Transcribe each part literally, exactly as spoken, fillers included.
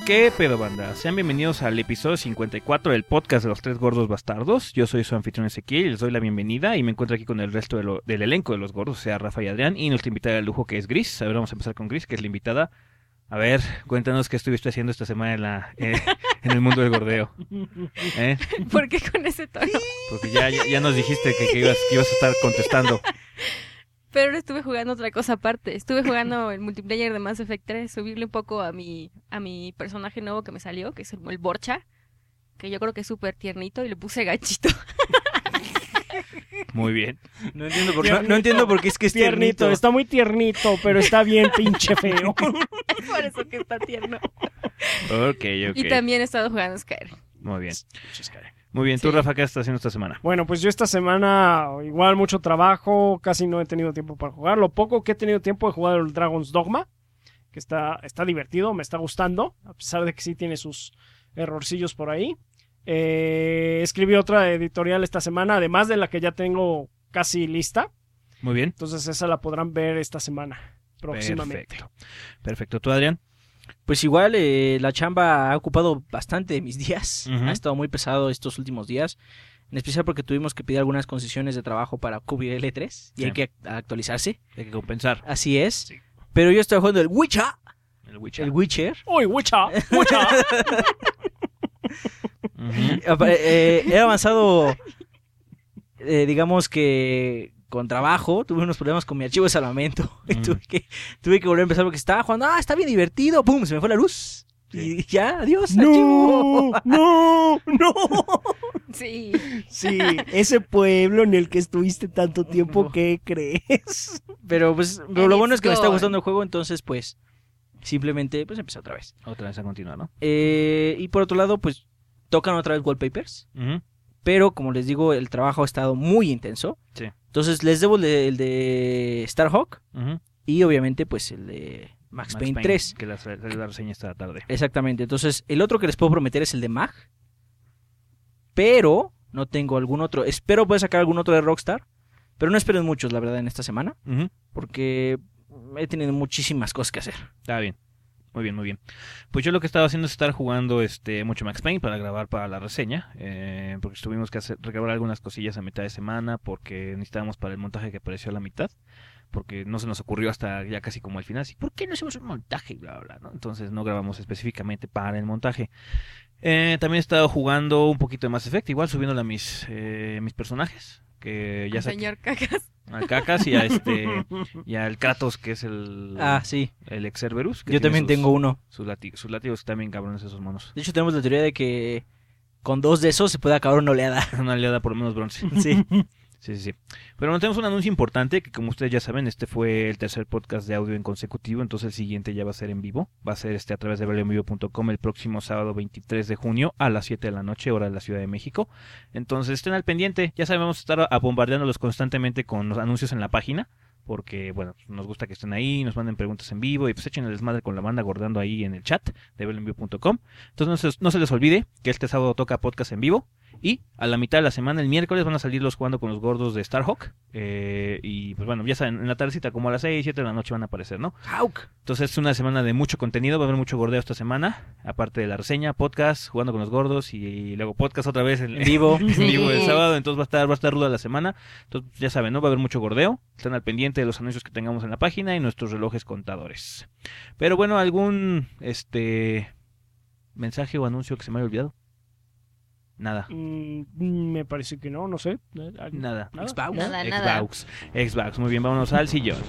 ¿Qué pedo, banda? Sean bienvenidos al episodio cincuenta y cuatro del podcast de los Tres Gordos Bastardos. Yo soy su anfitrión Ezequiel y les doy la bienvenida y me encuentro aquí con el resto de lo, del elenco de los gordos, o sea, Rafa y Adrián, y nuestra invitada de lujo que es Gris. A ver, vamos a empezar con Gris, que es la invitada. A ver, cuéntanos qué estuviste haciendo esta semana en, la, eh, en el mundo del gordeo. ¿Eh? ¿Por qué con ese tono? Porque ya, ya, ya nos dijiste que, que, ibas, que ibas a estar contestando. Pero estuve jugando otra cosa aparte. Estuve jugando el multiplayer de Mass Effect tres, subirle un poco a mi a mi personaje nuevo que me salió, que es el, el Borcha, que yo creo que es súper tiernito, y le puse ganchito. Muy bien. No entiendo por, no, no entiendo por qué es que es tiernito. tiernito. Está muy tiernito, pero está bien pinche feo. Es por eso que está tierno. Ok, ok. Y también he estado jugando Skyrim. Muy bien. Muy bien. ¿Tú, Sí. Rafa, qué estás haciendo esta semana? Bueno, pues yo esta semana igual mucho trabajo, casi no he tenido tiempo para jugar. Lo poco que he tenido tiempo he jugado el Dragon's Dogma, que está, está divertido, me está gustando, a pesar de que sí tiene sus errorcillos por ahí. Eh, escribí otra editorial esta semana, además de la que ya tengo casi lista. Muy bien. Entonces esa la podrán ver esta semana, próximamente. Perfecto. Perfecto. ¿Tú, Adrián? Pues igual eh, la chamba ha ocupado bastante de mis días. Uh-huh. Ha estado muy pesado estos últimos días. En especial porque tuvimos que pedir algunas concesiones de trabajo para cubrir el E tres. Y Sí. hay que actualizarse. Hay que compensar. Así es. Sí. Pero yo estoy jugando el Witcher. El Witcher. El Witcher. ¡Uy, Witcher! ¡Witcher! Ujú. Eh, he avanzado, eh, digamos que con trabajo. Tuve unos problemas con mi archivo de salvamento. Y Mm. tuve que, tuve que volver a empezar porque estaba jugando. Ah, está bien divertido. ¡Pum! Se me fue la luz. Sí. Y ya, adiós, ¡No! archivo. ¡No! ¡No! Sí. Sí, ese pueblo en el que estuviste tanto tiempo, No. ¿qué crees? Pero pues lo, And lo bueno it's es que me está gone. gustando el juego, entonces pues simplemente pues empecé otra vez. Otra vez a continuar, ¿no? Eh, y por otro lado pues tocan otra vez wallpapers, Ujú. pero como les digo el trabajo ha estado muy intenso. Sí. Entonces les debo el de, el de Starhawk Ujú. y obviamente pues el de Max, Max Payne Payne, tres. Que la, la reseña esta tarde. Exactamente, entonces el otro que les puedo prometer es el de Mag, pero no tengo algún otro. Espero poder sacar algún otro de Rockstar, pero no esperen muchos la verdad en esta semana, Ujú. porque he tenido muchísimas cosas que hacer. Está bien. Muy bien, muy bien. Pues yo lo que estaba haciendo es estar jugando este mucho Max Payne para grabar para la reseña, eh, porque tuvimos que hacer, recabar algunas cosillas a mitad de semana, porque necesitábamos para el montaje que apareció a la mitad, porque no se nos ocurrió hasta ya casi como al final, así, ¿por qué no hacemos un montaje? Y bla, bla, ¿no? Entonces no grabamos específicamente para el montaje. Eh, también he estado jugando un poquito de Mass Effect, igual subiéndole a mis, eh, mis personajes, que ya Al saqué señor Cacas. al Cacas y a este y al Kratos, que es el, Ah, sí. el ex Cerberus. que Yo tiene también sus- tengo uno. Sus, lati- sus látigos también cabrones esos monos. De hecho, tenemos la teoría de que con dos de esos se puede acabar una oleada. Una oleada por lo menos bronce. Sí. Sí, sí, sí. Pero bueno, tenemos un anuncio importante que, como ustedes ya saben, este fue el tercer podcast de audio en consecutivo, entonces el siguiente ya va a ser en vivo. Va a ser este a través de verlo en vivo punto com el próximo sábado veintitrés de junio a las siete de la noche, hora de la Ciudad de México. Entonces estén al pendiente. Ya saben, vamos a estar a- bombardeándolos constantemente con los anuncios en la página, porque, bueno, nos gusta que estén ahí, nos manden preguntas en vivo y pues echen el desmadre con la banda gordando ahí en el chat de verlo en vivo punto com. Entonces no se, no se les olvide que este sábado toca podcast en vivo. Y a la mitad de la semana, el miércoles, van a salir los jugando con los gordos de Starhawk. Eh, y pues bueno, ya saben, en la tardecita, como a las seis, siete de la noche van a aparecer, ¿no? Hawk. Entonces es una semana de mucho contenido, va a haber mucho gordeo esta semana. Aparte de la reseña, podcast, jugando con los gordos y luego podcast otra vez en, En vivo. en vivo el Sí. sábado. Entonces va a estar, va a estar ruda la semana. Entonces ya saben, ¿no? Va a haber mucho gordeo. Están al pendiente de los anuncios que tengamos en la página y nuestros relojes contadores. Pero bueno, algún este mensaje o anuncio que se me haya olvidado. Nada. Mm, me parece que no, no sé. Nada. ¿Nada? Xbox. Nada, nada. Xbox. Xbox. Muy bien, vámonos al sillón.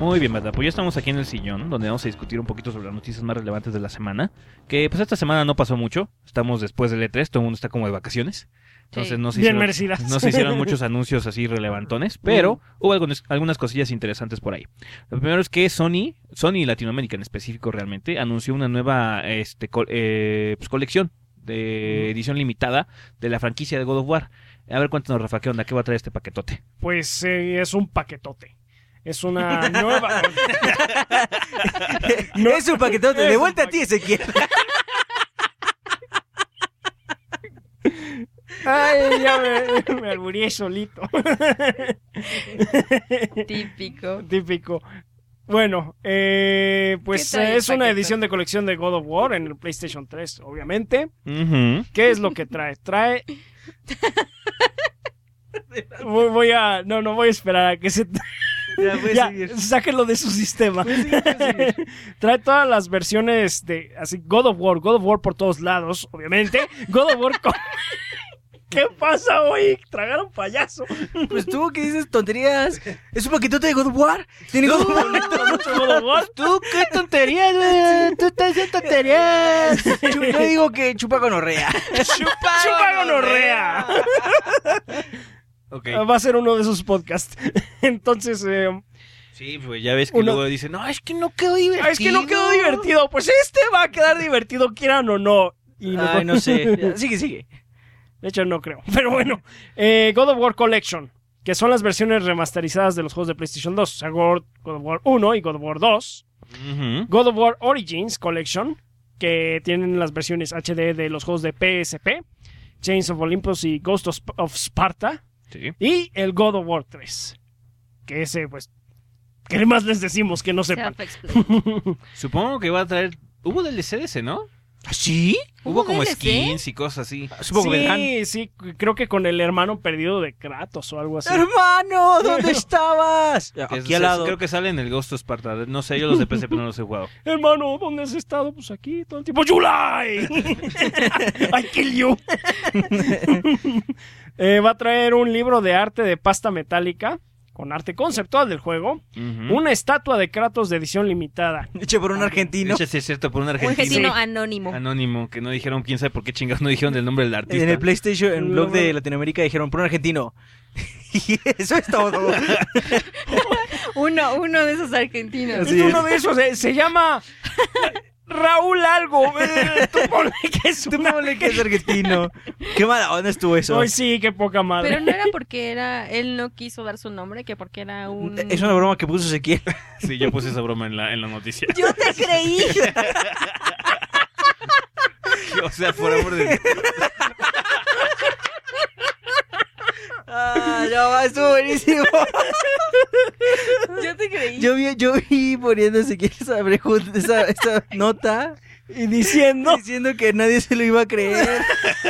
Muy bien, ¿verdad? Pues ya estamos aquí en el sillón, donde vamos a discutir un poquito sobre las noticias más relevantes de la semana. Que pues esta semana no pasó mucho. Estamos después del E tres, todo el mundo está como de vacaciones. Entonces Sí. no se, Bien hicieron, merecidas. no se hicieron muchos anuncios así relevantones, pero hubo algunas, algunas cosillas interesantes por ahí. Lo primero es que Sony, Sony Latinoamérica en específico realmente, anunció una nueva este, co- eh, pues, colección de edición limitada de la franquicia de God of War. A ver, cuéntanos, Rafa, ¿qué onda? ¿Qué va a traer este paquetote? Pues eh, es un paquetote. Es una nueva... No es un paquetote. Es De un vuelta a ti, Ezequiel. Ay, ya me, me albureé solito. Típico. Típico. Bueno, eh, pues ¿Qué trae eh, es el una paquete? edición de colección de God of War en el PlayStation tres, obviamente. Ujú. ¿Qué es lo que trae? Trae... Voy, voy a... No, no voy a esperar a que se... Ya, puedes Ya, seguir. sáquenlo de su sistema. Puedes seguir, puedes seguir. Trae todas las versiones de... Así, God of War, God of War por todos lados, obviamente. God of War con... ¿Qué pasa hoy? Tragaron payaso. Pues tú que dices tonterías. Es un paquetote de God of War. Tiene God of War. Mucho God of War. Tú, qué tonterías, güey. Tú estás haciendo tonterías. Chu- Yo digo que chupa gonorrea. Chupa, Chupa gonorrea. Ok. Va a ser uno de esos podcasts. Entonces, eh, Sí, pues ya ves que Uno- luego dicen, no, es que no quedó divertido. ah, es que no quedó divertido. Pues este va a quedar divertido, quieran o no. Y mejor- Ay, no sé. Ya, Sigue, sigue. De hecho, no creo. Pero bueno, eh, God of War Collection, que son las versiones remasterizadas de los juegos de PlayStation dos. O sea, God God of War uno y God of War dos. Ujú. God of War Origins Collection, que tienen las versiones H D de los juegos de P S P, Chains of Olympus y Ghost of, Sp- of Sparta. Sí. Y el God of War tres. Que ese, pues... ¿Qué más les decimos que no sepan? Self-explain. Supongo que va a traer... Hubo D L C de ese, ¿no? ¿Sí? Hubo ¿Hubo como D L C? skins y cosas así. Supongo que vendrán. Sí, sí, creo que con el hermano perdido de Kratos o algo así. Hermano, ¿dónde estabas? Que Aquí es- al lado. Creo que sale en el Ghost of Sparta. No sé, yo los de P S P no los he jugado. Hermano, ¿dónde has estado? Pues aquí todo el tiempo. ¡July! I kill you. Eh, va a traer un libro de arte de pasta metálica con arte conceptual del juego. Ujú. Una estatua de Kratos de edición limitada. Hecho por un argentino. Ese sí es cierto, por un Un argentino. argentino Sí. anónimo. Anónimo, que no dijeron, quién sabe por qué chingados no dijeron el nombre del artista. En el PlayStation, en el blog No. de Latinoamérica dijeron por un argentino. Y eso es todo. Uno, uno de esos argentinos. Así es es. uno de esos. eh, se llama Raúl algo. Eh, tú ponle que es Tú una... ponle que es argentino. Qué mala onda estuvo eso. Hoy sí, qué poca madre. Pero no era porque era él no quiso dar su nombre, que porque era un... Es una broma que puso Ezequiel. Sí, yo puse esa broma en la, en la noticia. Yo te creí. O sea, por amor de... Ah, no, estuvo buenísimo. Yo te creí. Yo vi, yo vi poniendo Ezequiel esa, pregunta- esa, esa nota Y diciendo... diciendo que nadie se lo iba a creer.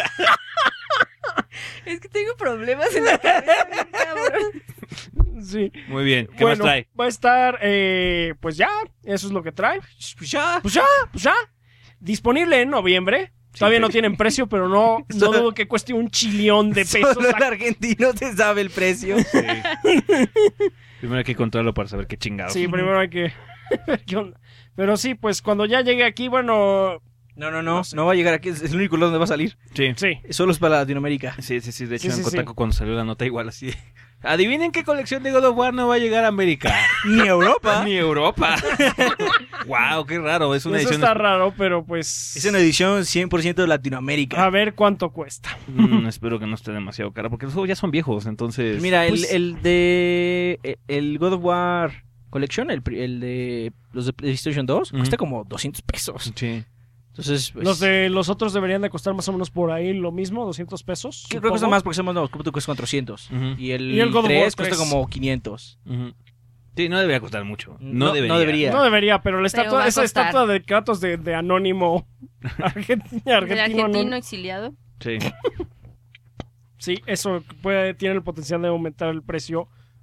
Es que tengo problemas en la cabeza, bien cabrón. Sí. Muy bien, ¿qué Bueno, más trae? va a estar, eh, pues ya, eso es lo que trae. Pues ya. Pues ya, pues ya. Disponible en noviembre. Todavía no tienen precio, pero no, no Solo- dudo que cueste un chillón de pesos. Solo el argentino te sabe el precio. Sí. Primero hay que encontrarlo para saber qué chingados. Sí, primero hay que ver qué onda. Pero sí, pues cuando ya llegue aquí, bueno, No, no, no. No va a llegar aquí. Es el único lugar donde va a salir. Sí. sí. Solo es para Latinoamérica. Sí, sí, sí. De hecho, Sí, en sí, Kotaku sí. cuando salió la nota igual así de... Adivinen qué colección de God of War no va a llegar a América. Ni Europa. Ni Europa. Wow, qué raro. Es una Eso edición... está raro, pero pues... Es una edición cien por ciento de Latinoamérica. A ver cuánto cuesta. Mm, espero que no esté demasiado cara, porque los juegos ya son viejos, entonces... Mira, el, pues- el de. El God of War Collection, el, pri- el de los de PlayStation dos, Ujú. cuesta como doscientos pesos. Sí. Entonces, pues, Los de los otros deberían de costar más o menos por ahí lo mismo, doscientos pesos. Creo que cuesta supongo. más porque somos nuevos, como tú cuesta cuatrocientos. Ujú. Y el, Y el God of War tres cuesta tres. como quinientos. Ujú. Sí, no debería costar mucho. No, No- no debería. debería. No debería, pero la Pero estatua, va a esa costar. estatua de Kratos de, de anónimo argentino, El argentino argentino anónimo. exiliado. Sí. Sí, eso puede, tiene el potencial de aumentar el precio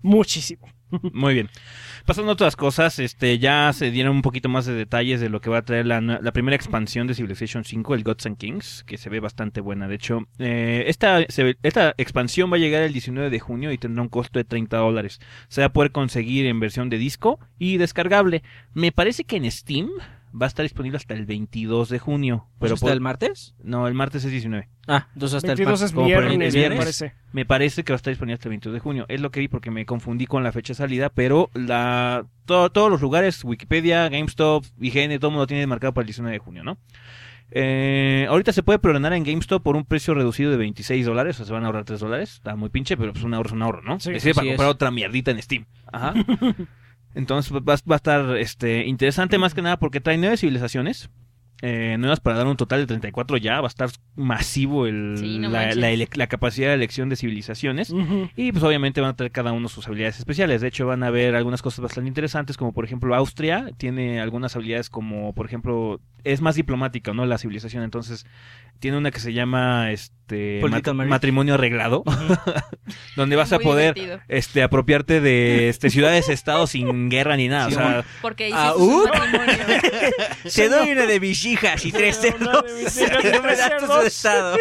Muchísimo. Muy bien. Pasando a otras cosas, este, ya se dieron un poquito más de detalles de lo que va a traer la, la primera expansión de Civilization cinco, el Gods and Kings, que se ve bastante buena. De hecho, eh, esta, se, esta expansión va a llegar el diecinueve de junio y tendrá un costo de treinta dólares. Se va a poder conseguir en versión de disco y descargable. Me parece que en Steam va a estar disponible hasta el veintidós de junio. Pero ¿Hasta por... el martes? No, el martes es diecinueve. Ah, entonces hasta veintidós el es como por el viernes, viernes. me parece. Me parece que va a estar disponible hasta el veintidós de junio. Es lo que vi porque me confundí con la fecha de salida, pero la todo, todos los lugares, Wikipedia, GameStop, I G N, todo el mundo tiene marcado para el diecinueve de junio, ¿no? Eh, ahorita se puede preordenar en GameStop por un precio reducido de veintiséis dólares, o sea, se van a ahorrar tres dólares. Está muy pinche, pero pues un ahorro es un ahorro, ¿no? Sí, Le sirve para así comprar es. otra mierdita en Steam. Ajá. Entonces va, va a estar este, interesante más que nada porque trae nueve civilizaciones. Eh, nuevas para dar un total de treinta y cuatro ya. Va a estar masivo el, Sí, no la, manches. la ele- la capacidad de elección de civilizaciones. Ujú. Y pues obviamente van a tener cada uno sus habilidades especiales. De hecho van a ver algunas cosas bastante interesantes, como por ejemplo Austria tiene algunas habilidades como por ejemplo es más diplomática, ¿no? La civilización, entonces tiene una que se llama este Political mat- marriage. matrimonio arreglado, donde vas a Muy poder divertido. este apropiarte de este ciudades estados sin guerra ni nada, Sí, o sea, Porque Ah, hiciste uh. un matrimonio. Te doy una de mis hijas y tres Una de mis hijas y cerdos. No me tres das tu cerdos. estado.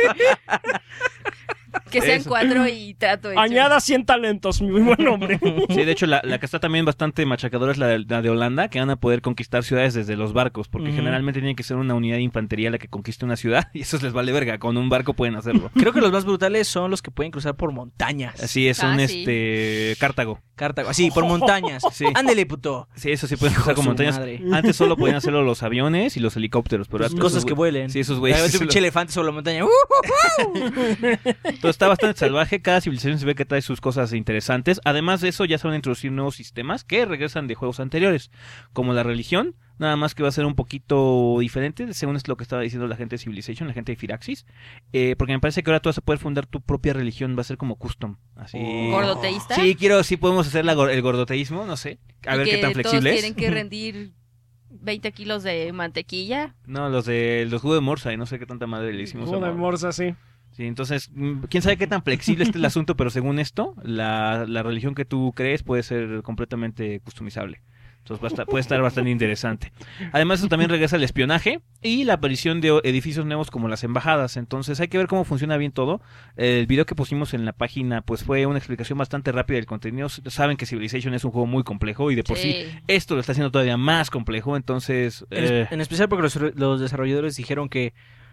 Que sean Eso. cuatro y trato hecho. Añada cien talentos, muy buen nombre. sí, de hecho la, la que está también bastante machacadora es la de, la de Holanda, que van a poder conquistar ciudades desde los barcos, porque Ujú. generalmente tiene que ser una unidad de infantería la que conquiste una ciudad y eso les vale verga, con un barco pueden hacerlo. Creo que los más brutales son los que pueden cruzar por montañas. Así es, Ah, un sí. este Cartago. Cartago. Sí, por montañas. Sí. Ándele, puto. Sí, eso sí pueden Hijo cruzar con su montañas. madre. Antes solo podían hacerlo los aviones y los helicópteros, pero Pues ahora cosas esos que güey- vuelen. Sí, esos Hay güeyes. un se pinche lo- elefante sobre la montaña. ¡Uh! Todo está bastante salvaje, cada civilización se ve que trae sus cosas interesantes. Además de eso, ya se van a introducir nuevos sistemas que regresan de juegos anteriores, como la religión, nada más que va a ser un poquito diferente, según es lo que estaba diciendo la gente de Civilization, la gente de Firaxis, eh, porque me parece que ahora tú vas a poder fundar tu propia religión, va a ser como custom, así. Oh. ¿Gordoteísta? Sí, quiero, sí podemos hacer la gor- el gordoteísmo, no sé, a Y ver qué que tan flexible todos es. tienen que rendir veinte kilos de mantequilla. No, los de los jugos de Morsa y no sé qué tanta madre le hicimos. a Juego de Mauro. morsa, sí. Sí, entonces, mm, quién sabe qué tan flexible esté el asunto, pero según esto, la, la religión que tú crees puede ser completamente customizable. Entonces va a estar- puede estar bastante interesante. Además, eso también regresa el espionaje y la aparición de o- edificios nuevos como las embajadas. Entonces hay que ver cómo funciona bien todo. El video que pusimos en la página pues fue una explicación bastante rápida del contenido. S- Saben que Civilization es un juego muy complejo y de por sí, Sí. esto lo está haciendo todavía más complejo. Entonces, En, eh, es- en especial porque los, los desarrolladores dijeron que.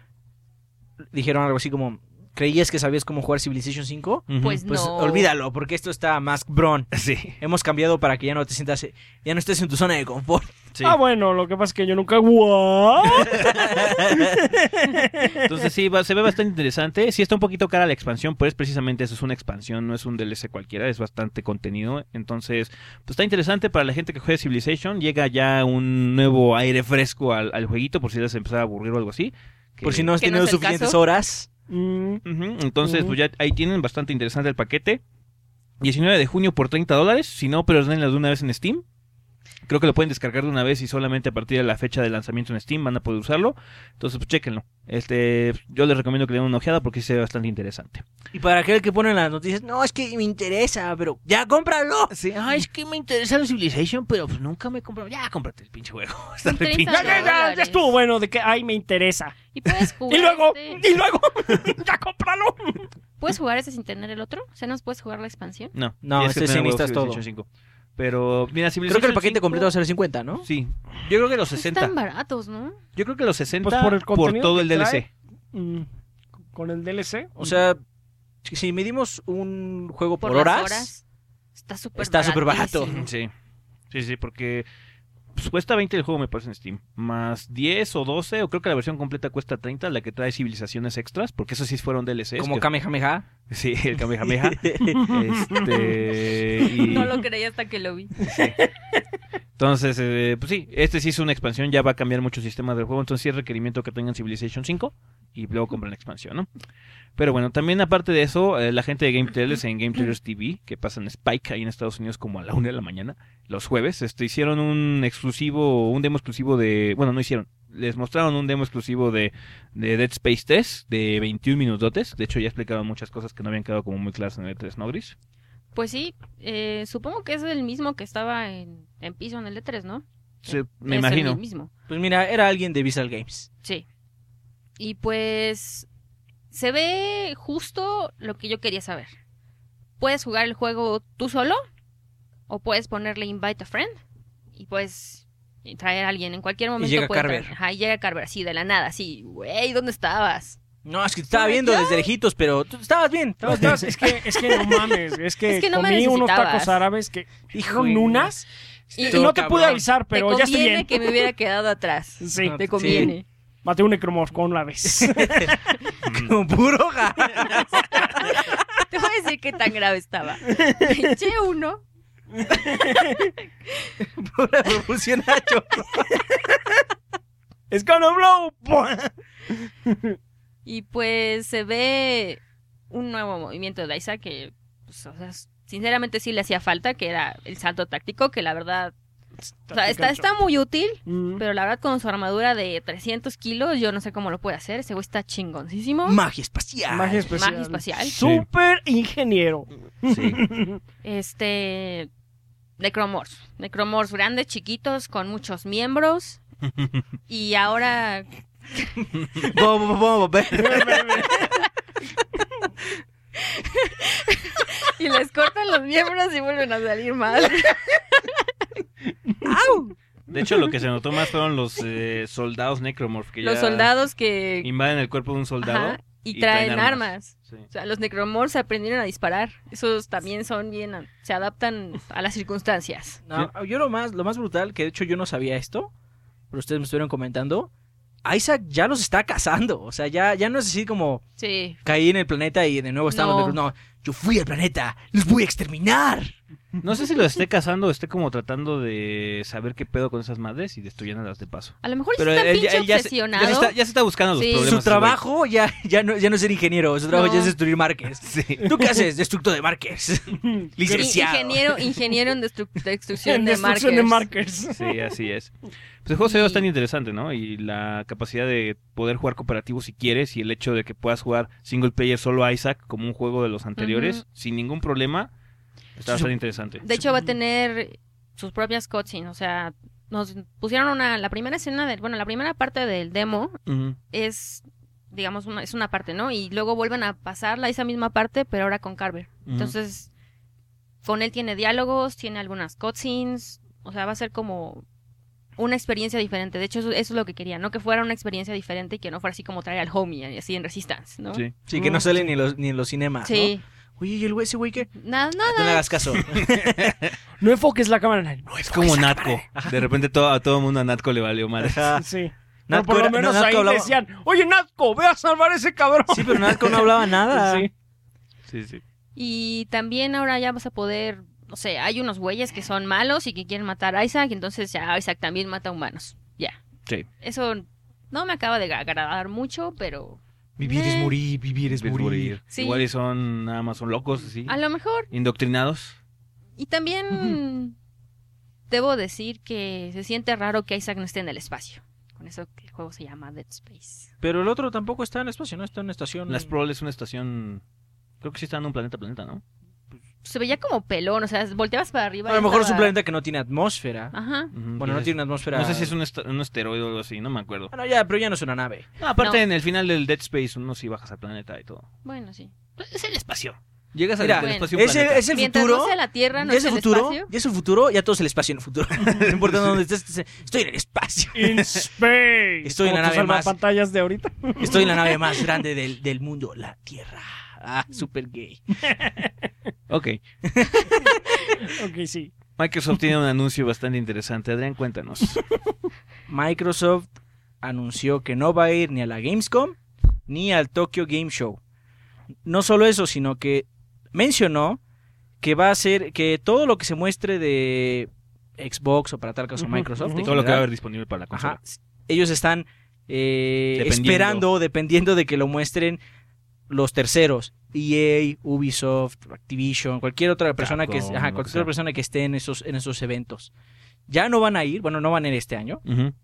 Dijeron algo así como. ¿Creías que sabías cómo jugar Civilization cinco? ujú. Pues Pues no. olvídalo, porque esto está más bron. Sí, Hemos cambiado para que ya no te sientas. Ya no estés en tu zona de confort. sí. Ah, bueno, lo que pasa es que yo nunca. ¿What? Entonces sí, va- se ve bastante interesante. Sí está un poquito cara la expansión, pues precisamente eso es una expansión, no es un D L C cualquiera, es bastante contenido. Entonces, pues está interesante para la gente que juega Civilization. Llega ya un nuevo aire fresco al, al jueguito, por si les empezaba a aburrir o algo así. Que- Por si no has Que no tenido es el suficientes caso. horas. Mm, Ujú, entonces, Ujú. pues ya ahí tienen bastante interesante el paquete. diecinueve de junio por treinta dólares. Si no, pero denlas de una vez en Steam. Creo que lo pueden descargar de una vez y solamente a partir de la fecha de lanzamiento en Steam van a poder usarlo. Entonces, pues chéquenlo. Este, yo les recomiendo que le den una ojeada porque sí se ve bastante interesante. Y para aquel que pone en las noticias, no, es que me interesa, pero ya cómpralo. Sí, ay, es que me interesa la Civilization, pero pues nunca me he comprado. Ya, cómprate el pinche juego. Está Son re treinta pinche. ya, ya, ya, ya estuvo bueno de que, ay, me interesa. Y puedes jugar. Y luego, este- y luego, ya cómpralo. ¿Puedes jugar ese sin tener el otro? O sea, ¿no puedes jugar la expansión? No, No, tienes que este sí tener necesitas huevos todo. Civilization cinco. Pero, mira, Creo Civilization que el paquete cinco completo va a ser cincuenta, ¿no? Sí, yo creo que los sesenta. Están baratos, ¿no? Yo creo que los sesenta Pues por el por contenido todo que el D L C. trae. Mm, con el D L C. O sea, si- si medimos un juego por, Por, las horas, horas. Está súper Está súper barato. baratísimo. Sí, sí, sí, porque pues, cuesta veinte el juego, me parece, en Steam. Más diez o doce, o creo que la versión completa cuesta treinta, la que trae civilizaciones extras, porque eso sí fueron D L Cs. como que- Kamehameha. Sí, el Kamehameha. este, y- No lo creí hasta que lo vi. Entonces, eh, pues sí, este sí es una expansión, ya va a cambiar muchos sistemas del juego, entonces sí es requerimiento que tengan Civilization cinco y luego compren la expansión, ¿no? Pero bueno, también aparte de eso, eh, la gente de Game Trailers en Game Trailers T V, que pasan Spike ahí en Estados Unidos como a la una de la mañana, los jueves, este, hicieron un exclusivo, un demo exclusivo de, bueno, no hicieron, les mostraron un demo exclusivo de, de Dead Space tres de veintiún minutotes, de hecho ya explicaron muchas cosas que no habían quedado como muy claras en el E tres, ¿no, Gris? Pues sí, eh, supongo que es el mismo que estaba en, en piso en el E tres, ¿no? Sí, Es me el imagino. mismo. Pues mira, era alguien de Visceral Games. Sí. Y pues se ve justo lo que yo quería saber. Puedes jugar el juego tú solo o puedes ponerle invite a friend y puedes traer a alguien en cualquier momento. llega puede Carver. traer- Ajá, y llega Carver así de la nada, así, güey, ¿dónde estabas? No, es que te estaba Por viendo allá. desde lejitos, pero tú estabas bien. Estabas No, bien. es que, es que no mames, es que, Es que no me comí unos necesitabas. tacos árabes que Hijo con unas Y- y Estuvo no te pude cabrón. avisar, pero te ya estoy conviene bien. que me hubiera quedado atrás. Sí, Te conviene. maté un necromorfón una vez. Como puro ga- Te voy a decir qué tan grave estaba. Me eché uno. pura propulsión a chorro. It's gonna blow. Y pues se ve un nuevo movimiento de Isaac que, pues, o sea, sinceramente sí le hacía falta, que era el salto táctico, que la verdad, o sea, está, está muy útil, Mm. pero la verdad con su armadura de trescientos kilos, yo no sé cómo lo puede hacer. Ese güey está chingoncísimo. Magia espacial. Magia espacial. Magia espacial. Super ingeniero. Sí. Este... Necromorphs. Necromorphs grandes, chiquitos, con muchos miembros. Y ahora... Bo- bo- bo- bo- Y les cortan los miembros y vuelven a salir mal. De hecho, lo que se notó más fueron los eh, soldados necromorph que Los ya soldados que... invaden el cuerpo de un soldado. Ajá, y, y traen, traen armas. armas. Sí. O sea, los necromorphs aprendieron a disparar. Esos también son bien... Se adaptan a las circunstancias. No, yo lo más, lo más brutal, que de hecho yo no sabía esto, pero ustedes me estuvieron comentando, Isaac ya los está cazando. O sea, ya, ya no es así como Sí. caí en el planeta y de nuevo estamos... No. No. no, yo fui al planeta, los voy a exterminar. No sé si lo esté cazando o esté como tratando de saber qué pedo con esas madres y destruyéndolas de paso. A lo mejor Pero está él, ya, pinche él ya se, obsesionado. ya se está, ya se está buscando los Sí. problemas. Su ese güey. trabajo ya, ya, no, ya no es ser ingeniero, su trabajo No. ya es destruir marques. Sí. ¿Tú qué haces? Destructor de marques. In- Licenciado. ingeniero, ingeniero en destru- destrucción, En de, destrucción de markers. markers. Sí, así es. Pues el juego se ve Y- bastante interesante, ¿no? Y la capacidad de poder jugar cooperativo si quieres y el hecho de que puedas jugar single player solo a Isaac como un juego de los anteriores Ujú. sin ningún problema, está bastante interesante. De hecho, va a tener sus propias cutscenes. O sea, nos pusieron una... La primera escena del... Bueno, la primera parte del demo Ujú. es... Digamos, una, es una parte, ¿no? Y luego vuelven a pasarla esa misma parte, pero ahora con Carver. Ujú. Entonces, con él tiene diálogos, tiene algunas cutscenes. O sea, va a ser como una experiencia diferente. De hecho, eso, eso es lo que quería, ¿no? Que fuera una experiencia diferente y que no fuera así como traer al homie, así en Resistance, ¿no? Sí. Sí, que no sale ni en los, ni en los cinemas, Sí. ¿no? Oye, ¿y el güey, ese güey qué? Nada, No le nada. hagas caso. No enfoques la cámara. No Es como Natco. De repente todo, a todo el mundo a Natco le valió madre. Ajá. Sí. Natco Pero por lo era- menos no, Natco ahí hablaba- decían, oye, Natco, ve a salvar a ese cabrón. Sí, pero Natco no hablaba nada. Sí. Sí, sí. Y también ahora ya vas a poder, no sé, hay unos güeyes que son malos y que quieren matar a Isaac, entonces ya Isaac también mata humanos. Ya. Sí. Eso no me acaba de agradar mucho, pero Vivir es Eh. morir, vivir es Ves morir. morir. Sí. Igual y son nada más son locos, así. a lo mejor. Indoctrinados. Y también debo decir que se siente raro que Isaac no esté en el espacio. Con eso que el juego se llama Dead Space. Pero el otro tampoco está en el espacio, ¿no? Está en una estación. La Sprawl es una estación. Creo que sí está en un planeta planeta, ¿no? Se veía como pelón, o sea, volteabas para arriba. A lo y mejor es un estaba- planeta que no tiene atmósfera. Ajá. Ujú, Bueno, y no es- tiene una atmósfera. No sé si es un, est- un asteroide o algo así, no me acuerdo. Bueno, ya, pero ya no es una nave. No, aparte, No. en el final del Dead Space, uno sí bajas al planeta y todo. Bueno, sí. Pues es el espacio. Llegas al Mira, al espacio un es el, planeta. es el Mientras futuro. no sea la Tierra, no ya es es el el futuro. espacio. Ya es el futuro, ya todo es el espacio en el futuro. No importa dónde estés, estoy en el espacio. In space. Estoy en la Como tus nave más. salvapantallas de ahorita. Estoy en la nave más grande del, del mundo, la Tierra. Ah, super gay. Ok. Ok, sí. Microsoft tiene un anuncio bastante interesante. Adrián, cuéntanos. Microsoft anunció que no va a ir ni a la Gamescom ni al Tokyo Game Show. No solo eso, sino que mencionó que va a ser que todo lo que se muestre de Xbox o para tal caso Ujú, Microsoft, ujú. en Todo lo que va a general, haber disponible para la consola. ajá, ellos están eh, Dependiendo. esperando, dependiendo de que lo muestren los terceros, E A, Ubisoft, Activision, cualquier otra persona que Capcom, ajá, lo que cualquier sea. otra persona que esté en esos en esos eventos. Ya no van a ir, bueno, no van a ir este año. Ujú.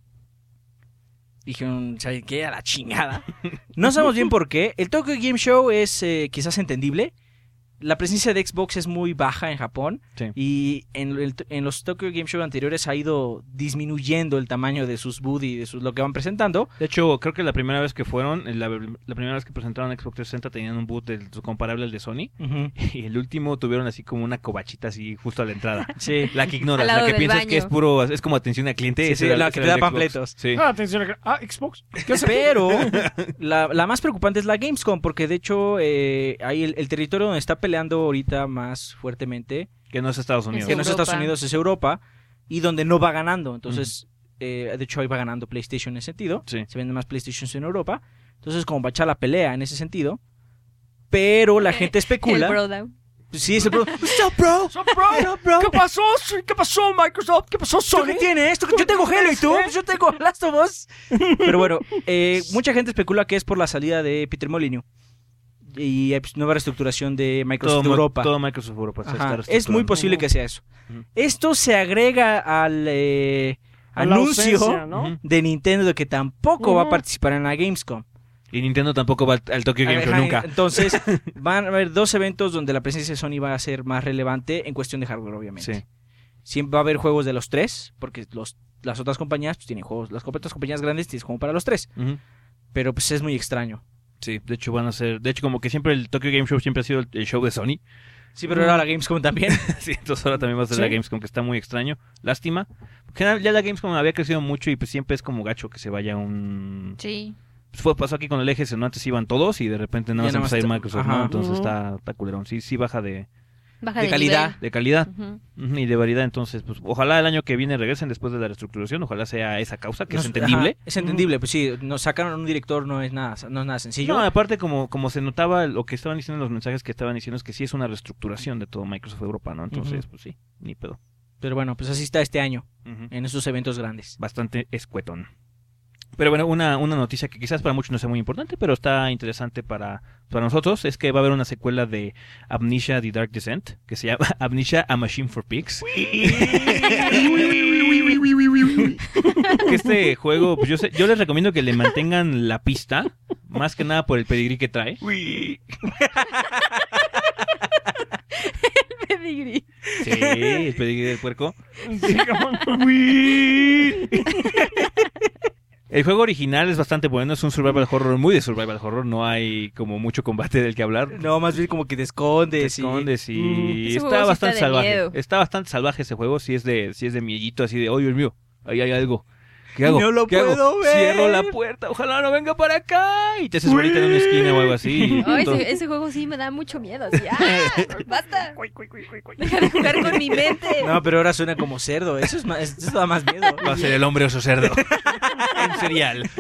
Dijeron, ¿saben qué? A la chingada. No sabemos bien por qué. El Tokyo Game Show es eh, quizás entendible. la presencia de Xbox es muy baja en Japón Sí. y en, el- en los Tokyo Game Show anteriores ha ido disminuyendo el tamaño de sus booths y de sus, lo que van presentando. De hecho, creo que la primera vez que fueron, la, la primera vez que presentaron Xbox trescientos sesenta tenían un boot del- comparable al de Sony. Ujú. Y el último tuvieron así como una cobachita así justo a la entrada. Sí. La que ignoras, Al lado la que del piensas baño. que es puro, es como atención al cliente. Sí, ese sí, era- la ese que era te el da Xbox. panfletos. Sí. Ah, atención. Ah, Xbox. ¿Qué hace? Pero la, la más preocupante es la Gamescom, porque de hecho eh, ahí el, el territorio donde está peleando ahorita más fuertemente, Que no es Estados Unidos. que no es Europa. Estados Unidos, es Europa, y donde no va ganando. Entonces, eh, de hecho ahí va ganando PlayStation en ese sentido. Sí. Se venden más PlayStations en Europa. Entonces, como va a echar la pelea en ese sentido. Pero la gente El especula. Bro-Down. Sí, es el bro. What's up, bro? What's up, bro? bro? ¿Qué pasó? ¿Qué pasó, Microsoft? ¿Qué pasó, ¿Tú Sony? qué tienes? ¿Tú- Yo tengo Halo y tú. Pues yo tengo Last of Us. Pero bueno, eh, mucha gente especula que es por la salida de Peter Molyneux y eh, pues, nueva reestructuración de Microsoft Todo, Europa. todo Microsoft Europa. se Ajá, está es muy reestructurando. posible que sea eso. Ujú. Esto se agrega al eh, A la anuncio ausencia, ¿no? Ujú. de Nintendo de que tampoco va a Ujú. participar en la Gamescom. Y Nintendo tampoco va al, al Tokyo Game Show Ajá, nunca. Entonces, van a haber dos eventos donde la presencia de Sony va a ser más relevante en cuestión de hardware, obviamente. Sí. Siempre va a haber juegos de los tres, porque los, las otras compañías pues, tienen juegos, las otras compañías grandes tienen juegos para los tres, Ujú. pero pues es muy extraño. Sí, de hecho van a ser, de hecho como que siempre el Tokyo Game Show siempre ha sido el, el show de Sony. Sí, pero ahora la Gamescom también. Sí, entonces ahora también va a ser Sí. la Gamescom, que está muy extraño. Lástima. Porque ya ya la Gamescom había crecido mucho y pues siempre es como gacho que se vaya un... Sí. Pues fue, pasó aquí con el E G S, ¿no? Antes iban todos y de repente nada Ya más nada empezó a ir más Microsoft, está- ¿no? Ajá. Entonces Ujú. está, está culerón. Sí, sí baja de, Baja De de, calidad. de calidad. nivel. Ujú. Ujú, y de variedad. Entonces, pues ojalá el año que viene regresen después de la reestructuración. Ojalá sea esa causa, que No, es entendible. ajá, es entendible, pues sí, nos sacaron un director, no es nada, no es nada sencillo. No, aparte como, como se notaba, lo que estaban diciendo en los mensajes que estaban diciendo es que sí es una reestructuración de todo Microsoft Europa, ¿no? Entonces, Ujú. pues sí, ni pedo. Pero bueno, pues así está este año, Ujú. en esos eventos grandes. Bastante escuetón. Pero bueno, una, una noticia que quizás para muchos no sea muy importante, pero está interesante para, para nosotros, es que va a haber una secuela de Amnesia The Dark Descent, que se llama Amnesia A Machine for Pigs. Que este juego, pues yo, sé- yo les recomiendo que le mantengan la pista, más que nada por el pedigrí que trae. Pedigrí. Sí, el pedigrí del puerco. Sí, como- El juego original es bastante bueno, es un survival horror, muy de survival horror, no hay como mucho combate del que hablar. No, más bien como que te escondes. Te y- escondes y Mm. Ese está juego sí bastante está de salvaje. miedo. Está bastante salvaje ese juego, si es de si es de miellito, así de, oh Dios mío, ahí hay algo. ¿Qué hago? No lo ¿Qué hago? puedo ver. Cierro la puerta, ojalá no venga para acá. Y te haces bolita en una esquina o algo así. Ay, Entonces- ese, ese juego sí me da mucho miedo. Así, ¡ah! ¡Basta! Deja de jugar con mi mente. No, pero ahora suena como cerdo, eso es más, eso da más miedo. Va a ser el hombre oso cerdo. En serial.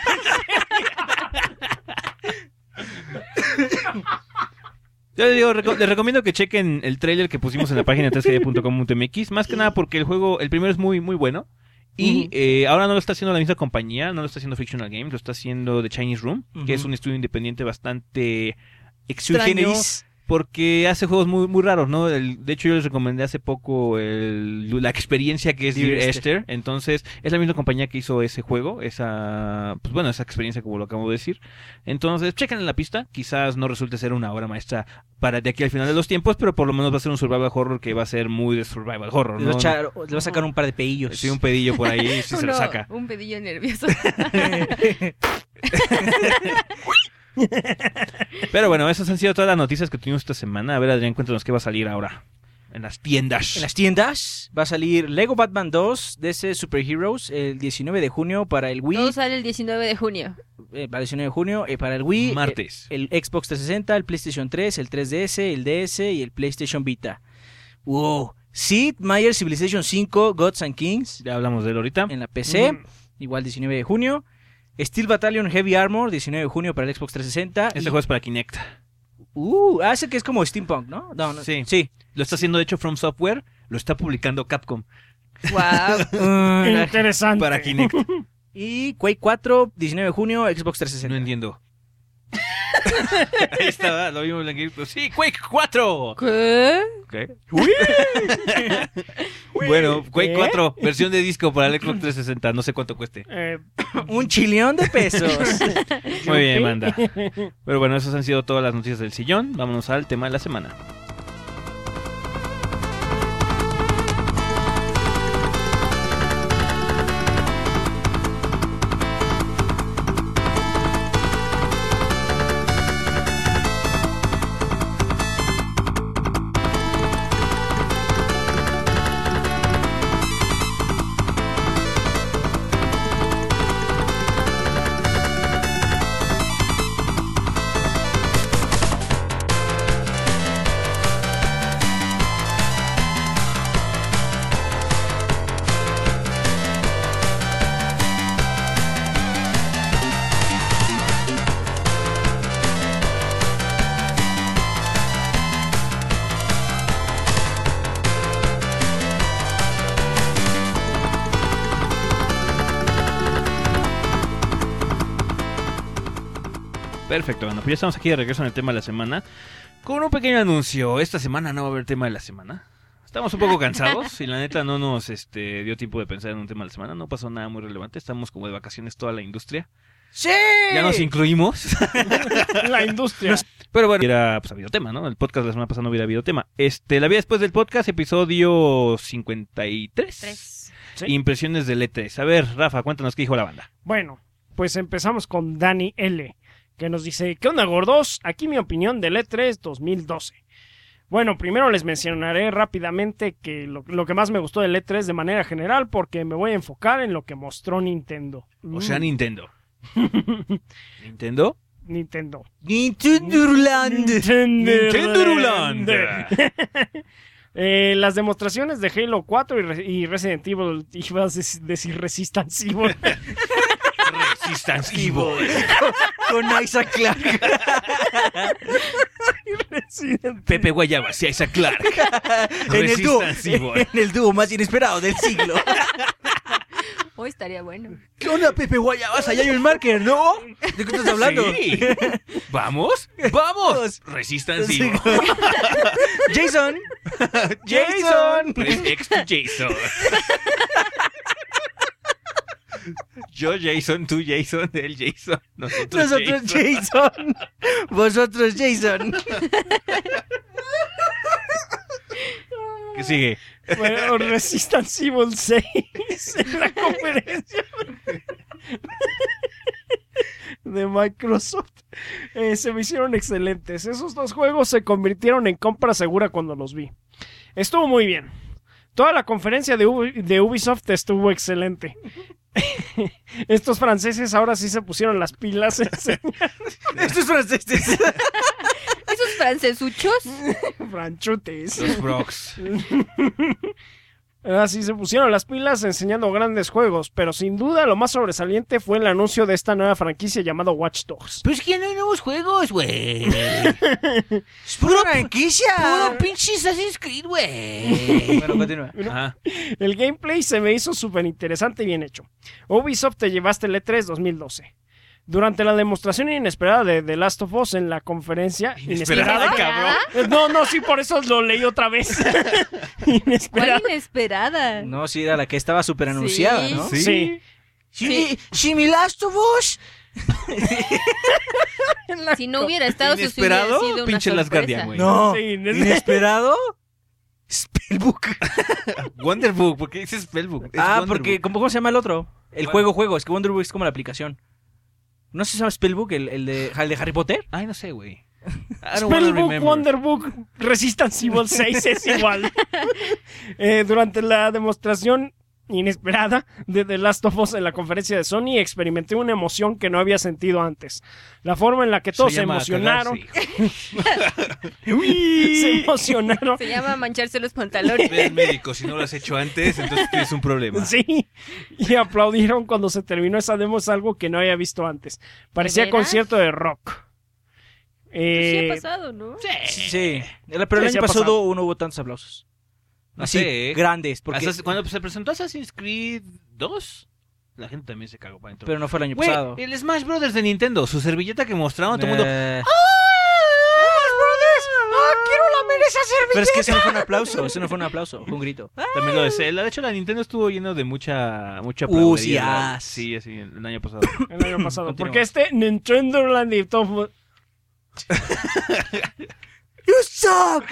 Yo les, digo, reco- les recomiendo que chequen el trailer que pusimos en la página tres g d punto com punto m x, más que nada porque el juego, el primero es muy muy bueno y Ujú. eh, ahora no lo está haciendo la misma compañía, no lo está haciendo Fictional Games, lo está haciendo The Chinese Room, Ujú. que es un estudio independiente bastante Sui extraño. generis. Porque hace juegos muy muy raros, ¿no? El- de hecho, yo les recomendé hace poco el- la experiencia que es Dear Dear Esther. Esther. Entonces, es la misma compañía que hizo ese juego, esa, pues bueno, esa experiencia como lo acabo de decir. Entonces, chequen en la pista. Quizás no resulte ser una obra maestra para de aquí al final de los tiempos, pero por lo menos va a ser un survival horror que va a ser muy de survival horror, Le va a ¿no? echar- le va a sacar un par de peillos. Sí, un pedillo por ahí, sí se lo Uno- saca. Un pedillo nervioso. Pero bueno, esas han sido todas las noticias que tuvimos esta semana. A ver, Adrián, cuéntanos qué va a salir ahora en las tiendas. En las tiendas va a salir Lego Batman dos D C Super Heroes el diecinueve de junio para el Wii. Todo sale el diecinueve de junio. eh, para el diecinueve de junio eh, para el Wii. eh, Martes. el Xbox trescientos sesenta, el PlayStation tres, el tres D S, el D S y el PlayStation Vita. Wow. Sid Meier Civilization cinco Gods and Kings Ya hablamos de él ahorita. en la P C, Mm. igual diecinueve de junio. Steel Battalion Heavy Armor, diecinueve de junio para el Xbox trescientos sesenta. Este y- juego es para Kinect. Uh, hace que es como Steampunk, ¿no? No, no. Sí. Sí. Lo está haciendo, de hecho, From Software. Lo está publicando Capcom Wow. Uh, Interesante. para Kinect. y Quake cuatro, diecinueve de junio, Xbox trescientos No sesenta. entiendo. Ahí estaba, lo vimos en el Game. Sí, Quake cuatro. ¿Qué? ¿Qué? Bueno, Quake ¿Qué? cuatro, versión de disco para el Xbox trescientos sesenta. No sé cuánto cueste. Eh, Un chillón de pesos. Muy bien, manda. Pero bueno, esas han sido todas las noticias del sillón. Vámonos al tema de la semana. Perfecto, bueno, pues ya estamos aquí de regreso en el tema de la semana. Con un pequeño anuncio. Esta semana no va a haber tema de la semana. Estamos un poco cansados y la neta no nos este, dio tiempo de pensar en un tema de la semana. No pasó nada muy relevante. Estamos como de vacaciones toda la industria. ¡Sí! Ya nos incluimos. La industria. Pero bueno, era, pues, habido tema, ¿no? El podcast de la semana pasada no hubiera habido tema. Este, la vida después del podcast, episodio cincuenta y tres. Tres. Sí. Impresiones del E tres. A ver, Rafa, cuéntanos qué dijo la banda. Bueno, pues empezamos con Dani L, que nos dice, ¿qué onda, gordos? Aquí mi opinión del E tres dos mil doce. Bueno, primero les mencionaré rápidamente que lo, lo que más me gustó del E tres de manera general, porque me voy a enfocar en lo que mostró Nintendo. O sea, Mm. Nintendo. ¿Nintendo? Nintendo. Nintendoland. Nintendoland. Eh, las demostraciones de Halo cuatro y, Re- y Resident Evil, ibas a dec- decir Resistance Evil. Resistance Evil. Con Isaac Clarke. Resident Pepe Guayabas y Isaac Clarke. en, el dúo, Resistance Evil. en el dúo más inesperado del siglo. Hoy estaría bueno. ¿Qué onda, Pepe Guayabas? Allá hay un marker, ¿no? ¿De qué estás hablando? Sí. ¿Vamos? ¡Vamos! Resistance Sí. Evil. Jason. Jason. Press X to Jason. Yo Jason, tú Jason, él Jason, nosotros, Nosotros Jason. Jason. Vosotros Jason. ¿Qué sigue? Bueno, Resistance Evil seis en la conferencia de Microsoft. Eh, se me hicieron excelentes. Esos dos juegos se convirtieron en compra segura cuando los vi. Estuvo muy bien. Toda la conferencia de, Ubi- de Ubisoft estuvo excelente. Estos franceses ahora sí se pusieron las pilas. Estos franceses. Esos francesuchos. Franchutes. Los Brox. Así se pusieron las pilas enseñando grandes juegos, pero sin duda lo más sobresaliente fue el anuncio de esta nueva franquicia llamada Watch Dogs. Pues que no hay nuevos juegos, güey. Es pura franquicia. Puro pinche Assassin's Creed, güey. Bueno, continúa. Ajá. El gameplay se me hizo súper interesante y bien hecho. Ubisoft te llevaste el E tres dos mil doce. Durante la demostración inesperada de The Last of Us en la conferencia... Inesperada, ¿Inesperada? cabrón. No, no, sí, por eso lo leí otra vez. Inesperada. ¿Cuál inesperada? No, sí, era la que estaba súper anunciada, Sí. ¿no? Sí. Sí. Sí, sí, mi Last of Us. Si no hubiera estado, eso sí Inesperado, hubiera sido una pinche Last sorpresa. Guardian, güey. No, Sí, inesperado. inesperado. Spellbook. Wonderbook, ¿por qué dices Spellbook? Es Ah, Wonderbook. porque ¿cómo, ¿cómo se llama el otro? El ¿Cuál? juego, juego. Es que Wonderbook es como la aplicación. ¿No se llama Spellbook, el, el, de, el de Harry Potter? Ay, no sé, güey. I don't wanna Spellbook, remember. Wonderbook, Resistance Evil seis es igual. Eh, durante la demostración inesperada de The Last of Us en la conferencia de Sony, experimenté una emoción que no había sentido antes. La forma en la que todos se, llama emocionaron. cagarse, Se emocionaron. Se llama mancharse los pantalones. Ve al médico, si no lo has hecho antes, entonces tienes un problema. Sí, y aplaudieron cuando se terminó esa demo, es algo que no había visto antes. Parecía ¿De veras? concierto de rock. Sí Eh, ha pasado, ¿no? Sí. El- Pero el Sí, sí año ha pasado pasado. no hubo tantos aplausos. No Así, sé, ¿eh? grandes. Porque, Assassin- Cuando se presentó Assassin's Creed dos, la gente también se cagó para adentro. pero no fue el año Güey, pasado. el Smash Brothers de Nintendo, su servilleta que mostraron, todo el mundo... Eh, ¡Quiero lamer esa servilleta! Pero es que eso no fue un aplauso. Eso no fue un aplauso. Fue un grito. También lo de Zelda. De hecho, la Nintendo estuvo lleno de mucha mucha Uh, aplaudería, sí, ¿no? ah. Sí, así, el año pasado. El año pasado. Continúa. Porque este Nintendo Land y todo... You suck.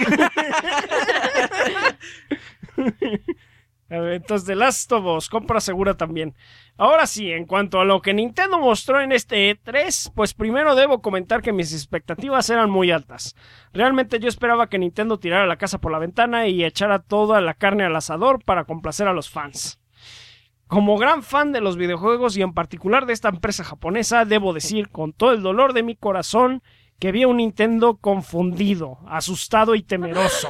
A ver, entonces, The Last of Us, compra segura también. Ahora sí, en cuanto a lo que Nintendo mostró en este E tres, pues primero debo comentar que mis expectativas eran muy altas. Realmente yo esperaba que Nintendo tirara la casa por la ventana y echara toda la carne al asador para complacer a los fans. Como gran fan de los videojuegos y en particular de esta empresa japonesa, debo decir con todo el dolor de mi corazón que vi a un Nintendo confundido, asustado y temeroso.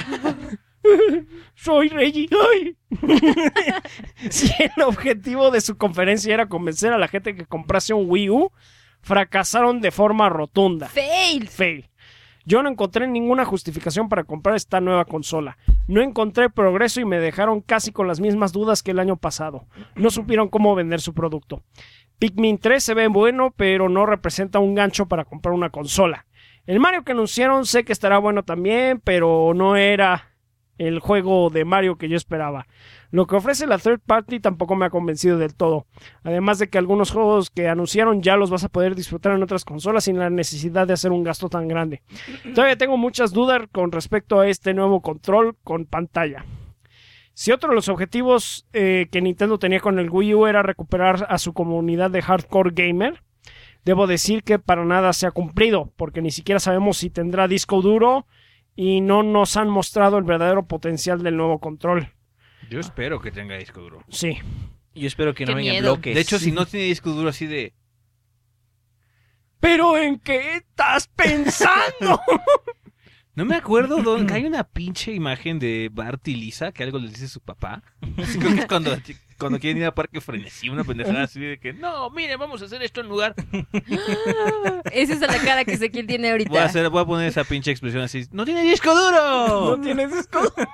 Soy Reggie. ¡Ay! Si el objetivo de su conferencia era convencer a la gente que comprase un Wii U, fracasaron de forma rotunda. Fail. Fail. Yo no encontré ninguna justificación para comprar esta nueva consola. No encontré progreso y me dejaron casi con las mismas dudas que el año pasado. No supieron cómo vender su producto. Pikmin tres se ve bueno, pero no representa un gancho para comprar una consola. El Mario que anunciaron sé que estará bueno también, pero no era el juego de Mario que yo esperaba. Lo que ofrece la third party tampoco me ha convencido del todo. Además de que algunos juegos que anunciaron ya los vas a poder disfrutar en otras consolas sin la necesidad de hacer un gasto tan grande. Todavía tengo muchas dudas con respecto a este nuevo control con pantalla. Si otro de los objetivos eh, que Nintendo tenía con el Wii U era recuperar a su comunidad de hardcore gamer, debo decir que para nada se ha cumplido, porque ni siquiera sabemos si tendrá disco duro y no nos han mostrado el verdadero potencial del nuevo control. Yo espero que tenga disco duro. Sí. Yo espero que Qué no vengan miedo. bloques. De hecho, si no tiene disco duro así de... ¿Pero en qué estás pensando? No me acuerdo dónde... Hay una pinche imagen de Bart y Lisa que algo les dice su papá. Así creo que es cuando, cuando quieren ir a Parque Frenesí, una pendejada así de que... No, miren, vamos a hacer esto en lugar... Esa es la cara que Ezequiel tiene ahorita. Voy a, hacer, voy a poner esa pinche expresión así. ¡No tiene disco duro! No tienes disco duro.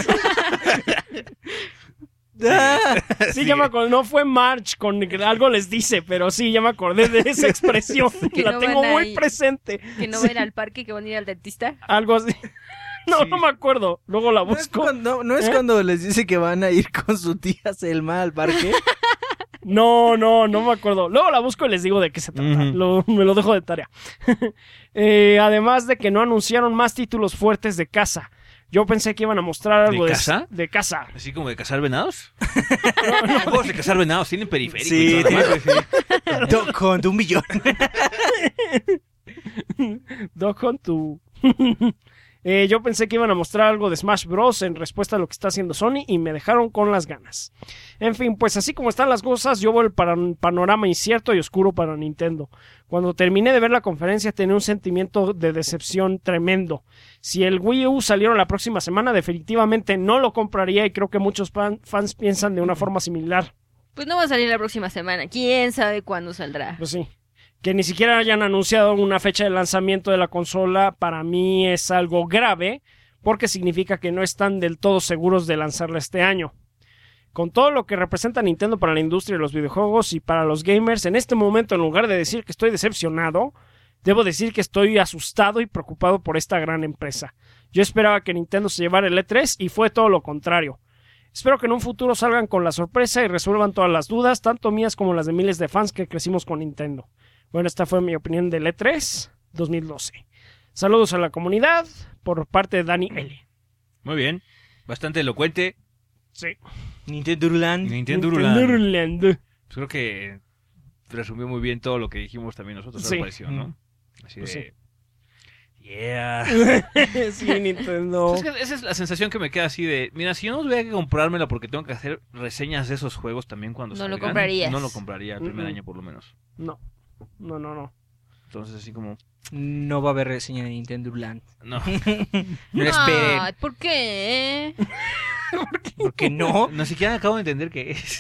Sí, Sí. ya me acordé. No fue March con algo les dice, pero sí, ya me acordé de esa expresión. Que La no tengo van muy ahí. presente. Que no Sí, van a ir al parque, que van a ir al dentista. algo así. No, Sí. no me acuerdo. Luego la ¿No es, busco. cuando, no es ¿Eh? cuando les dice que van a ir con su tía Selma al parque? No, no, no me acuerdo. Luego la busco y les digo de qué se trata. Ujú. Lo- me lo dejo de tarea. Eh, además de que no anunciaron más títulos fuertes de casa. Yo pensé que iban a mostrar algo ¿De de casa? de casa. Así como de cazar venados. Los juegos de cazar venados tienen periférico. Sí, y todo lo demás, sí. Do- con un millón. Dog Hunt tu... Eh, yo pensé que iban a mostrar algo de Smash Bros. En respuesta a lo que está haciendo Sony y me dejaron con las ganas. En fin, pues así como están las cosas, yo veo el pan- panorama incierto y oscuro para Nintendo. Cuando terminé de ver la conferencia tenía un sentimiento de decepción tremendo. Si el Wii U saliera la próxima semana, definitivamente no lo compraría y creo que muchos fan- fans piensan de una forma similar. Pues no va a salir la próxima semana. ¿Quién sabe cuándo saldrá? Pues sí. Que ni siquiera hayan anunciado una fecha de lanzamiento de la consola, para mí es algo grave, porque significa que no están del todo seguros de lanzarla este año. Con todo lo que representa Nintendo para la industria de los videojuegos y para los gamers, en este momento, en lugar de decir que estoy decepcionado, debo decir que estoy asustado y preocupado por esta gran empresa. Yo esperaba que Nintendo se llevara el E tres y fue todo lo contrario. Espero que en un futuro salgan con la sorpresa y resuelvan todas las dudas, tanto mías como las de miles de fans que crecimos con Nintendo. Bueno, esta fue mi opinión del E tres dos mil doce. Saludos a la comunidad por parte de Dani L. Muy bien. Bastante elocuente. Sí. Nintendo Land. Nintendo Land. Nintendo. Pues creo que resumió muy bien todo lo que dijimos también nosotros. Sí. Me pareció, ¿no? Así Pues de... Yeah. Sí, Nintendo. Es que esa es la sensación que me queda así de... Mira, si yo no tuviera que comprármela porque tengo que hacer reseñas de esos juegos también cuando No lo salgan, comprarías. No lo compraría el primer Mm-mm. año por lo menos. No. No, no, no. Entonces así como... No va a haber reseña de Nintendo Land. No. No lo esperen. Ay, ¿por qué? Porque no. No siquiera acabo de entender qué es.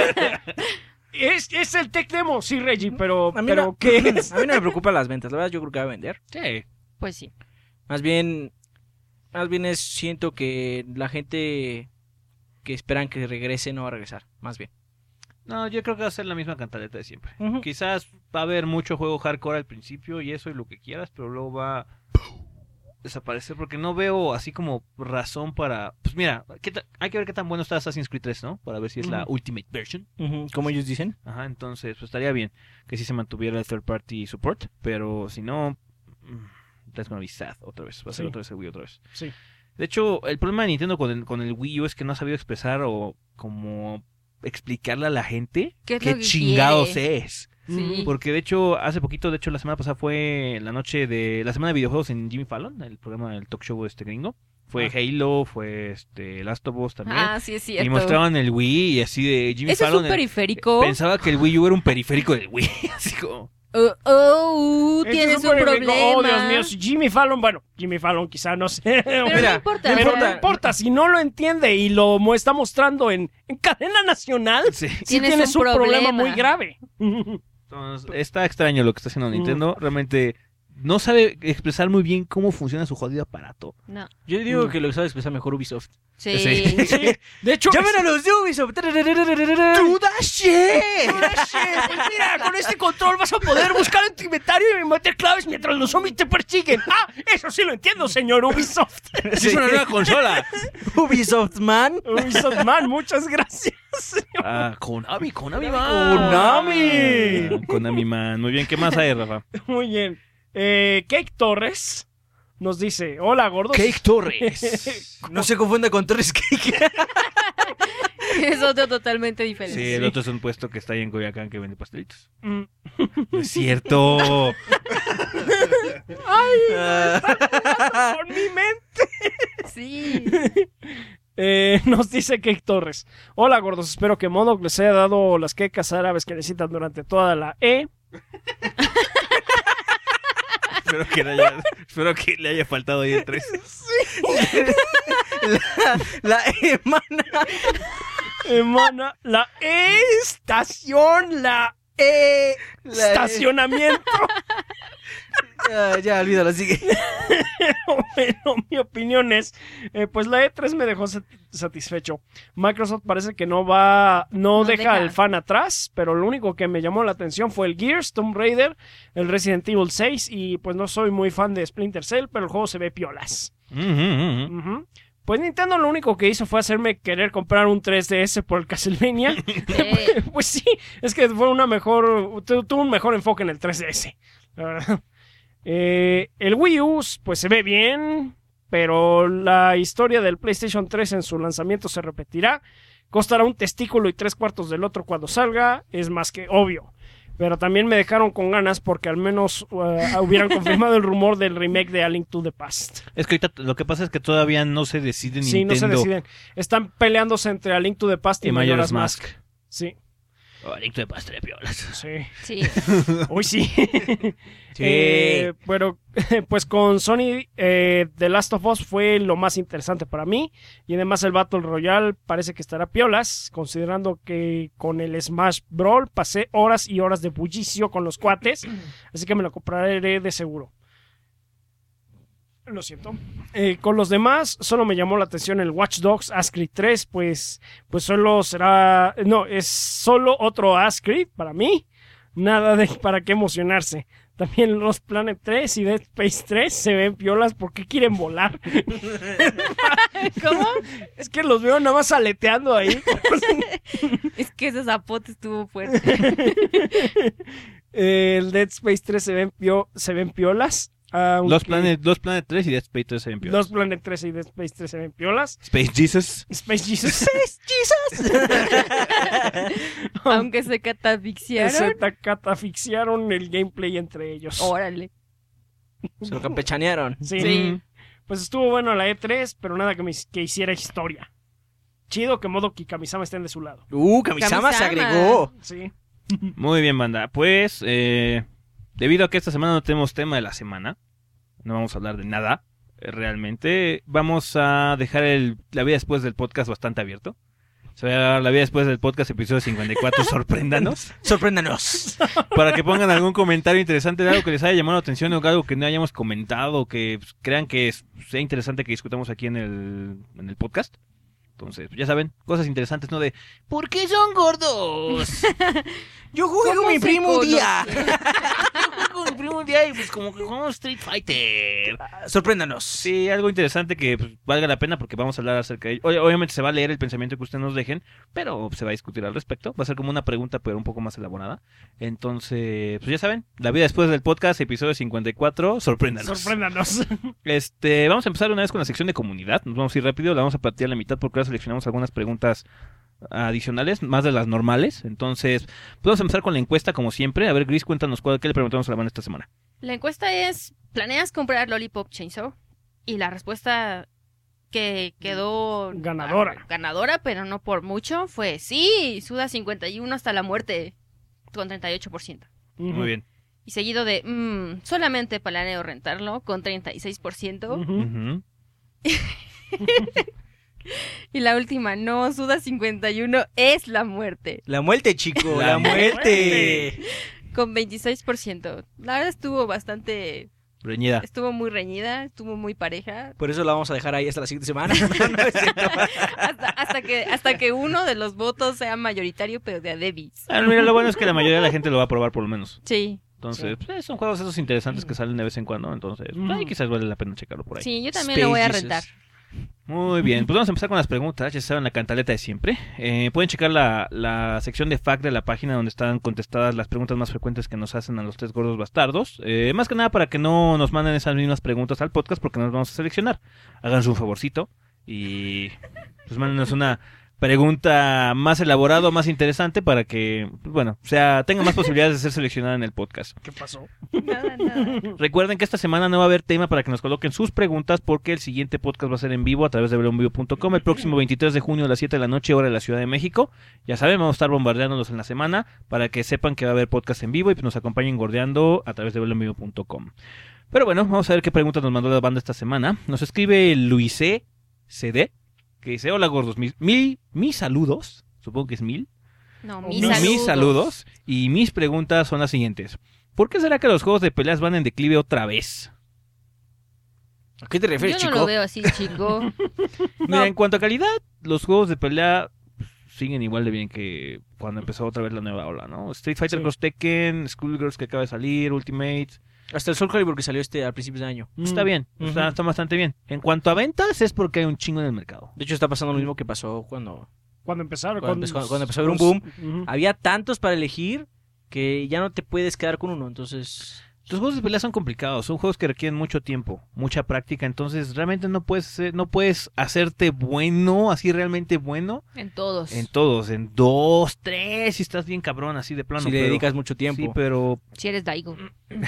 Es, es el Tech Demo, sí, Reggie, pero, A mí, pero no, ¿qué es? a mí no me preocupan las ventas. La verdad, yo creo que va a vender. Sí. Pues sí. Más bien, más bien es, siento que la gente que esperan que regrese no va a regresar. Más bien. No, yo creo que va a ser la misma cantaleta de siempre. Ujú. Quizás va a haber mucho juego hardcore al principio y eso y lo que quieras, pero luego va a desaparecer porque no veo así como razón para... Pues mira, ¿qué ta- hay que ver qué tan bueno está Assassin's Creed tres, ¿no? Para ver si es la Ujú. Ultimate Version. Ujú, como ellos dicen. Ajá, entonces pues estaría bien que sí se mantuviera el third party support, pero si no... mm, that's gonna be sad otra vez. Va a ser Sí. otra vez el Wii otra vez. Sí. De hecho, el problema de Nintendo con el, con el Wii U es que no ha sabido expresar o como explicarle a la gente ¿Qué es lo que chingados quiere? es. Sí. Porque de hecho, hace poquito, de hecho la semana pasada fue la noche de la semana de videojuegos en Jimmy Fallon, el programa del talk show este gringo. Fue Ah. Halo, fue este Last of Us también. Ah, sí, es cierto. y mostraban el Wii y así de Jimmy ¿Eso es Fallon. un eh, periférico? Pensaba que el Wii U era un periférico del Wii. Así como... Oh, oh, uh, Este tienes es un periférico. problema. Oh, Dios mío, si Jimmy Fallon, bueno, Jimmy Fallon quizá no sé. Pero Mira, no importa. no Pero ¿verdad? no importa, si no lo entiende y lo mu- está mostrando en, en cadena nacional, Sí. sí Tienes tienes un un problema problema. muy grave. Entonces, está extraño lo que está haciendo Nintendo. Realmente no sabe expresar muy bien cómo funciona su jodido aparato. No. Yo digo que lo que sabe expresar mejor Ubisoft. Sí. Sí. Sí, de hecho, ¡Llamen a los de Ubisoft! ¡Tú da shit! Pues mira, con este control vas a poder buscar en tu inventario y meter claves mientras los zombies te persiguen. ¡Ah! Eso sí lo entiendo, señor Ubisoft. Es una nueva consola. Ubisoft, man. Ubisoft, man, muchas gracias. Ah, Konami, Konami Man. Konami. Ah, Konami Man. Muy bien, ¿qué más hay, Rafa? Muy bien. Eh, Cake Torres nos dice, hola, gordos. Cake Torres. No se confunda con Torres Cake. Es otro totalmente diferente. Sí, el otro es un puesto que está ahí en Coyoacán que vende pastelitos. Mm. No es cierto. Con mi mente. Sí. Eh, nos dice Cake Torres. Hola, gordos. Espero que Modoc les haya dado las quecas árabes que necesitan durante toda la E. espero, que le haya, espero que le haya faltado ahí el tres. La, la emana. Emana la E estación, la E La estacionamiento. Ya, ya, olvídalo, sigue. Bueno, mi opinión es, eh, pues la E tres me dejó sat- satisfecho. Microsoft parece que no va, no, No deja, deja. al fan atrás, pero lo único que me llamó la atención fue el Gears, Tomb Raider, el Resident Evil seis y pues no soy muy fan de Splinter Cell, pero el juego se ve piolas. Mm, mm, mm. Ujú. Pues Nintendo lo único que hizo fue hacerme querer comprar un tres D S por el Castlevania. Sí. Pues sí, es que fue una mejor, tu- tuvo un mejor enfoque en el tres D S, la verdad. Eh, el Wii U pues se ve bien, pero la historia del PlayStation tres en su lanzamiento se repetirá. Costará un testículo y tres cuartos del otro cuando salga, es más que obvio. Pero también me dejaron con ganas porque al menos uh, hubieran confirmado el rumor del remake de A Link to the Past. Es que ahorita lo que pasa es que todavía no se decide Sí, no Nintendo. se deciden. Están peleándose entre A Link to the Past y, Y Majora's Majora's Mask. Mask. Sí, Oh, Link to the Past de piolas. sí. Sí. Uy, sí. Sí. Eh, bueno, pues con Sony, eh, The Last of Us fue lo más interesante para mí. Y además el Battle Royale parece que estará piolas, considerando que con el Smash Brawl pasé horas y horas de bullicio con los cuates. Así que me lo compraré de seguro. Lo siento. Eh, con los demás, solo me llamó la atención el Watch Dogs Assassin's Creed tres, pues, pues solo será... No, es solo otro Assassin's Creed para mí. Nada de para qué emocionarse. También los Planet tres y Dead Space tres se ven piolas porque quieren volar. ¿Cómo? Es que los veo nada más aleteando ahí. Es que ese zapote estuvo fuerte. Eh, el Dead Space tres se ven, pio- se ven piolas. aunque Los Planet, los Planet tres y Dead Space tres se ven piolas. Los Planet tres y Dead Space tres se ven piolas. Space Jesus. Space Jesus. Aunque se catafixiaron. Se ta- catafixiaron el gameplay entre ellos. Órale. Se lo campechanearon. Sí. Sí. Pues estuvo bueno la E tres, pero nada que, me, que hiciera historia. Chido que Modoc y Kamisama estén de su lado. Uh, Kamisama se Kamisama. agregó. Sí. Muy bien, banda. Pues, eh, debido a que esta semana no tenemos tema de la semana, no vamos a hablar de nada, eh, realmente, vamos a dejar el, la vida después del podcast bastante abierto. Se va a llamar La vida después del podcast, episodio cincuenta y cuatro, sorpréndanos. Sorpréndanos. Para que pongan algún comentario interesante de algo que les haya llamado la atención o algo que no hayamos comentado, que pues, crean que es- sea interesante que discutamos aquí en el, en el podcast. Entonces, ya saben, cosas interesantes, ¿no? De ¿por qué son gordos? Yo jugué ¿Cómo con mi se primo un día. Con mi primo un día y pues como que jugamos Street Fighter. Sorpréndanos. Sí, algo interesante que pues, valga la pena porque vamos a hablar acerca de ello. Ob- Obviamente se va a leer el pensamiento que ustedes nos dejen, pero se va a discutir al respecto. Va a ser como una pregunta, pero un poco más elaborada. Entonces, pues ya saben, la vida después del podcast, episodio cincuenta y cuatro, sorpréndanos. Sorpréndanos. Este, vamos a empezar una vez con la sección de comunidad. Nos vamos a ir rápido, la vamos a partir a la mitad porque ahora seleccionamos algunas preguntas adicionales, más de las normales. Entonces, pues vamos a empezar con la encuesta como siempre. A ver, Gris, cuéntanos cuál, qué le preguntamos a la banda esta semana. La encuesta es, ¿planeas comprar Lollipop Chainsaw? Y la respuesta que quedó Ganadora. ganadora, pero no por mucho, fue sí, Suda cincuenta y uno hasta la muerte, con treinta y ocho por ciento. Muy bien. Y seguido de, mmm, solamente planeo rentarlo, con treinta y seis por ciento. Ujú. Ujú. Y la última, no, Suda cincuenta y uno es la muerte, La muerte, chico. La La, muerte. con veintiséis por ciento. La verdad estuvo bastante Reñida. Estuvo muy reñida, estuvo muy pareja. Por eso la vamos a dejar ahí hasta la siguiente semana. No, no es cierto. hasta, hasta, que, hasta que uno de los votos sea mayoritario, pero de a Davis. Ah, mira, lo bueno es que la mayoría de la gente lo va a probar por lo menos. Sí. Entonces, pues, son juegos esos interesantes que salen de vez en cuando. Entonces, pues, ahí quizás vale la pena checarlo por ahí. Sí, yo también lo voy a Space rentar. Jesus. Muy bien, pues vamos a empezar con las preguntas. Ya saben, la cantaleta de siempre. Eh, pueden checar la, la sección de fact de la página donde están contestadas las preguntas más frecuentes que nos hacen a los tres gordos bastardos. Eh, más que nada para que no nos manden esas mismas preguntas al podcast porque nos vamos a seleccionar. Háganse un favorcito y pues mándenos una pregunta más elaborada, más interesante para que, pues, bueno, o sea, tenga más posibilidades de ser seleccionada en el podcast. ¿Qué pasó? Nada, nada. Recuerden que esta semana no va a haber tema para que nos coloquen sus preguntas porque el siguiente podcast va a ser en vivo a través de belonvivo punto com el próximo veintitrés de junio a las siete de la noche, hora de la Ciudad de México. Ya saben, vamos a estar bombardeándolos en la semana para que sepan que va a haber podcast en vivo y pues nos acompañen gordeando a través de belonvivo punto com. Pero bueno, vamos a ver qué preguntas nos mandó la banda esta semana. Nos escribe Luise C D, que dice: hola gordos, mis, mil, mis saludos, supongo que es mil. No, Mis mis mis saludos. saludos y mis preguntas son las siguientes. ¿Por qué será que los juegos de peleas van en declive otra vez? ¿A qué te refieres, Yo no chico? lo veo así, chico. Mira, en cuanto a calidad, los juegos de pelea siguen igual de bien que cuando empezó otra vez la nueva ola, ¿no? Street Fighter Sí. Cross Tekken, Skullgirls que acaba de salir, Ultimate, Hasta el Soul Calibur que salió este a principios de año. está bien, Ujú. está, está bastante bien. En cuanto a ventas, es porque hay un chingo en el mercado. De hecho, está pasando lo mismo que pasó cuando Cuando empezaron. Cuando empezó- cuando empezó a haber un boom. Ujú. había tantos para elegir que ya no te puedes quedar con uno. Entonces, Los juegos de pelea son complicados, son juegos que requieren mucho tiempo, mucha práctica, entonces realmente no puedes ser- no puedes hacerte bueno, así realmente bueno, En todos. en todos, en dos, tres, si estás bien cabrón, así de plano. si le pero- dedicas mucho tiempo. Sí, pero Si eres Daigo.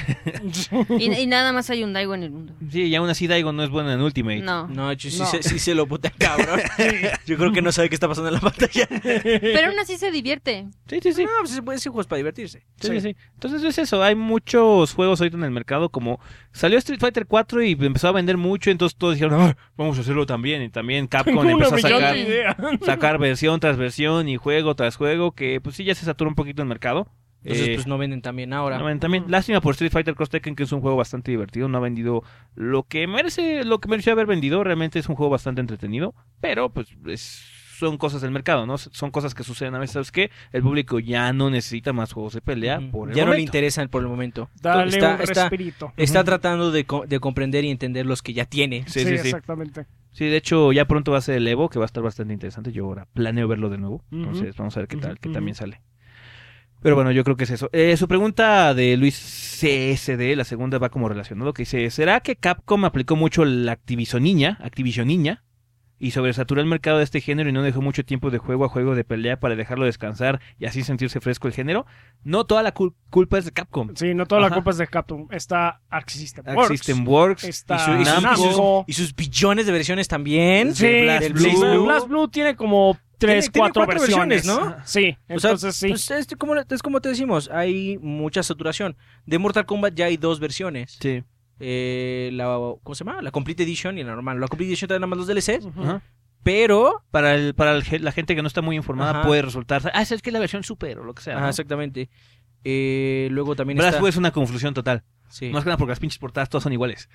Y, y nada más hay un Daigo en el mundo. sí, y aún así Daigo no es bueno en Ultimate. No. No, de hecho, sí, No. Se, sí se lo puta cabrón. Yo creo que no sabe qué está pasando en la pantalla. Pero aún así se divierte. Sí, sí, sí. No, pues se puede ser juegos para divertirse. Sí, sí, sí. Entonces es eso, hay muchos juegos ahorita en el mercado, como salió Street Fighter cuatro y empezó a vender mucho, entonces todos dijeron, "Ah, vamos a hacerlo también", y también Capcom Tengo una empezó a brillante sacar, idea. sacar versión tras versión y juego tras juego, que pues sí ya se satura un poquito el mercado. Entonces, Eh, pues no venden también ahora. no ven, también, lástima por Street Fighter Cross Tekken, que es un juego bastante divertido, no ha vendido lo que merece, lo que mereció haber vendido, realmente es un juego bastante entretenido, pero pues es- son cosas del mercado, ¿no? Son cosas que suceden a veces, ¿sabes qué? El público ya no necesita más juegos de pelea Ujú. por el Ya no le momento. interesan por el momento. Dale está, un está, respirito. está Ujú. tratando de, co- de comprender y entender los que ya tiene. Sí, Sí, sí, sí. exactamente. Sí, de hecho, ya pronto va a ser el Evo, que va a estar bastante interesante. Yo ahora planeo verlo de nuevo. Ujú. Entonces, vamos a ver qué tal, Ujú, que ujú. también sale. Pero bueno, yo creo que es eso. Eh, su pregunta de Luis C S D, la segunda va como relacionado, que dice: ¿será que Capcom aplicó mucho la Activision Niña, Activision Niña, y sobresaturó el mercado de este género y no dejó mucho tiempo de juego a juego de pelea para dejarlo descansar y así sentirse fresco el género? No toda la cul- culpa es de Capcom. Sí, no toda Ajá. la culpa es de Capcom. Está Arc System Arc Works. System Works, Está y, su- y sus, Namco. y sus- y sus billones de versiones también. Sí, Del Blast del Blue. Blaze Blue. Blast Blue tiene como tres, Tiene- tiene cuatro, cuatro versiones, versiones, ¿no? Sí, O sea, entonces sí. pues, es, como, es como te decimos, hay mucha saturación. De Mortal Kombat ya hay dos versiones. Sí. Eh, la, ¿Cómo se llama? La Complete Edition y la normal. La Complete Edition trae nada más los D L Cs, Ujú. Ajá. pero... Para, el, para el ge- la gente que no está muy informada Ajá. puede resultar, ah, esa es que es la versión super o lo que sea. Ajá, ¿no? exactamente. Eh, luego también Blast está... Blue es una confusión total. Sí. Más que nada porque las pinches portadas todas son iguales.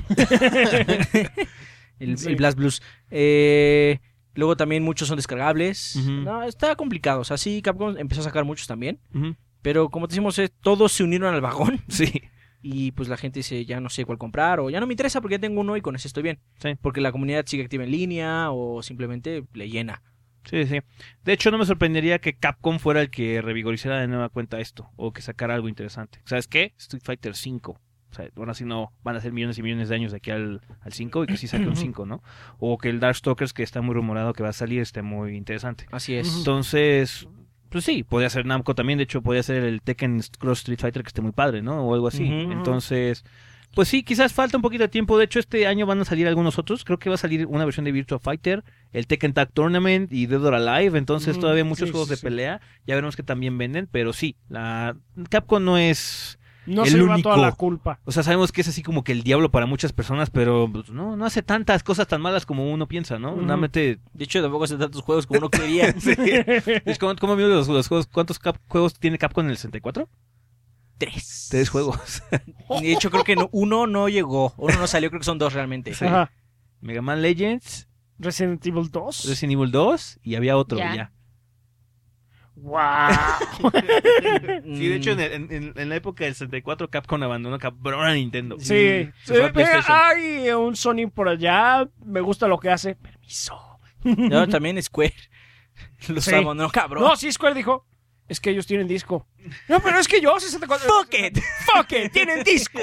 el, Sí. el Blast Blues. Eh, luego también muchos son descargables. Ujú. No, está complicado. O sea, sí, Capcom empezó a sacar muchos también. Ujú. Pero como te decimos, eh, todos se unieron al vagón. Sí. Y pues la gente dice, ya no sé cuál comprar. O ya no me interesa porque ya tengo uno y con ese estoy bien. Sí. Porque la comunidad sigue activa en línea o simplemente le llena. Sí, sí. De hecho, no me sorprendería que Capcom fuera el que revigorizara de nueva cuenta esto. O que sacara algo interesante. ¿Sabes qué? Street Fighter cinco. O sea, bueno, así no van a ser millones y millones de años de aquí al, al cinco y que sí saque un cinco, ¿no? O que el Darkstalkers, que está muy rumorado que va a salir, esté muy interesante. Así es. Ujú. Entonces, pues sí, podría ser Namco también. De hecho, podría ser el Tekken Cross Street Fighter que esté muy padre, ¿no? O algo así. Ujú. Entonces, pues sí, quizás falta un poquito de tiempo. De hecho, este año van a salir algunos otros. Creo que va a salir una versión de Virtua Fighter, el Tekken Tag Tournament y Dead or Alive. Entonces, Ujú, todavía muchos sí, juegos sí, de sí. pelea. Ya veremos que también venden. Pero sí, la Capcom no es... No el se lleva único. toda la culpa. O sea, sabemos que es así como que el diablo para muchas personas, pero pues, no, no hace tantas cosas tan malas como uno piensa, ¿no? Ujú. Realmente... De hecho, tampoco hace tantos juegos como uno creía. Sí. Es como, ¿cómo vio los, los juegos? ¿Cuántos cap- juegos tiene Capcom en el sesenta y cuatro? tres. Tres juegos. De hecho, creo que no- uno no llegó. Uno no salió, creo que son dos realmente. Sí. Ajá. Mega Man Legends, Resident Evil dos. Resident Evil dos y había otro Ya. ya. ¡Wow! Sí, de hecho, en, el- en- en- en la época del sesenta y cuatro Capcom abandonó cabrón a Nintendo. Sí. Se fue a Eh, PlayStation. hay un Sony por allá. Me gusta lo que hace. Permiso. No, también Square. Los Sí. abandonó, cabrón. No, sí, Square dijo. Es que ellos tienen disco. No, pero es que yo sesenta y cuatro. Fuck it. Fuck it, tienen disco.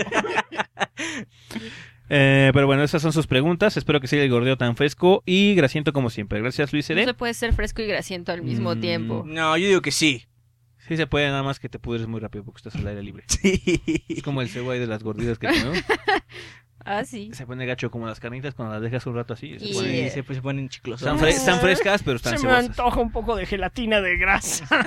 Eh, pero bueno, esas son sus preguntas. Espero que siga el gordeo tan fresco y grasiento como siempre. Gracias, Luis No C D. se puede ser fresco y grasiento al mismo Mm. tiempo. No, yo digo que sí. Sí se puede, nada más que te pudres muy rápido porque estás al aire libre. Sí. Es como el cebo ahí de las gorditas que tenemos. Ah, sí. Se pone gacho como las carnitas cuando las dejas un rato así. Se Y- pone- Sí, se, pues, se ponen chiclosos. están, fre- están frescas, pero están Se me cebosas. antoja un poco de gelatina de grasa.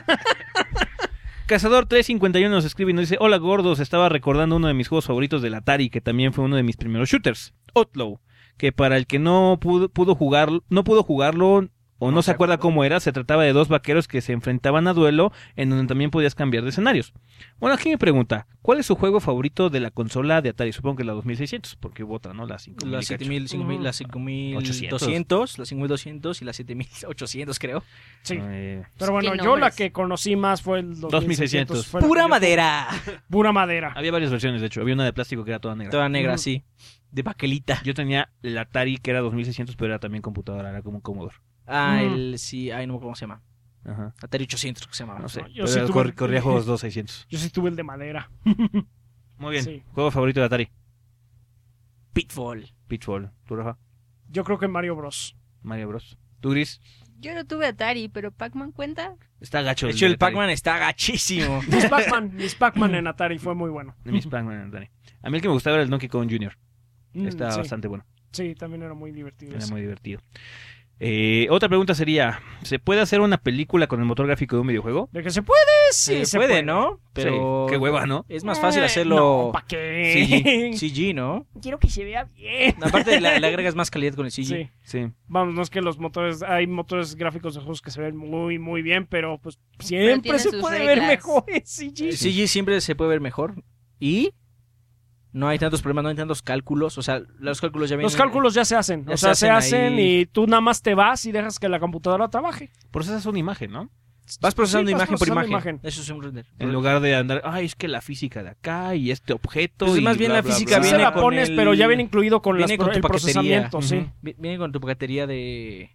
Cazador tres cincuenta y uno nos escribe y nos dice: Hola gordos, estaba recordando uno de mis juegos favoritos del Atari, que también fue uno de mis primeros shooters, Outlaw, que para el que no pudo, pudo jugar, no pudo jugarlo o no, No se se acuerda acuerda. cómo era, se trataba de dos vaqueros que se enfrentaban a duelo, en donde también podías cambiar de escenarios. Bueno, aquí me pregunta, ¿cuál es su juego favorito de la consola de Atari? Supongo que la dos mil seiscientos, porque hubo otra, ¿no? La cinco mil La y cacho. siete mil, cinco mil, la cinco mil doscientos, la cinco mil doscientos y la siete mil ochocientos, creo. Sí. Eh, Pero bueno, ¿Qué yo nombres? la que conocí más fue el dos mil seiscientos. dos mil seiscientos. Fue la ¡Pura que yo- madera! Pura madera. había varias versiones, de hecho. Había una de plástico que era toda negra. Toda negra, Ujú. sí. De baquelita. Yo tenía el Atari que era dos mil seiscientos, pero era también computadora, era como un Commodore. Ah, Ujú. el, sí, ay, no me acuerdo cómo se llama. Ajá. Atari ochocientos, creo que se llamaba. No sé, yo pero sí tuve- cor- corría juegos dos mil seiscientos. Yo sí tuve el de madera. Muy bien. Sí. Juego favorito de Atari. Pitfall. Pitfall. ¿Tú, Rafa? Yo creo que Mario Bros. Mario Bros. ¿Tú, Gris? Yo no tuve Atari, pero Pac-Man cuenta. Está gacho. De hecho, el Atari. Pac-Man está gachísimo. Miss Pac-Man, Miss Pac-Man en Atari fue muy bueno. De mis Pac-Man en Atari. A mí el que me gustaba era el Donkey Kong junior Mm, Está sí. bastante bueno. Sí, también era muy divertido. Era ese. muy divertido. Eh, otra pregunta sería, ¿se puede hacer una película con el motor gráfico de un videojuego? De que se puede, sí, se, se puede, ¿no? Sí, qué hueva, ¿no? Es más fácil Eh, hacerlo No, ¿para qué? C G, ¿no? Quiero que se vea bien. Aparte, le, le agregas más calidad con el C G. Sí. Sí. Vamos, no es que los motores, hay motores gráficos de juegos que se ven muy, muy bien, pero pues siempre tienen se sus puede reglas. ver mejor en C G. El C G siempre se puede ver mejor. Y no hay tantos problemas, no hay tantos cálculos. O sea, los cálculos ya vienen. Los cálculos ya se hacen, Ya o se sea, se hacen hacen ahí. y tú nada más te vas y dejas que la computadora trabaje. Procesas una imagen, ¿no? Vas procesando Sí, vas imagen por procesando imagen. Eso es un render. En lugar de andar, ay, es que la física de acá y este objeto. Pues y más bien bla, la bla, física bla. Sí se viene la con pones, el- pero ya viene incluido con, las viene con pro- tu el paquetería. procesamiento, sí. Ujú. Vi- Viene con tu paquetería de.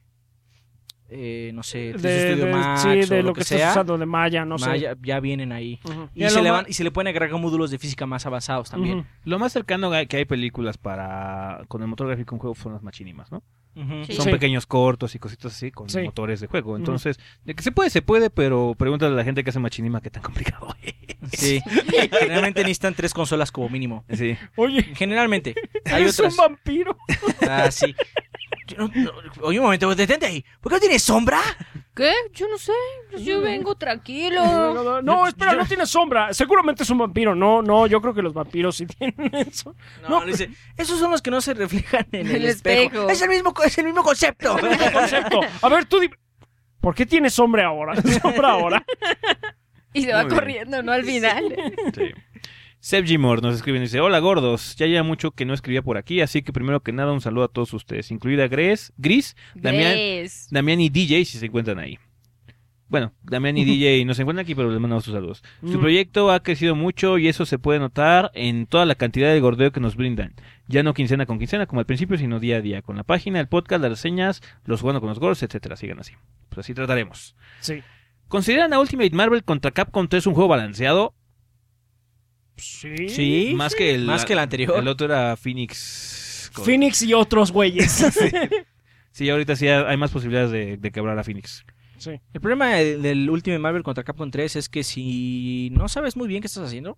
Eh, no sé, De, Studio de- Max sí, o de lo, lo que, que, estás sea. usando, de Maya, no sé. Maya, ya vienen ahí. Ujú. Y, a se lo le ma- van- y se le pueden agregar módulos de física más avanzados también. Ujú. Lo más cercano que hay películas para con el motor gráfico de un juego son las machinimas, ¿no? Ujú. Sí. Son Sí. pequeños cortos y cositas así con Sí. motores de juego. Entonces, de que se puede, se puede, pero pregúntale a la gente que hace machinima qué tan complicado es. Sí. Generalmente necesitan tres consolas como mínimo. Sí. Oye, Generalmente. Hay eres otras. un vampiro. Ah, sí. Yo no- no- oye, un momento, detente ahí. ¿Por qué no tienes sombra? ¿Qué? Yo no sé. Pues yo vengo tranquilo. No, no, espera, no tiene sombra. Seguramente es un vampiro. No, no, yo creo que los vampiros sí tienen eso. No, No, le dice, esos son los que no se reflejan en el, El espejo. espejo. Es el mismo, co- es el mismo concepto. Concepto. A ver, tú dime. ¿Por qué tienes sombra ahora? Sombra ahora. Y se va Muy bien. corriendo, ¿no? Al final. Sí. Seb Gmore nos escribe y dice: Hola gordos, ya lleva mucho que no escribía por aquí, así que primero que nada un saludo a todos ustedes, incluida Gres, Gris, Damián, Grace. Damián y D J si se encuentran ahí. Bueno, Damián y D J no se encuentran aquí, pero les mandamos sus saludos. Su Mm. proyecto ha crecido mucho y eso se puede notar en toda la cantidad de gordeo que nos brindan. Ya no quincena con quincena como al principio, sino día a día. Con la página, el podcast, las reseñas, los jugando con los gordos, etcétera. Sigan así. Pues así trataremos. Sí. ¿Consideran a Ultimate Marvel contra Capcom tres un juego balanceado? Sí. Sí. Más que el, Más que el anterior. El otro era Phoenix. con- Phoenix y otros güeyes. Sí, ahorita sí hay más posibilidades de, de quebrar a Phoenix. Sí. El problema del, del Ultimate Marvel contra Capcom tres es que si no sabes muy bien qué estás haciendo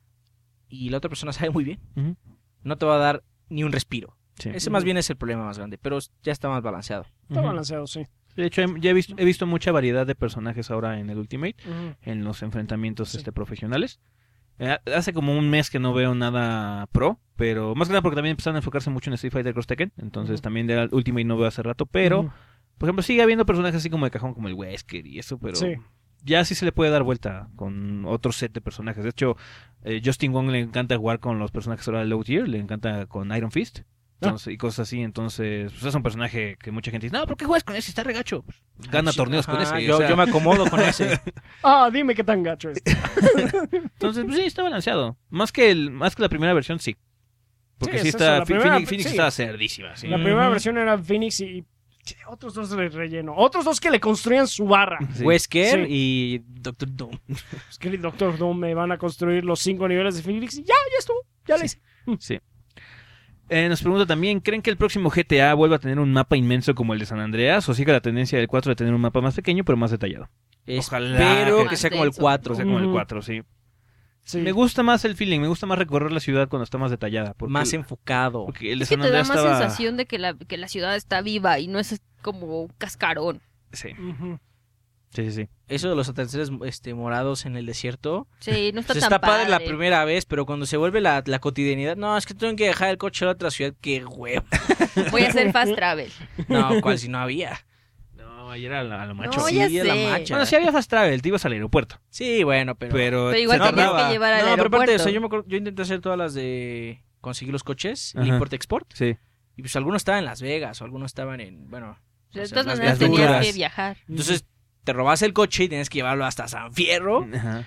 y la otra persona sabe muy bien, Ujú. no te va a dar ni un respiro. Sí. Ese más bien es el problema más grande, pero ya está más balanceado. Está Ujú. balanceado, sí. De hecho, he- ya he visto, he visto mucha variedad de personajes ahora en el Ultimate, Ujú. en los enfrentamientos Sí. este, profesionales. Eh, hace como un mes que no veo nada pro, pero más que nada porque también empezaron a enfocarse mucho en Street Fighter Cross Tekken, entonces Ujú. también de Ultimate no veo hace rato, pero, Ujú. por ejemplo, sigue habiendo personajes así como de cajón, como el Wesker y eso, pero Sí. ya sí se le puede dar vuelta con otro set de personajes. De hecho, eh, Justin Wong le encanta jugar con los personajes ahora de Low Tier, le encanta con Iron Fist. Entonces, ah. Y cosas así, entonces pues es un personaje que mucha gente dice, no, ¿por qué juegas con ese? Está regacho. Pues, gana sí, torneos ajá, con ese. Yo, o sea... yo me acomodo con ese. Ah, dime qué tan gacho es. Entonces, pues sí, está balanceado. Más que el, más que la primera versión, sí. Porque sí, sí está, primera, Phoenix, Phoenix sí. estaba cerdísima. Sí. La primera uh-huh. versión era Phoenix y otros dos de relleno. Otros dos que le construían su barra. Sí. Wesker sí. y Doctor Doom. Wesker y Doctor Doom me van a construir los cinco niveles de Phoenix y ya, ya estuvo. Ya sí. le hice. Sí. Eh, nos pregunta también, ¿creen que el próximo G T A vuelva a tener un mapa inmenso como el de San Andreas o siga la tendencia del cuatro de tener un mapa más pequeño pero más detallado? Espero que, que sea como el cuatro. Que sea como el cuatro, sí. Sí. Me gusta más el feeling, me gusta más recorrer la ciudad cuando está más detallada. Más el, enfocado. Porque el de es que San te da Andreas más estaba... sensación de que la, que la ciudad está viva y no es como un cascarón. Sí. Uh-huh. Sí, sí, sí. Eso de los atardeceres este, morados en el desierto. Sí, no está pues tan está padre padre la primera vez, pero cuando se vuelve la, la cotidianidad, no, es que tengo que dejar el coche a la otra ciudad, qué huevo. Voy a hacer fast travel. No, ¿cuál si no había? No, ayer a, la, a lo macho. No, sí, ya a sé. la macha. Bueno, sí había fast travel, te ibas al aeropuerto. Sí, bueno, pero... Pero, pero igual tenías que llevar al no, aeropuerto. pero aparte de eso, yo, me acuerdo, yo intenté hacer todas las de conseguir los coches, el import-export. Sí. Y pues algunos estaban en Las Vegas, o algunos estaban en, bueno... De o sea, todas maneras tenías que viajar. Entonces... te robas el coche y tienes que llevarlo hasta San Fierro. Ajá.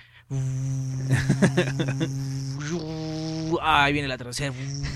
Ahí viene la tercera.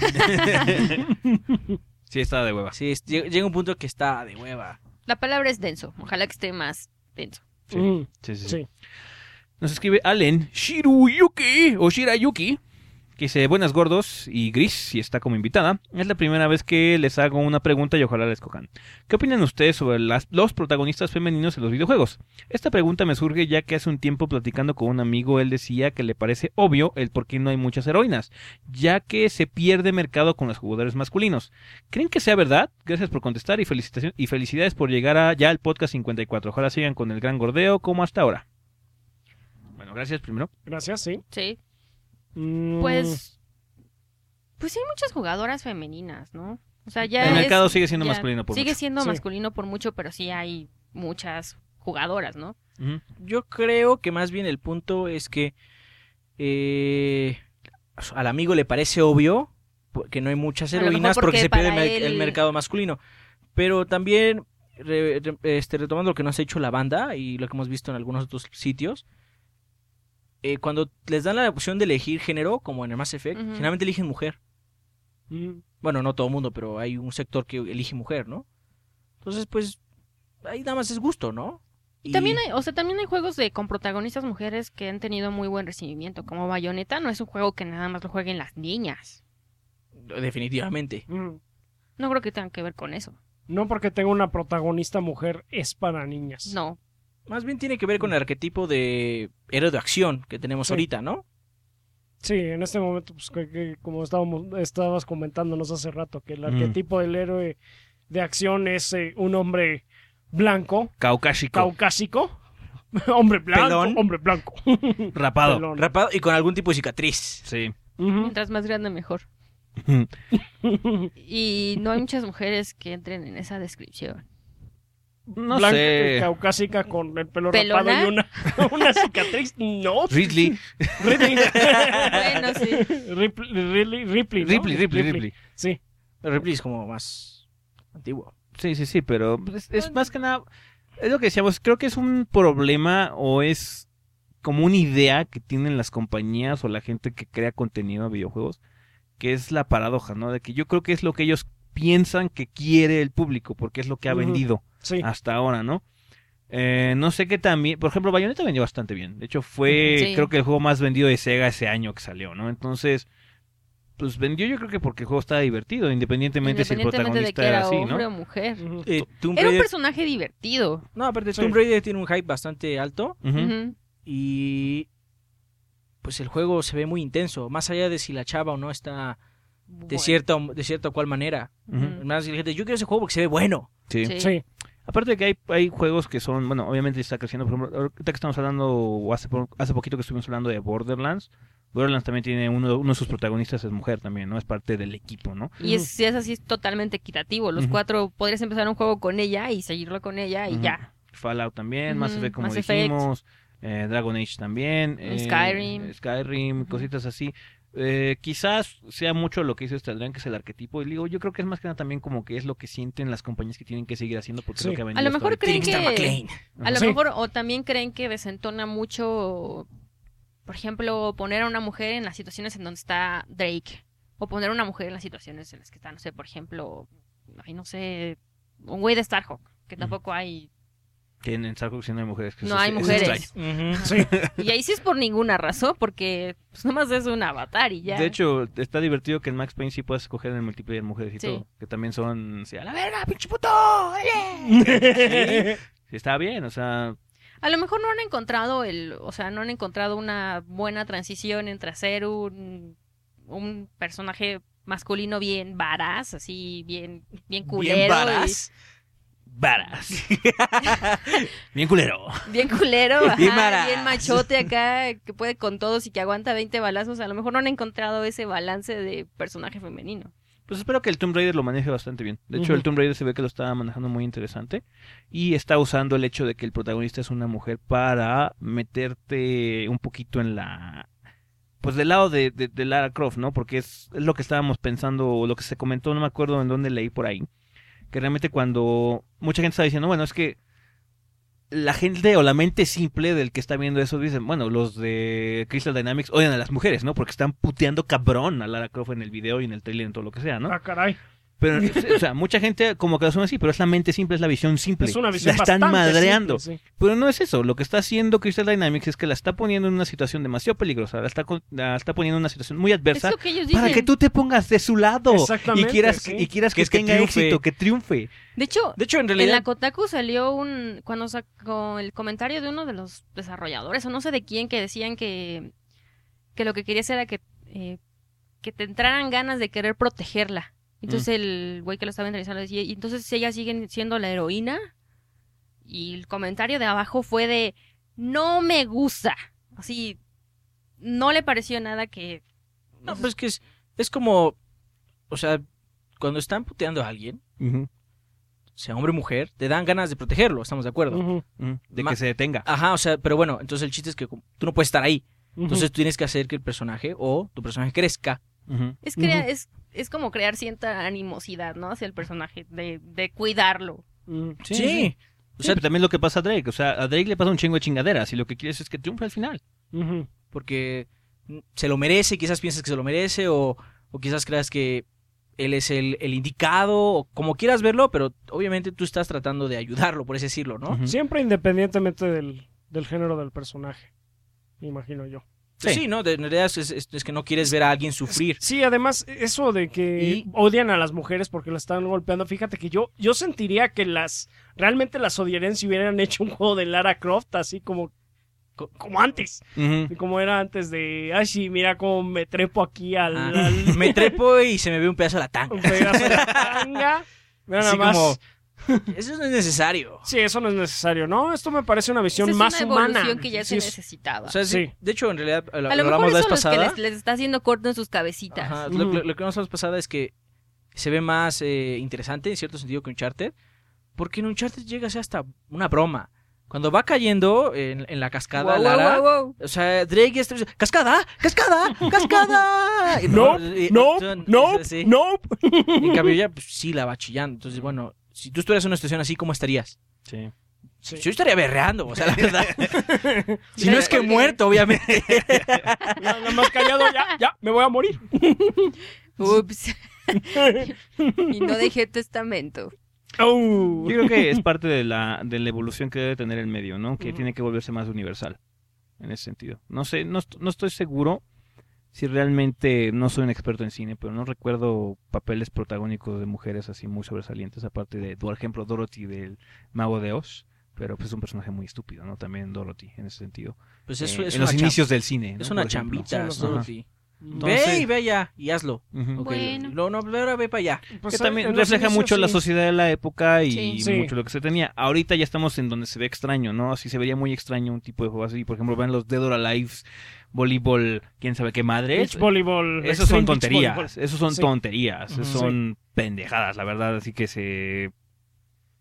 Sí, estaba de hueva. Sí, llega un punto que está de hueva. La palabra es denso. Ojalá que esté más denso. Sí, mm. sí, sí, sí. Nos escribe Allen Shiruyuki o Shirayuki, que dice, buenas gordos y Gris, y está como invitada. Es la primera vez que les hago una pregunta y ojalá la escojan. ¿Qué opinan ustedes sobre las, los protagonistas femeninos en los videojuegos? Esta pregunta me surge ya que hace un tiempo platicando con un amigo, él decía que le parece obvio el por qué no hay muchas heroínas, ya que se pierde mercado con los jugadores masculinos. ¿Creen que sea verdad? Gracias por contestar y, felicitación, y felicidades por llegar a, ya al podcast cincuenta y cuatro. Ojalá sigan con el gran gordeo como hasta ahora. Bueno, gracias primero. Gracias, sí. Sí. Pues, pues sí hay muchas jugadoras femeninas, ¿no? O sea, ya el mercado es, sigue siendo ya, masculino por sigue mucho. siendo sí. masculino por mucho, pero sí hay muchas jugadoras, ¿no? Uh-huh. Yo creo que más bien el punto es que eh, al amigo le parece obvio que no hay muchas heroínas porque, porque se pierde el, él... el mercado masculino, pero también re, re, este, retomando lo que nos ha hecho la banda y lo que hemos visto en algunos otros sitios. Eh, cuando les dan la opción de elegir género, como en el Mass Effect, uh-huh. generalmente eligen mujer. Uh-huh. Bueno, no todo el mundo, pero hay un sector que elige mujer, ¿no? Entonces, pues, ahí nada más es gusto, ¿no? Y, y también hay, o sea, también hay juegos de con protagonistas mujeres que han tenido muy buen recibimiento, como Bayonetta no es un juego que nada más lo jueguen las niñas. Definitivamente. Uh-huh. No creo que tenga que ver con eso. No porque tenga una protagonista mujer es para niñas. No. Más bien tiene que ver con el arquetipo de héroe de acción que tenemos sí. ahorita, ¿no? Sí, en este momento, pues que, que, como estábamos, estabas comentándonos hace rato, que el arquetipo mm. del héroe de acción es eh, un hombre blanco. Caucásico. Caucásico. hombre blanco. Pelón. Hombre blanco. Rapado. Pelón. Rapado y con algún tipo de cicatriz. Sí. Uh-huh. Mientras más grande, mejor. Y no hay muchas mujeres que entren en esa descripción. No Blanca, sé. Caucásica con el pelo ¿Pelona? rapado y una, una cicatriz. No. Ridley. Ridley. Bueno, sí. Ripley, Ripley, Ripley, ¿no? Ripley, Ripley, Ripley. Sí. Ripley es como más antiguo. Sí, sí, sí, pero es, es más que nada, es lo que decíamos, creo que es un problema o es como una idea que tienen las compañías o la gente que crea contenido a videojuegos, que es la paradoja, ¿no? De que yo creo que es lo que ellos piensan que quiere el público, porque es lo que ha vendido sí. hasta ahora, ¿no? Eh, no sé qué también, por ejemplo, Bayonetta vendió bastante bien. De hecho, fue sí. creo que el juego más vendido de Sega ese año que salió, ¿no? Entonces, pues vendió yo creo que porque el juego estaba divertido, independientemente, independientemente si el protagonista de que era era así, hombre ¿no? o mujer. Uh-huh. Eh, Tomb Era un Raider... personaje divertido. No, aparte, sí. Tomb Raider tiene un hype bastante alto. Uh-huh. Uh-huh. Y pues el juego se ve muy intenso, más allá de si la chava o no está de Bueno. cierta de cierta o cual manera. Uh-huh. Más la gente, yo quiero ese juego porque se ve bueno. Sí. Sí. Sí. Aparte de que hay, hay juegos que son, bueno, obviamente está creciendo, por ejemplo, ahorita que estamos hablando, o hace, po- hace poquito que estuvimos hablando de Borderlands, Borderlands también tiene uno, uno de sus protagonistas es mujer también, ¿no? Es parte del equipo, ¿no? Y es, si es así, es totalmente equitativo. Los Ujú. cuatro, podrías empezar un juego con ella y seguirlo con ella y Ujú. ya. Fallout también, Ujú, Mass Effect como Mass Effect. dijimos, eh, Dragon Age también, eh, Skyrim. Skyrim, cositas así. Eh, quizás sea mucho lo que hizo este Adrián, que es el arquetipo. Y digo, yo creo que es más que nada también como que es lo que sienten las compañías que tienen que seguir haciendo porque Sí. es lo que ha A venido lo hasta mejor ahorita. creen Tiene que estar que... McLean. A lo Sí. mejor, o también creen que desentona mucho, por ejemplo, poner a una mujer en las situaciones en donde está Drake. O poner a una mujer en las situaciones en las que está, no sé, por ejemplo, ay, no sé, un güey de Starhawk, que tampoco hay... Que en Starhawk sí no hay mujeres. Que No eso hay es- es mujeres. extraño. Ujú. Sí. Y ahí sí es por ninguna razón, porque pues nomás es un avatar y ya. De hecho, está divertido que en Max Payne sí puedas escoger en el multiplayer mujeres y Sí. todo. Que también son... sí, a la verga, pinche puto. ¡Oye! Sí, está bien, o sea... A lo mejor no han encontrado el, o sea, no han encontrado una buena transición entre hacer un, un personaje masculino bien varaz, así bien, bien culero. Bien y- varas. Varas. Bien culero. Bien culero, ajá, Bien varaz. bien machote acá, que puede con todos y que aguanta veinte balazos. A lo mejor no han encontrado ese balance de personaje femenino. Pues espero que el Tomb Raider lo maneje bastante bien. De hecho, Ujú. el Tomb Raider se ve que lo está manejando muy interesante. Y está usando el hecho de que el protagonista es una mujer para meterte un poquito en la... Pues del lado de, de, de Lara Croft, ¿no? Porque es, es lo que estábamos pensando, o lo que se comentó, no me acuerdo en dónde leí por ahí. Que realmente cuando mucha gente está diciendo, bueno, es que la gente o la mente simple del que está viendo eso dicen, bueno, los de Crystal Dynamics odian a las mujeres, ¿no? Porque están puteando cabrón a Lara Croft en el video y en el trailer, en todo lo que sea, ¿no? Ah, caray. Pero, o sea, mucha gente como que lo asume así, pero es la mente simple, es la visión simple. Es una visión la están bastante madreando. simple, sí. Pero no es eso. Lo que está haciendo Crystal Dynamics es que la está poniendo en una situación demasiado peligrosa. La está, con- la está poniendo en una situación muy Es adversa lo que ellos dicen. para que tú te pongas de su lado. Y Exactamente, quieras, sí. y quieras que, Que es que tenga triunfe. éxito, que triunfe. De hecho, De hecho, en en realidad... la Kotaku salió un... Cuando sacó el comentario de uno de los desarrolladores, o no sé de quién, que decían que, que lo que querías era que, eh, que te entraran ganas de querer protegerla. Entonces el güey que lo estaba entrevistando decía, y entonces ella sigue siendo la heroína. Y el comentario de abajo fue de, no me gusta. Así, no le pareció nada que... No, pues que es, es como... O sea, cuando están puteando a alguien, Ujú, sea hombre o mujer, te dan ganas de protegerlo, estamos de acuerdo. Ujú, ujú, De Ma- que se detenga. Ajá, o sea, pero bueno, entonces el chiste es que como- tú no puedes estar ahí. ujú. Entonces tú tienes que hacer que el personaje o tu personaje crezca. Ujú. Es, crea- Ujú. es, es como crear cierta animosidad, ¿no? Hacia el personaje, de, de cuidarlo. Ujú. Sí, Sí. sí. O Sí, sea, pero también lo que pasa a Drake. O sea, a Drake le pasa un chingo de chingaderas y lo que quieres es que triunfe al final. Ujú. porque se lo merece, quizás piensas que se lo merece o, o quizás creas que él es el, el indicado, o como quieras verlo, pero obviamente tú estás tratando de ayudarlo, por así decirlo, ¿no? Ujú. Siempre independientemente del, del género del personaje, imagino yo. Sí, Sí. ¿no? De, en realidad es, es- es que no quieres ver a alguien sufrir. Sí, además, eso de que Y- odian a las mujeres porque las están golpeando, fíjate que yo, yo sentiría que las realmente las odiarían si hubieran hecho un juego de Lara Croft, así como, co- como antes, Ujú. como era antes de, ay, sí, mira cómo me trepo aquí al, Ah, al- me trepo y se me ve un pedazo de la tanga. un pedazo de la tanga. Mira nada Así más. como, eso no es necesario. Sí, eso no es necesario, ¿no? Esto me parece una visión Esa es más una humana. evolución que ya Sí, se es- necesitaba. O sea, sí, Sí. de hecho, en realidad, lo, a lo lo mejor hablamos la vez eso es lo que pasada. les, les está haciendo corto en sus cabecitas. Ajá, Ujú. lo, lo- lo que hablamos la vez pasada es que se ve más eh, interesante en cierto sentido que Uncharted, porque en Uncharted llega a ser hasta una broma. Cuando va cayendo en, en la cascada, Wow, wow, Lara, wow, wow. o sea, Drake está ¡cascada! ¡Cascada! ¡Cascada! Y No, y- no, son- no, sí. no. Y en cambio ella, pues sí, la va chillando. Entonces, bueno, si tú estuvieras en una situación así, ¿cómo estarías? Sí. Sí. Yo estaría berreando, o sea, la verdad. Si Ya, no es que porque- muerto, obviamente. Nada más callado, ya, ya, me voy a morir. Ups. Y no dejé testamento. Au. Yo creo que es parte de la, de la evolución que debe tener el medio, ¿no? Que Ujú. tiene que volverse más universal. En ese sentido. No sé, no, est- no estoy seguro si realmente, no soy un experto en cine, pero no recuerdo papeles protagónicos de mujeres así muy sobresalientes, aparte de, por ejemplo, Dorothy del Mago de Oz, pero pues es un personaje muy estúpido, ¿no? También Dorothy, en ese sentido. Pues eso Eh, es en una los cham- inicios del cine, ¿no? Es una Por ejemplo. chambita, Sí, Dorothy. Entonces- Ve y ve allá y hazlo. Ujú. Ok, Bueno. No, no, ahora ve para allá. Pues, Que también en los refleja inicios, mucho la sí. sociedad de la época y Sí. Sí. mucho lo que se tenía. Ahorita ya estamos en donde se ve extraño, ¿no? Así se vería muy extraño un tipo de juego así. Por ejemplo, ven los Dead or Alive, voleibol, quién sabe qué madres. Beach volleyball. Esos son Extreme beach tonterías, volleyball. esos son Sí. tonterías, Ujú. son pendejadas, la verdad. Así que se...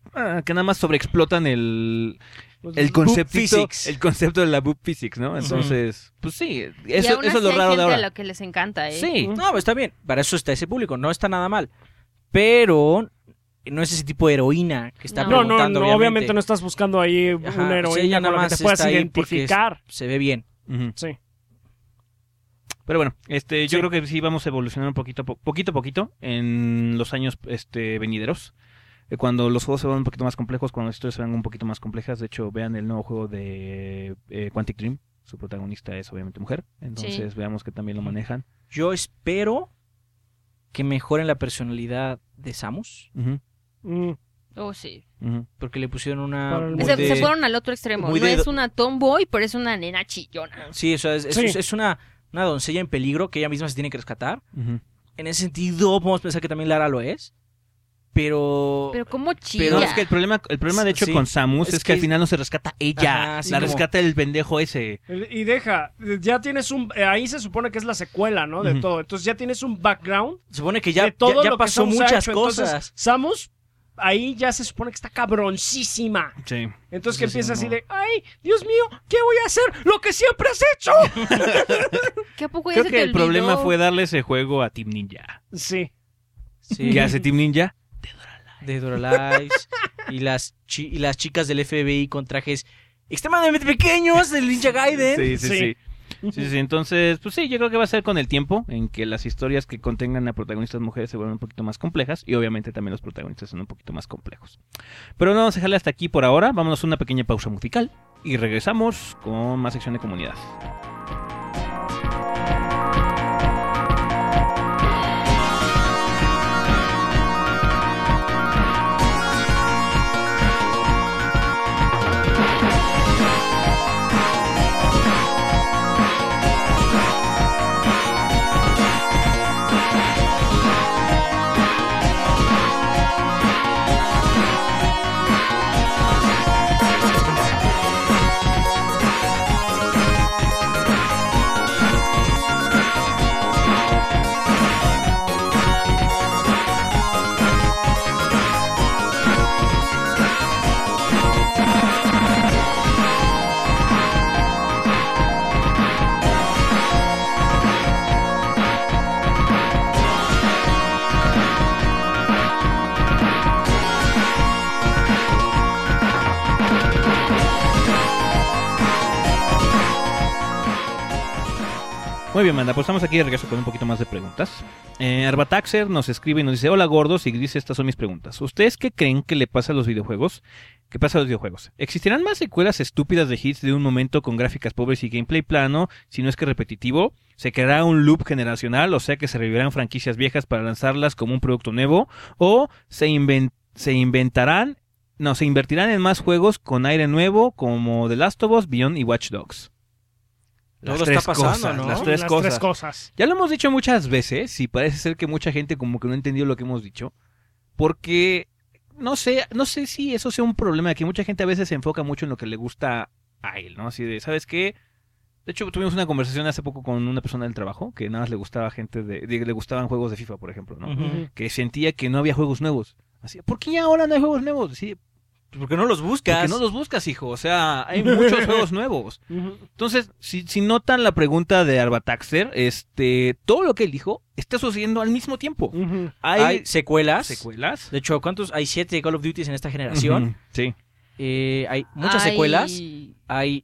ah, que nada más sobreexplotan el Pues, el Boob concepto physics. el concepto de la boob physics, ¿no? Entonces, pues sí, y eso, aún eso es así lo hay raro de gente ahora. a lo que les encanta, ¿eh? Sí. No, pues está bien. Para eso está ese público. No está nada mal. Pero no es ese tipo de heroína que está No. No, no, preguntando, no, obviamente. obviamente no estás buscando ahí Ajá, una o sea, heroína ella con nada la que más te puedas está ahí porque es- identificar. Se ve bien. Ujú. Sí. Pero bueno, este, yo Sí. creo que sí vamos a evolucionar un poquito, a po- poquito a poquito en los años este, venideros. Eh, Cuando los juegos se van un poquito más complejos, cuando las historias se van un poquito más complejas. De hecho, vean el nuevo juego de eh, Quantic Dream. Su protagonista es obviamente mujer. Entonces veamos que también lo manejan. Yo espero que mejoren la personalidad de Samus. Ujú, Mm, Oh, sí. ujú. Porque le pusieron una... Para el muy Se, de- se fueron al otro extremo. muy No de- es una tomboy, pero es una nena chillona. Sí, o sea, es, es- Sí. es una, una doncella en peligro que ella misma se tiene que rescatar. Ujú. En ese sentido, podemos pensar que también Lara lo es. Pero... Pero cómo chilla. No, es que el problema, el problema de hecho Sí. con Samus Es es, que, al que- final no se rescata ella, Ajá, sí, la como- rescata el pendejo ese. Y deja, ya tienes un... eh, Ahí se supone que es la secuela, ¿no? De Ujú. todo. Entonces ya tienes un background se supone que ya, de todo ya, ya lo pasó que Samus ha muchas hecho. cosas. Entonces, Samus, ahí ya se supone que está cabroncísima. Sí. Entonces que Sí, sí, empieza no. así de, ay, Dios mío, ¿qué voy a hacer? Lo que siempre has hecho. ¿Qué a poco ya Creo se que te el problema olvidó? fue darle ese juego a Team Ninja. Sí. Sí, ¿Qué hace Team Ninja? de Dora Lives y las chi- y las chicas del F B I con trajes extremadamente pequeños del Ninja Gaiden. Sí, sí, Sí. sí. Sí, sí, entonces, pues sí, yo creo que va a ser con el tiempo en que las historias que contengan a protagonistas mujeres se vuelven un poquito más complejas y obviamente también los protagonistas son un poquito más complejos. Pero no vamos a dejarle hasta aquí por ahora, vámonos a una pequeña pausa musical y regresamos con más sección de comunidad. Muy bien, Manda, pues estamos aquí de regreso con un poquito más de preguntas. Eh, Arbataxer nos escribe y nos dice, hola gordos, y dice, estas son mis preguntas. ¿Ustedes qué creen que le pasa a los videojuegos? ¿Qué pasa a los videojuegos? ¿Existirán más secuelas estúpidas de hits de un momento con gráficas pobres y gameplay plano, si no es que repetitivo? ¿Se creará un loop generacional, o sea que se revivirán franquicias viejas para lanzarlas como un producto nuevo? ¿O se, inven- se inventarán, no, se invertirán en más juegos con aire nuevo como The Last of Us, Beyond y Watch Dogs? Todo está pasando, ¿no? Las tres Las cosas. tres cosas. Ya lo hemos dicho muchas veces y parece ser que mucha gente como que no ha entendido lo que hemos dicho. Porque no sé, no sé si eso sea un problema, que mucha gente a veces se enfoca mucho en lo que le gusta a él, ¿no? Así de, ¿sabes qué? De hecho, tuvimos una conversación hace poco con una persona del trabajo que nada más le gustaba gente de, de- le gustaban juegos de FIFA, por ejemplo, ¿no? Ujú. Que sentía que no había juegos nuevos. Así, ¿por qué ya ahora no hay juegos nuevos? Sí, ¿Por qué no los buscas? porque no los buscas, hijo. O sea, hay muchos juegos nuevos. Ujú. Entonces, si, si notan la pregunta de Arbataxer, este, todo lo que él dijo está sucediendo al mismo tiempo. Ujú. Hay, Hay secuelas. secuelas. De hecho, ¿cuántos? Hay siete Call of Duty en esta generación. Ujú, sí. Eh, hay muchas Hay secuelas. Hay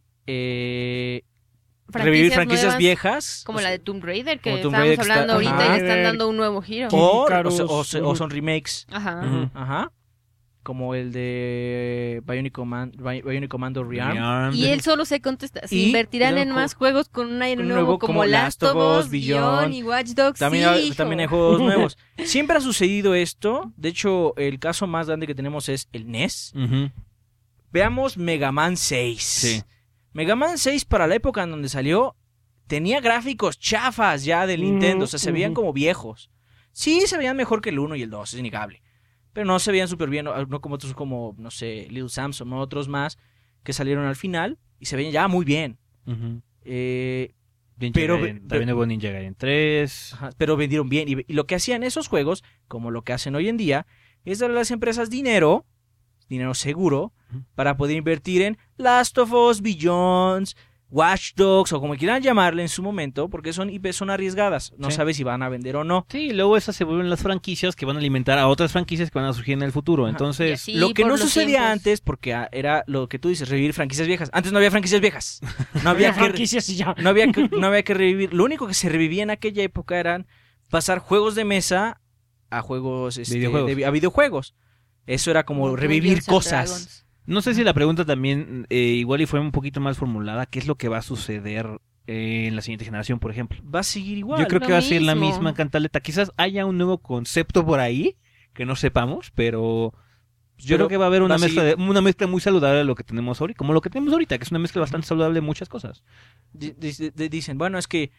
eh, franquicias revivir franquicias nuevas, viejas. como o la sea, de Tomb Raider, que como Tomb estábamos Raider que hablando está- ahorita y le Ajá. están dando un nuevo giro. o, Icarus, o- o- o ujú. son remakes. Ajá. Ujú. Ajá. Como el de Bionic, Command, Bi- Bionic Commando Rearm. Rearmed. Y él solo se contesta, se Y- invertirán y en luego- más juegos con un aire un nuevo, nuevo como como Last of Us, Beyond, Beyond y Watch Dogs. También, sí, hay, hijo. también hay juegos nuevos. Siempre ha sucedido esto. De hecho, el caso más grande que tenemos es el N E S. Ujú. Veamos Mega Man seis. Sí. Mega Man seis, para la época en donde salió, tenía gráficos chafas ya del Nintendo. O sea, se Ujú, veían ujú. como viejos. Sí, se veían mejor que el uno y el dos, es innegable. Pero no se veían súper bien, no no como otros como, no sé, Little Samson o otros más que salieron al final y se veían ya muy bien. Ujú. Eh, Ninja Pero- Gaiden- también hubo Ninja Gaiden tres. Ajá, pero vendieron bien. Y, y lo que hacían esos juegos, como lo que hacen hoy en día, es darle a las empresas dinero dinero seguro Ujú. para poder invertir en Last of Us, Beyond, Watch Dogs o como quieran llamarle en su momento, porque son I P son arriesgadas. No Sí. sabes si van a vender o no. Sí, luego esas se vuelven las franquicias que van a alimentar a otras franquicias que van a surgir en el futuro. Ajá. Entonces, Y así, lo que por no los sucedía tiempos. antes, porque ah, era lo que tú dices, revivir franquicias viejas. Antes no había franquicias viejas. No Había había que, franquicias y ya. no había que, no había que revivir. Lo único que se revivía en aquella época eran pasar juegos de mesa a juegos este, Videojuegos. de- a videojuegos. Eso era como Como revivir Dungeons and cosas. Dragons. no sé si la pregunta también eh, igual y fue un poquito más formulada. ¿Qué es lo que va a suceder eh, en la siguiente generación, por ejemplo? Va a seguir igual. Yo creo lo que va a ser la mismo. misma cantaleta. Quizás haya un nuevo concepto por ahí que no sepamos, pero yo Pero creo que va a haber una va a mezcla, seguir- de, una mezcla muy saludable de lo que tenemos ahorita, como lo que tenemos ahorita, que es una mezcla bastante saludable de muchas cosas. Di- di- di- Dicen, bueno, es que,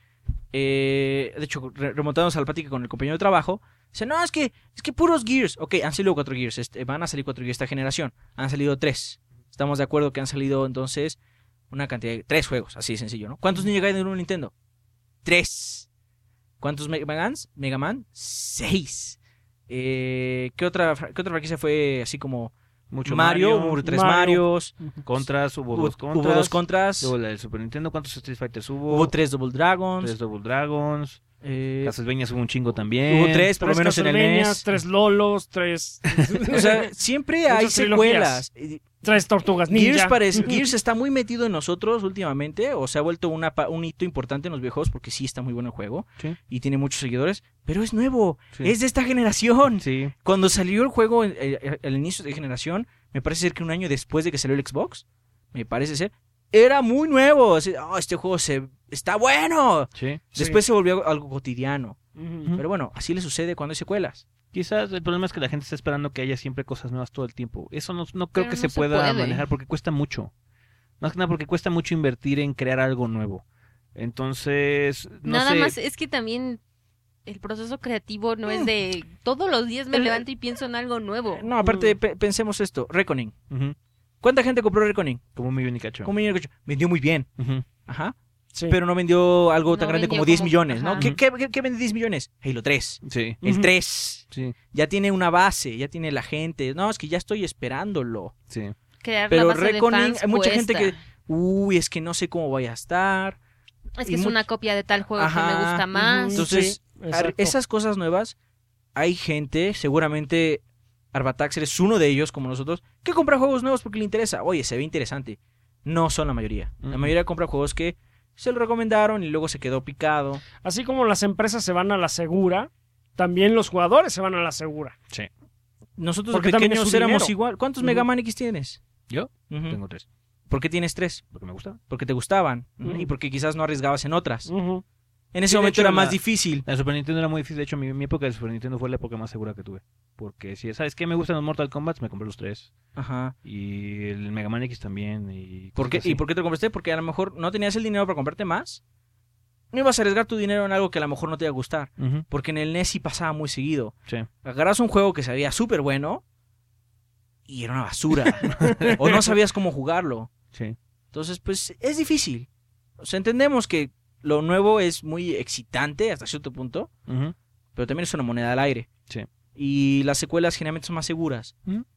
eh, de hecho, re- remontándonos al plática con el compañero de trabajo, dicen, no, es que, es que puros Gears. Ok, han salido cuatro Gears, este, van a salir cuatro Gears esta generación. Han salido tres. Estamos de acuerdo que han salido entonces una cantidad de tres juegos, así de sencillo, ¿no? ¿Cuántos Ninja Gaiden en un Nintendo? Tres. ¿Cuántos Mega Mans? Mega Man? Seis. Eh, ¿qué otra, fra- qué otra franquicia fue así como Mucho Mario? Mario, Hubo tres Mario. Marios. Contras, hubo, Hubo, dos contras. hubo dos contras. Luego la del Super Nintendo, ¿cuántos Street Fighters hubo? Hubo tres Double Dragons. Tres Double Dragons. eh, Castlevania hubo un chingo también. hubo tres, por lo Tres menos en el Castlevanias, N E S. tres Lolos, tres... O sea, siempre hay Muchas trilogías. secuelas. Eh, tres Tortugas Ninja. Gears, parece, Gears está muy metido en nosotros últimamente, o se ha vuelto una, pa- un hito importante en los videojuegos porque sí está muy bueno el juego Sí. y tiene muchos seguidores, pero es nuevo, Sí. es de esta generación. Sí. Cuando salió el juego eh, eh, al inicio de generación, me parece ser que un año después de que salió el Xbox, me parece ser, era muy nuevo. Así, "Oh, este juego se está bueno". Sí. Sí. Después se volvió algo cotidiano. Ujú. Pero bueno, así le sucede cuando hay secuelas. Quizás el problema es que la gente está esperando que haya siempre cosas nuevas todo el tiempo. Eso no, no creo Pero que no se se pueda puede. manejar porque cuesta mucho. Más que nada porque cuesta mucho invertir en crear algo nuevo. Entonces, no Nada sé. más, es que también el proceso creativo no es de todos los días me El- levanto y pienso en algo nuevo. No, aparte, pe- pensemos esto, Reckoning. Ujú. ¿Cuánta gente compró Reckoning? Como un millón y cacho. Como un millón de coches. Vendió muy bien. Ujú. Ajá. Sí. Pero no vendió algo No tan grande vendió como diez como- millones, ¿no? ajá. ¿Qué, qué, qué- qué vende diez millones? Halo tres. Sí, El Ujú. tres. sí, Ya tiene una base, ya tiene la gente. No, es que ya estoy esperándolo. sí. Crear Pero la base Reckoning, de fans hay mucha gente cuesta. que, uy, es que no sé cómo vaya a estar. Es y que es much- una copia de tal juego Ajá. que me gusta más. Entonces, Sí, exacto. Esas cosas nuevas, hay gente, seguramente Arbataxer es uno de ellos, como nosotros, que compra juegos nuevos porque le interesa. Oye, se ve interesante. No son la mayoría. La Ujú. mayoría compra juegos que se lo recomendaron y luego se quedó picado. Así como las empresas se van a la segura, también los jugadores se van a la segura. Sí. Nosotros Porque de también pequeños es su éramos dinero. igual. ¿Cuántos Ujú. Mega Man X tienes? ¿Yo? Ujú. Tengo tres. ¿Por qué tienes tres? Porque me gusta. Porque te gustaban. Ujú. Y porque quizás no arriesgabas en otras. Ujú. En ese Sí, de momento hecho, era la- más difícil. La Super Nintendo era muy difícil. De hecho, mi, mi época de Super Nintendo fue la época más segura que tuve. Porque si ¿sabes qué? Me gustan los Mortal Kombat, me compré los tres. Ajá. Y el Mega Man X también. Y ¿Por qué? cosas así. ¿Y por qué te lo compraste? Porque a lo mejor no tenías el dinero para comprarte más. No ibas a arriesgar tu dinero en algo que a lo mejor no te iba a gustar. Ujú. Porque en el N E S sí pasaba muy seguido. Sí. Agarras un juego que se veía súper bueno y era una basura. O no sabías cómo jugarlo. Sí. Entonces, pues es difícil. O sea, entendemos que lo nuevo es muy excitante hasta cierto punto, Ujú. pero también es una moneda al aire. Sí. Y las secuelas generalmente son más seguras.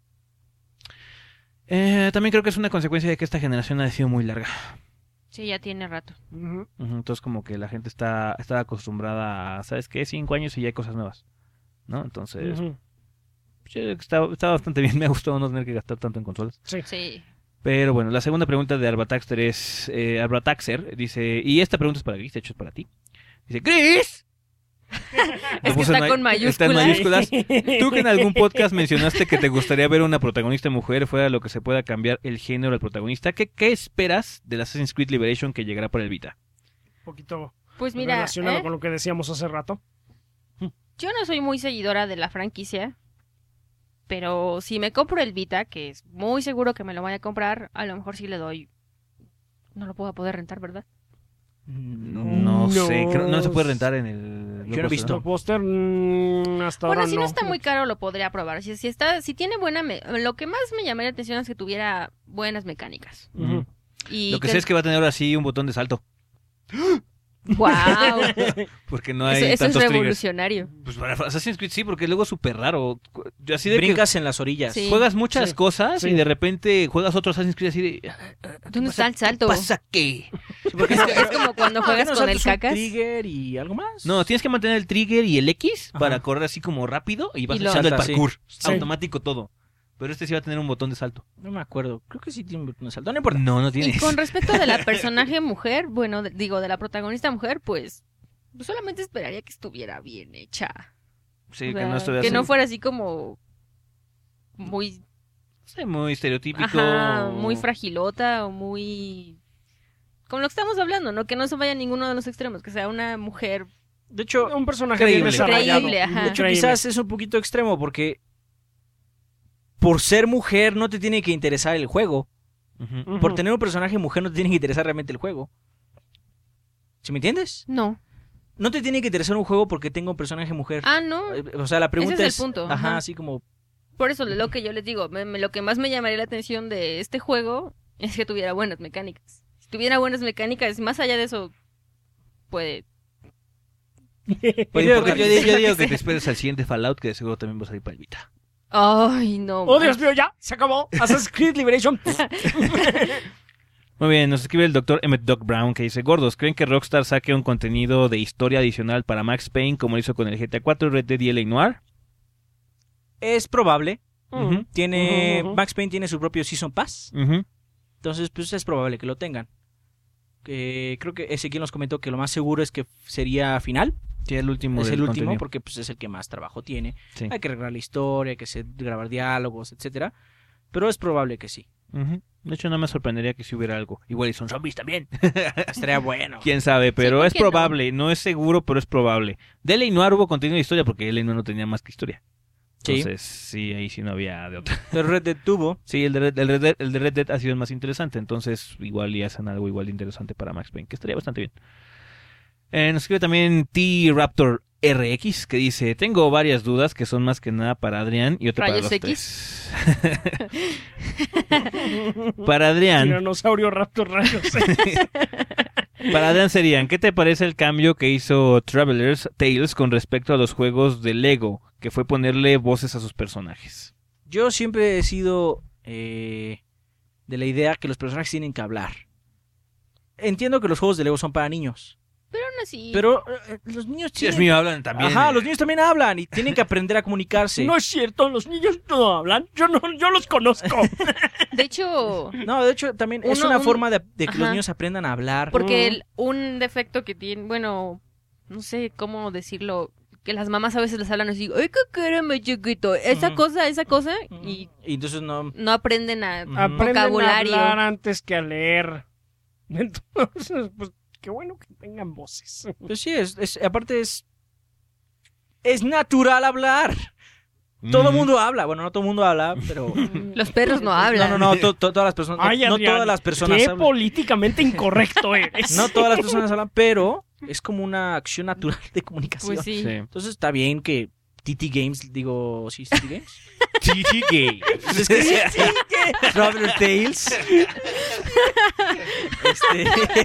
Eh, también creo que es una consecuencia de que esta generación ha sido muy larga. Sí, ya tiene rato. Ujú. Ujú. Entonces como que la gente está, está acostumbrada a, ¿sabes qué? Cinco años y ya hay cosas nuevas. ¿No? Entonces, Ujú. yo creo que está, está bastante bien. Me ha gustado no tener que gastar tanto en consolas. Sí. Sí. Pero bueno, la segunda pregunta de Arbataxer es... Eh, Arbataxer dice... Y esta pregunta es para Gris, de hecho es para ti. Dice, ¡Gris! Lo Es que puso en está ma- con Está en mayúsculas. mayúsculas. Tú que en algún podcast mencionaste que te gustaría ver una protagonista mujer fuera lo que se pueda cambiar el género del protagonista. ¿Qué, qué esperas del Assassin's Creed Liberation que llegará para el Vita? Un poquito Pues mira, relacionado ¿eh? con lo que decíamos hace rato. yo no soy muy seguidora de la franquicia, pero si me compro el Vita, que es muy seguro que me lo voy a comprar, a lo mejor sí le doy... No lo puedo poder rentar, ¿verdad? No, No sé, creo- no se puede rentar en el... Yo no he visto. El póster mm, hasta Bueno, ahora si no no. está muy caro lo podría probar. Si, si está, si tiene buena, me- lo que más me llamaría la atención es que tuviera buenas mecánicas. Ujú. Y Lo que sé es que va a tener ahora sí un botón de salto. ¡Wow! Porque no hay Eso, eso es tantos triggers. revolucionario. Pues para Assassin's Creed sí, porque luego es súper raro. Yo así de Brincas en las orillas. Sí. que juegas muchas Sí. cosas Sí. y de repente juegas otro Assassin's Creed así de... ¿Dónde está el salto? ¿Pasa qué? Es, es como cuando juegas ¿No con el saltas un cacas. trigger y algo más? No, tienes que mantener el trigger y el X Ajá. para correr así como rápido y vas Y lo- echando el Salta, sí. parkour. Sí. Automático todo. Pero este sí va a tener un botón de salto. No me acuerdo. Creo que sí tiene un botón de salto. No importa. No, no Y tienes. con respecto de la personaje mujer, bueno, de- digo, de la protagonista mujer, pues, pues solamente esperaría que estuviera bien hecha. Sí, O que sea, no estuviera que así. no fuera así como muy, Sí, muy estereotípico. ajá, muy fragilota o muy... Como lo que estamos hablando, ¿no? Que no se vaya a ninguno de los extremos, que sea una mujer... De hecho, Un personaje Creíble. bien desarrollado. Creíble, ajá. de hecho Creíble. quizás es un poquito extremo porque por ser mujer no te tiene que interesar el juego. Ujú. Ujú. Por tener un personaje mujer no te tiene que interesar realmente el juego. ¿Sí me entiendes? No. No te tiene que interesar un juego porque tenga un personaje mujer. Ah, no. Eh, O sea, la pregunta es el punto, Ajá, ajá. así como... Por eso lo que yo les digo, me- me- lo que más me llamaría la atención de este juego es que tuviera buenas mecánicas. Si tuviera buenas mecánicas, más allá de eso, puede... Pues Yo yo, digo que- yo digo- yo digo que te esperes al siguiente Fallout, que de seguro también va a salir para el Vita. Ay, no. Oh, Dios mío, ya, se acabó. Assassin's Creed Liberation. Muy bien, nos escribe el doctor Emmett Doc Brown que dice: Gordos, ¿creen que Rockstar saque un contenido de historia adicional para Max Payne como lo hizo con el G T A cuatro, Red Dead y L A Noire? Es probable. Ujú. Tiene Ujú, ujú. Max Payne tiene su propio Season Pass. Ujú. Entonces, pues es probable que lo tengan. Eh, creo que Ezequiel nos comentó que lo más seguro es que sería final. Sí, el último Es del el último contenido. porque pues, es el que más trabajo tiene. Sí. Hay que arreglar la historia, hay que hacer- grabar diálogos, etcétera. Pero es probable que sí. Ujú. De hecho, no me sorprendería que si hubiera algo. Igual y son zombies también. Estaría bueno. Quién sabe, pero ¿por es qué no? probable. No? es seguro, pero es probable. De L A Noire hubo contenido de historia porque L A Noire no tenía más que historia. Sí. Entonces, sí, ahí sí no había de otra. Pero Red Dead tuvo. Sí, el de, Red, el, de Red Dead, el de Red Dead ha sido el más interesante. Entonces, igual y hacen algo igual de interesante para Max Payne, que estaría bastante bien. Eh, nos escribe también T-Raptor R X, que dice: tengo varias dudas que son más que nada para Adrián y otra para ¿Rayos los X? tres. Para Adrián, Tiranosaurio Raptor Rayos. para Adrián serían: ¿qué te parece el cambio que hizo Traveler's Tales con respecto a los juegos de Lego, que fue ponerle voces a sus personajes? Yo siempre he sido eh, de la idea que los personajes tienen que hablar. Entiendo que los juegos de Lego son para niños. Pero aún así... Pero eh, los niños Sí, es tienen... mío, hablan también. Ajá, eh. los niños también hablan y tienen que aprender a comunicarse. No es cierto, los niños no hablan. Yo no, yo los conozco. De hecho, No, de hecho, también es Uno- una un- forma de, de que los Ajá. niños aprendan a hablar. porque Mm. el- un defecto que tiene, bueno, no sé cómo decirlo, que las mamás a veces les hablan así, ¡ay, qué quereme, chiquito! Esa Ujú. cosa, esa cosa, y Y entonces no... no aprenden a... Ujú. Aprenden a Vocabulario. hablar antes que a leer. Entonces, pues, qué bueno que tengan voces. Pues sí, es, es- aparte es... Es natural hablar. Todo el Mm. mundo habla. Bueno, no todo el mundo habla, pero... Los perros no No, hablan. no, no, to- to- todas las personas... no- Ay, no, Adrián, todas las personas qué hablan. políticamente incorrecto eres. No todas las personas hablan, pero es como una acción natural de comunicación. Pues sí. Sí. Entonces está bien que T T Games, digo, sí, T T Games. Sí, sí, gay. Es que sí, sí, que- Traveler Tales. Este,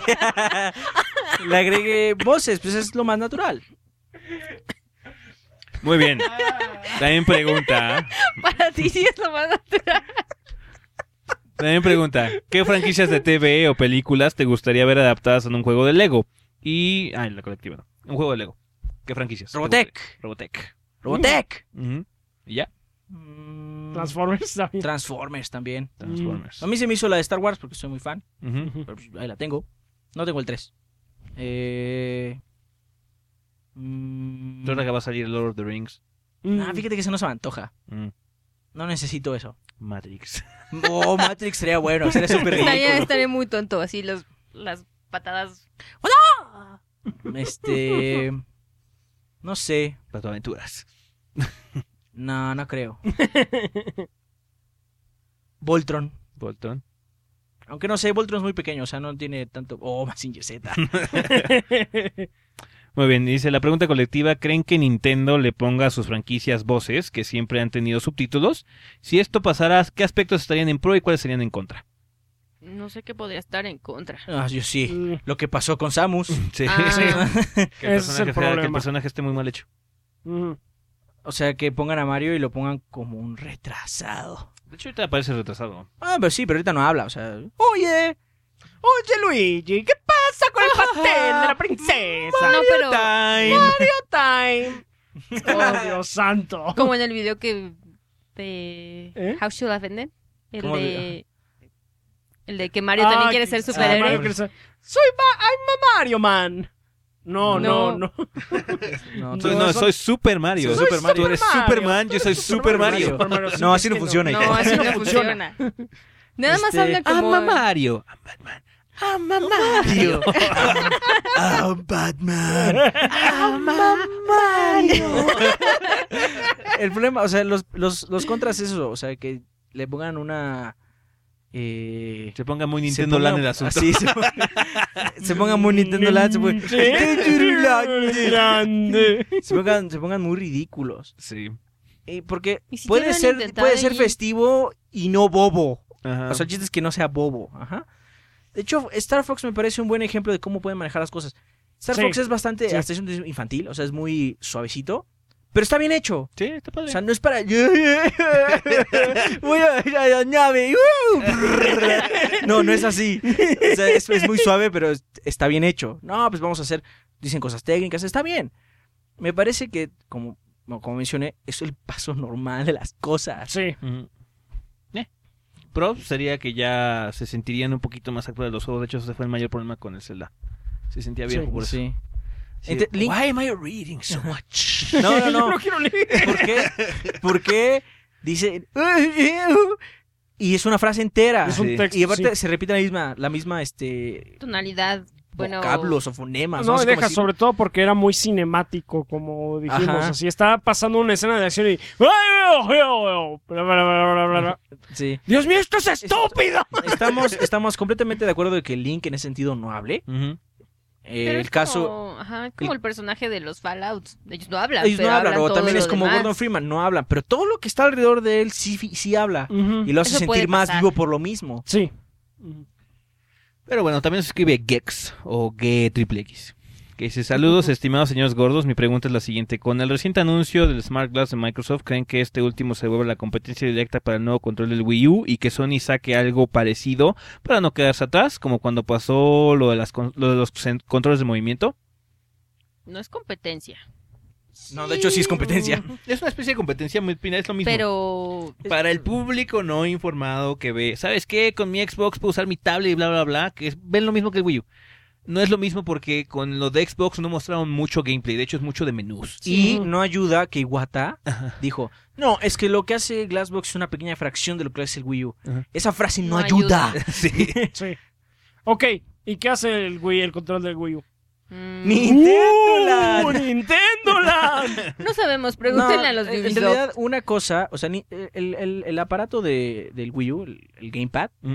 le agregué voces, pues es lo más natural. Muy bien. También pregunta. Para ti sí es lo más natural. También pregunta: ¿qué franquicias de T V o películas te gustaría ver adaptadas en un juego de Lego? Y. Ah, en la colectiva, no. Un juego de Lego. ¿Qué franquicias? Robotech. Robotech. Robotech. Ujú. ¿Y ya? Mm, Transformers también. Transformers también. Transformers. A mí se me hizo la de Star Wars porque soy muy fan. Ujú. Pero pues, ahí la tengo. No tengo el tres. Eh... mm, Ahora que va a salir Lord of the Rings. Mm. Ah, fíjate que eso no se me antoja. Mm. No necesito eso. Matrix. Oh, Matrix sería bueno, sería súper Estaría, ridículo. estaría muy tonto, así los, las patadas. Este... No sé. Las aventuras. No, no creo. Voltron. Bolton. Aunque no sé, Voltron es muy pequeño, o sea, no tiene tanto... Oh, Mazinger Z. Muy bien, dice la pregunta colectiva: ¿creen que Nintendo le ponga a sus franquicias voces que siempre han tenido subtítulos? Si esto pasara, ¿qué aspectos estarían en pro y cuáles serían en contra? No sé qué podría estar en contra. Ah, yo sí. Mm, Lo que pasó con Samus. Sí. Ah. que, el Ese es el personaje sea- que el problema. personaje esté muy mal hecho. mm. O sea, que pongan a Mario y lo pongan como un retrasado. De hecho, ahorita parece retrasado. Ah, pero sí, pero ahorita no habla. O sea, oye, Oye, Luigi, ¿qué pasa con el pastel de la princesa? No, pero Time. Time. Oh, Dios santo. como en el video que de ¿Eh? How Should I Offend el ¿Cómo de el de que Mario Ah, también quiere que- ser ah, superhéroe. Mario quiere ser- Soy Ma- I'm a Mario Man. No, no, No. no. no, Soy- No, no, eso- soy Super Mario. Soy Super Mario. Tú eres Super Mario. Superman, yo soy Super Mario. Super Mario, sí, No, así no entiendo. funciona, hija. No, así no Ya funciona. Nada más Este, habla como I'm a Mario. I'm Batman. I'm a Mario. I'm Batman. I'm a Mario. El problema, o sea, los, los, los contras es eso. O sea, que le pongan una... Eh, Se ponga muy se Nintendo ponga- Land el asunto. así, se, ponga, se ponga muy Nintendo Land. Se, ponga- Grande. se pongan, se pongan muy ridículos. Sí. Eh, porque Y si puede quieren ser, intentar puede ser ahí- festivo y no bobo. Ajá. O sea, el chiste es que no sea bobo. Ajá. De hecho, Star Fox me parece un buen ejemplo de cómo pueden manejar las cosas. Star Sí, Fox es bastante, sí. hasta es un infantil, o sea, es muy suavecito, pero está bien hecho. sí, está O padre. sea, no es para... Voy a ir a la nave. No, no es así. O sea, es, es muy suave, pero es- está bien hecho. No, pues vamos a hacer... Dicen cosas técnicas, está bien. Me parece que, como, como mencioné, es el paso normal de las cosas. Sí. Ujú. Eh. Pro sería que ya se sentirían un poquito más actuales los juegos. De hecho, ese fue el mayor problema con el Zelda. Se sentía viejo Sí, por eso. Sí. Sí, Ente- Link- Why am I reading so much? No, no, no. No quiero leer. ¿Por qué? ¿Por qué? Dice... Y es una frase entera. Es un Sí. texto. Y aparte sí. se repite la misma, la misma, este... tonalidad, bueno, vocablos o fonemas. No, sé deja, cómo decirlo. sobre todo porque era muy cinemático, como dijimos. Ajá. Así estaba pasando una escena de acción y. Sí. ¡Dios mío, esto es estúpido! Estamos, estamos completamente de acuerdo de que Link en ese sentido no hable. Ujú. Eh, pero el es caso... como, ajá, como el... personaje de los Fallouts. Ellos no hablan, Ellos no pero hablan, o todo también lo es como demás. Gordon Freeman, no hablan, pero todo lo que está alrededor de él sí, sí habla. Ujú. Y lo hace Eso puede sentir más pasar. vivo por lo mismo. Sí. Pero bueno, también se escribe Gex o G triple X. Que dice, saludos estimados señores gordos, mi pregunta es la siguiente. Con el reciente anuncio del Smart Glass de Microsoft, ¿creen que este último se vuelve la competencia directa para el nuevo control del Wii U y que Sony saque algo parecido para no quedarse atrás, como cuando pasó lo de, las con- lo de los cen- controles de movimiento? No es competencia, No, de hecho sí es competencia. Es una especie de competencia muy fina, es lo mismo. pero Para el público no informado que ve, ¿sabes qué? Con mi Xbox puedo usar mi tablet y bla, bla, bla, que es- ven lo mismo que el Wii U. No es lo mismo porque con lo de Xbox no mostraron mucho gameplay, de hecho es mucho de menús. Y Sí. no ayuda que Iwata dijo, no, es que lo que hace Glassbox es una pequeña fracción de lo que hace el Wii U. Ajá. Esa frase no, No ayuda. ayuda. Sí. Sí. Ok, ¿y qué hace el Wii, el control del Wii U? mm, Nintendo ¡Uh, Land. ¡Nintendo Land! no sabemos, pregúntenle No, a los de en Ubisoft. realidad, una cosa, o sea, ni- el, el- el aparato de, del Wii U, el, el Gamepad, Mm.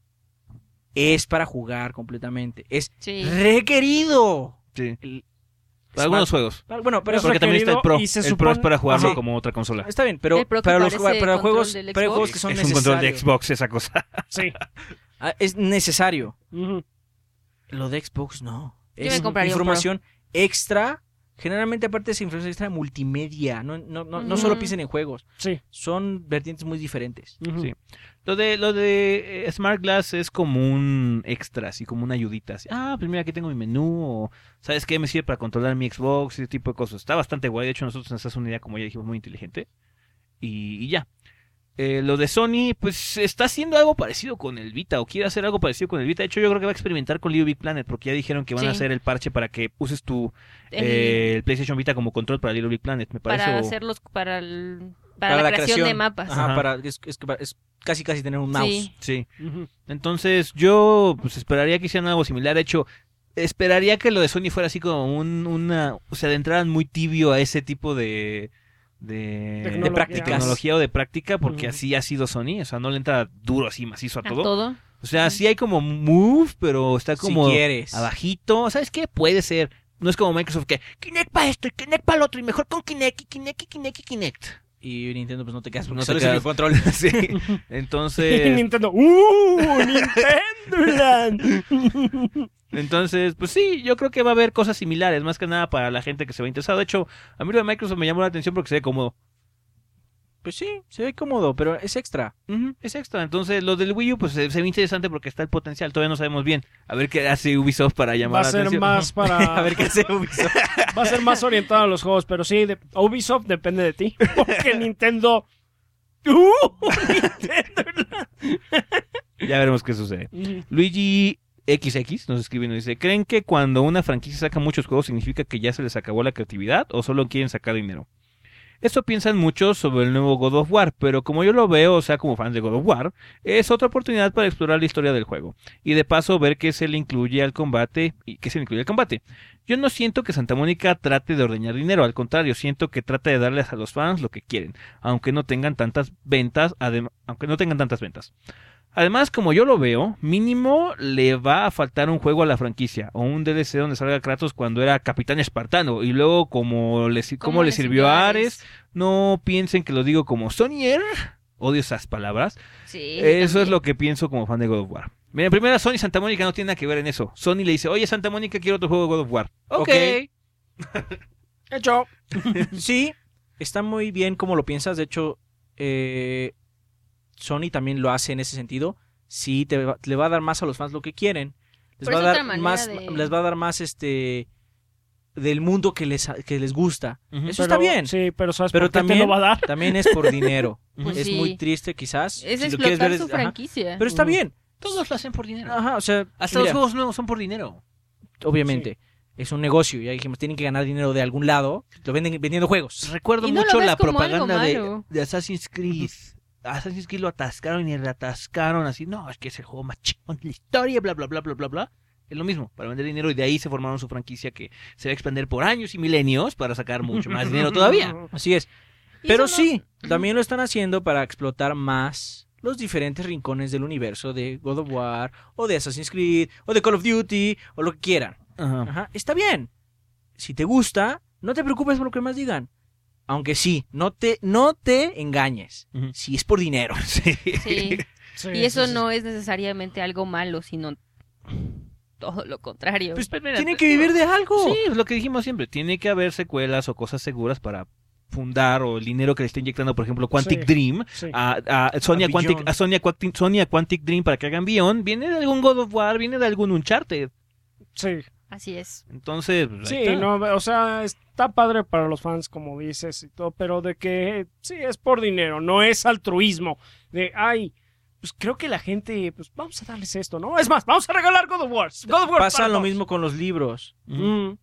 es para jugar completamente. Es Sí. requerido. Sí. El Para algunos Smart- juegos. Bueno, pero Es Porque también está el Pro. y se El Pro supone- es para jugarlo Ajá. como otra consola. está bien, pero El Pro que para los, parece para control juegos, del para Xbox. juegos que son Es un control de necesarios. Xbox esa cosa. Sí. Ah, es necesario. Ujú. Lo de Xbox no. Yo Es me compraría un información extra. Generalmente, aparte de esa información extra, multimedia. No, no, no, no Ujú. solo piensen en juegos. Sí. Son vertientes muy diferentes. Ujú. Sí. Lo de lo de eh, Smart Glass es como un extra, así como una ayudita. Así, ah, pues mira, aquí tengo mi menú. O, ¿sabes qué? Me sirve para controlar mi Xbox, ese tipo de cosas. Está bastante guay. De hecho, nosotros nos hace una idea, como ya dijimos, muy inteligente. Y, y ya. Eh, lo de Sony, pues está haciendo algo parecido con el Vita, o quiere hacer algo parecido con el Vita. De hecho, yo creo que va a experimentar con Little Big Planet, porque ya dijeron que van a Sí. hacer el parche para que uses tu El- eh, el PlayStation Vita como control para Little Big Planet, me parece. para o- hacerlos para el para, la, creación, de mapas. Ajá, Ajá. para, es, es- es casi casi tener un mouse. Sí. Sí. Ujú. Entonces, yo pues esperaría que hicieran algo similar. De hecho, esperaría que lo de Sony fuera así como un, una, o sea, adentraran muy tibio a ese tipo de de, Tecnología. de práctica, tecnología o de práctica, porque Ujú. así ha sido Sony, o sea, no le entra duro así macizo a A todo. todo. O sea, sí hay como move, pero está como Si quieres. abajito. ¿Sabes qué? Puede ser. No es como Microsoft que Kinect para esto y Kinect para el otro y mejor con Kinect y Kinect y Kinect y Kinect. Y Nintendo pues no te quedas porque No solo te es el quedas- control. Sí. Y Entonces, Nintendo. ¡Uh! ¡Nintendo Land! entonces, pues sí, yo creo que va a haber cosas similares, más que nada para la gente que se va interesado. De hecho, a mí lo de Microsoft me llamó la atención porque se ve cómodo. Pues sí, se ve cómodo, pero es extra. Ujú, es extra. Entonces, lo del Wii U, pues se, se ve interesante porque está el potencial. Todavía no sabemos bien. A ver qué hace Ubisoft para Va llamar a la ser atención. más para. A ver qué hace Ubisoft. Va a ser más orientado a los juegos, pero sí, de- Ubisoft depende de ti. Porque Nintendo. ¡Uh! Nintendo Land. Ya veremos qué sucede. Ujú. Luigi X X nos escribe y nos dice, ¿creen que cuando una franquicia saca muchos juegos significa que ya se les acabó la creatividad o solo quieren sacar dinero? Esto piensan muchos sobre el nuevo God of War, pero como yo lo veo, o sea, como fan de God of War, es otra oportunidad para explorar la historia del juego y de paso ver qué se le incluye al combate y qué se le incluye al combate. Yo no siento que Santa Mónica trate de ordeñar dinero, al contrario, siento que trata de darles a los fans lo que quieren, aunque no tengan tantas ventas, adem- aunque no tengan tantas ventas. Además, como yo lo veo, mínimo le va a faltar un juego a la franquicia o un D L C donde salga Kratos cuando era Capitán Espartano y luego como le, si- como le sirvió a Ares, no piensen que lo digo como Sonyer, odio esas palabras, Sí, eso es también. lo que pienso como fan de God of War. Mira, primero Sony y Santa Mónica no tienen nada que ver en eso. Sony le dice, oye Santa Mónica, quiero otro juego de God of War. Ok. Ok. Hecho. Sí, está muy bien como lo piensas. De hecho, eh, Sony también lo hace en ese sentido. Sí, te va- le va a dar más a los fans lo que quieren. Les Pero va a es dar otra manera más, de- les va a dar más este del mundo que les que les gusta. Ujú. Eso Pero- está bien. Sí, pero ¿sabes Pero por qué también te lo va a dar? También es por dinero. Pues es sí. muy triste quizás. Es si lo quieres explotar ver, su es- ajá. franquicia. Pero está Ujú. bien. Todos lo hacen por dinero. Ajá, o sea, Hasta mira, los juegos nuevos son por dinero. obviamente es un negocio, ya dijimos, tienen que ganar dinero de algún lado, lo venden vendiendo juegos. Recuerdo Y no lo mucho ves la como algo propaganda de, malo. de Assassin's Creed. Assassin's Creed lo atascaron y reatascaron así. No, es que es el juego más chingón de la historia, bla, bla, bla, bla, bla, bla. Es lo mismo, para vender dinero y de ahí se formaron su franquicia que se va a expandir por años y milenios para sacar mucho más dinero todavía. Así es. Y Pero eso no- sí, también lo están haciendo para explotar más los diferentes rincones del universo de God of War, o de Assassin's Creed, o de Call of Duty, o lo que quieran. Ajá. Ajá, está bien. Si te gusta, no te preocupes por lo que más digan. Aunque sí, no te, no te engañes. Ujú. Si es por dinero. Sí. Sí. Sí, Y eso sí, sí. no es necesariamente algo malo, sino todo lo contrario. Pues Pues mira, tienen que vivir de algo. Sí, es lo que dijimos siempre. Tiene que haber secuelas o cosas seguras para fundar o el dinero que le está inyectando, por ejemplo, Quantic Sí. Dream Sí. a, a Sony, A Quantic, Beyond. a Sony, a Quantic, Sony a Quantic Dream para que hagan Beyond. Viene de algún God of War, viene de algún Uncharted. Sí, Así es. Entonces, pues, ahí sí, está. no, o sea, está padre para los fans, como dices y todo, pero de que sí es por dinero, no es altruismo. De, ay, pues creo que la gente, pues vamos a darles esto, ¿no? Es más, vamos a regalar God of War. God of War Pasa para lo todos. mismo con los libros. Ujú. Mm,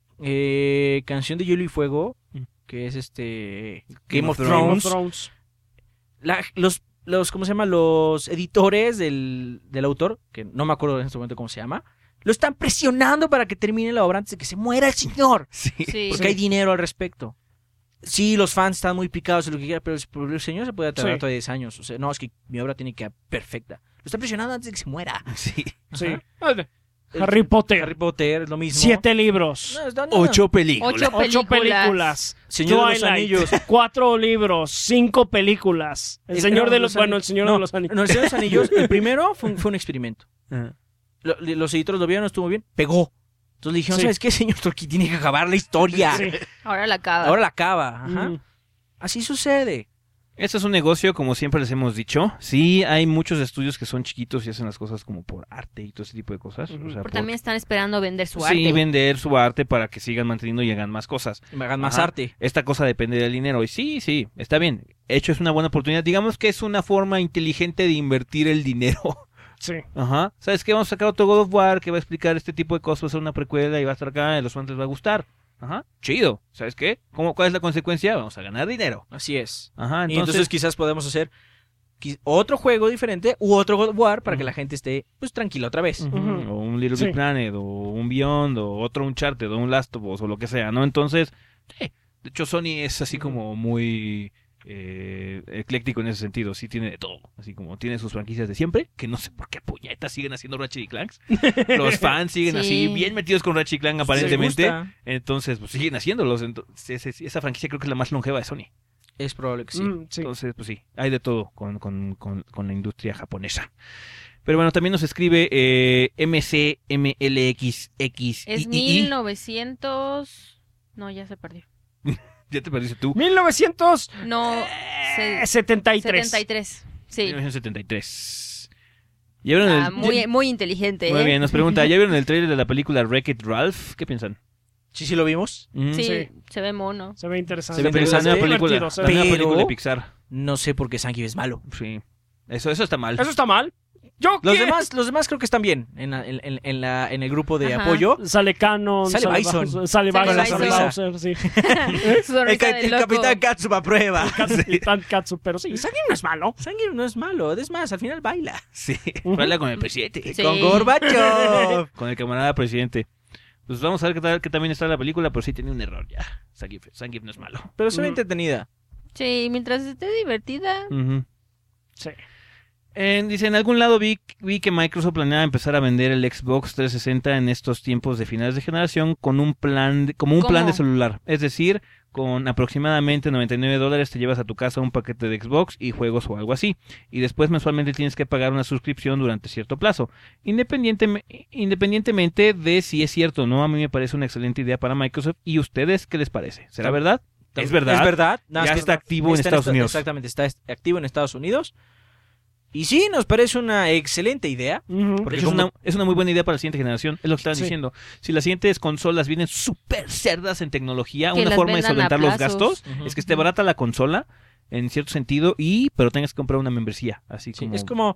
Eh, Canción de Hielo y Fuego, Mm. que es este Game Game of of Game of Thrones. Thrones. La- los, los, ¿cómo se llama? Los editores del, del autor, que no me acuerdo en este momento cómo se llama, lo están presionando para que termine la obra antes de que se muera el señor. Sí. Sí. Porque hay dinero al respecto. Sí, los fans están muy picados en lo que quiera, pero el, el señor se puede tardar Sí. todavía diez años. O sea, no, es que mi obra tiene que quedar perfecta. Lo están presionando antes de que se muera. Sí. Sí. Ajá. Ah, de- Harry Potter. Harry Potter es lo mismo. Siete libros. No, está- no, Ocho películas. Ocho Ocho películas. películas. Señor de los Twilight, Anillos. Cuatro libros. Cinco películas. El, Señor de los... Ani- Bueno, el Señor no, de los Anillos. No, el Señor de los Anillos, el primero fue un, fue un experimento. Ajá. Lo- los editores lo vieron, no estuvo bien, pegó. Entonces le dijeron, Sí. ¿sabes qué, señor Tolkien? Tiene que acabar la historia. Sí. Ahora la acaba. Ahora la acaba. Ajá. Mm. Así sucede. Este es un negocio, como siempre les hemos dicho. Sí, hay muchos estudios que son chiquitos y hacen las cosas como por arte y todo ese tipo de cosas. Ujú. O sea, Pero por- también están esperando vender su sí, arte. vender su arte para que sigan manteniendo y hagan más cosas. Y me hagan más Ajá. arte. Esta cosa depende del dinero. Y sí, sí, está bien. Hecho, es una buena oportunidad. Digamos que es una forma inteligente de invertir el dinero. Sí. Ajá. ¿Sabes qué? Vamos a sacar otro God of War que va a explicar este tipo de cosas. Va a ser una precuela y va a estar acá. Y a los fans les va a gustar. Ajá. Chido. ¿Sabes qué? ¿Cómo, ¿Cuál es la consecuencia? Vamos a ganar dinero. Así es. Ajá. Y Entonces, entonces quizás podemos hacer qui- otro juego diferente u otro God of War para que Ujú. la gente esté pues tranquila otra vez. Ujú, Ujú. o un Little Sí. Big Planet, o un Beyond, o otro Uncharted, o un Last of Us, o lo que sea, ¿no? Entonces, sí. De hecho, Sony es así como muy eh, ecléctico en ese sentido. Sí tiene de todo. Así como tiene sus franquicias de siempre, que no sé por qué puñetas siguen haciendo Ratchet y Clanks. Los fans siguen Sí. así, bien metidos con Ratchet y Clank aparentemente. Les gusta. Entonces, pues siguen haciéndolos. Entonces, ese- esa franquicia creo que es la más longeva de Sony. Es probable que sí. Mm, sí. Entonces, pues sí, hay de todo con, con, con, con la industria japonesa. Pero bueno, también nos escribe eh, M C M L X X. Es mil novecientos... No, ya se perdió. Ya te perdiste tú. mil novecientos No, se- setenta y tres. setenta y tres. Sí. mil novecientos setenta y tres. ¿Ya vieron Ah, el... muy, muy inteligente, Muy ¿eh? bien, nos pregunta, ¿ya vieron el trailer de la película Wreck-It Ralph? ¿Qué piensan? Sí, sí lo vimos. Mm, Sí, Sí. se ve mono. Se ve interesante. Se ve interesante la Es película, divertido, se la ve- nueva Pero- película de Pixar. No sé por qué Zangief es malo. Sí. Eso, eso está mal. Eso está mal. Yo Los ¿qué? demás, los demás creo que están bien en, la- en, en- en la, en el grupo de Ajá. apoyo. Sale Canon, Sale Bison. Bowser, Sale sale Bowser, Bison. sale Sonrisa. Bowser, sí. Su sonrisa El, ca- de el loco. Capitán Katsuba prueba. Capitán Katsu, pero sí, Zangief no es malo. Zangief no es malo, es más, al final baila. Sí. Ujú. Habla con el presidente. Sí. Con Gorbachev. Con el camarada presidente. Pues vamos a ver qué tal, qué también está la película, pero sí tiene un error ya. Zangief, Zangief no es malo. Pero se ve Mm. entretenida. Sí, mientras esté divertida. Ujú. Sí. En, dice, en algún lado vi, vi que Microsoft planeaba empezar a vender el Xbox trescientos sesenta en estos tiempos de finales de generación con un plan de- como un ¿Cómo? plan de celular. Es decir, con aproximadamente noventa y nueve dólares te llevas a tu casa un paquete de Xbox y juegos o algo así. Y después mensualmente tienes que pagar una suscripción durante cierto plazo. Independienteme- independientemente de si es cierto o no, a mí me parece una excelente idea para Microsoft. ¿Y ustedes qué les parece? ¿Será Tam- verdad? Es verdad. Es verdad. Nada Ya más que está activo en está Estados esta- Unidos. Exactamente, está est- activo en Estados Unidos. Y sí, nos parece una excelente idea. Ujú. De Porque hecho, es como- una, es una muy buena idea para la siguiente generación. Es lo que estaban Sí. diciendo. Si las siguientes consolas vienen súper cerdas en tecnología, Que una las forma de vendan a solventar los plazos. gastos Ujú. es que esté barata la consola, en cierto sentido, y pero tengas que comprar una membresía. Así Sí, como... es como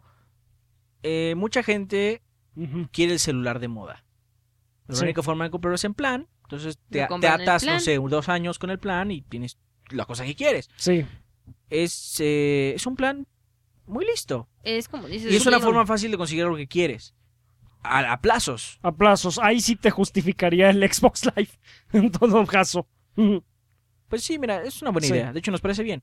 eh, mucha gente Ujú. quiere el celular de moda. La Sí. única forma de comprarlo es en plan. Entonces te, Lo te compran en atas, plan. no sé, dos años con el plan y tienes la cosa que quieres. Sí. Es, eh, es un plan muy listo. Es como dices. Y es una sí, forma fácil de conseguir lo que quieres. A, a plazos. A plazos. Ahí sí te justificaría el Xbox Live. En todo caso. Ujú. Pues sí, mira, es una buena Sí. idea. De hecho, nos parece bien.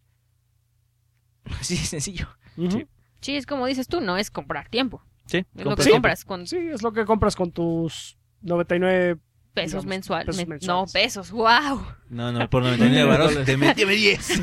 Así de sencillo. Ujú. Sí. Sí, es como dices tú, no es comprar tiempo. Sí, Es lo que compras- Sí. compras con Sí, es lo que compras con tus noventa y nueve. pesos digamos, mensuales. pesos Me- mensuales. No, pesos, wow. No, no, por noventa y nueve varos te metí diez.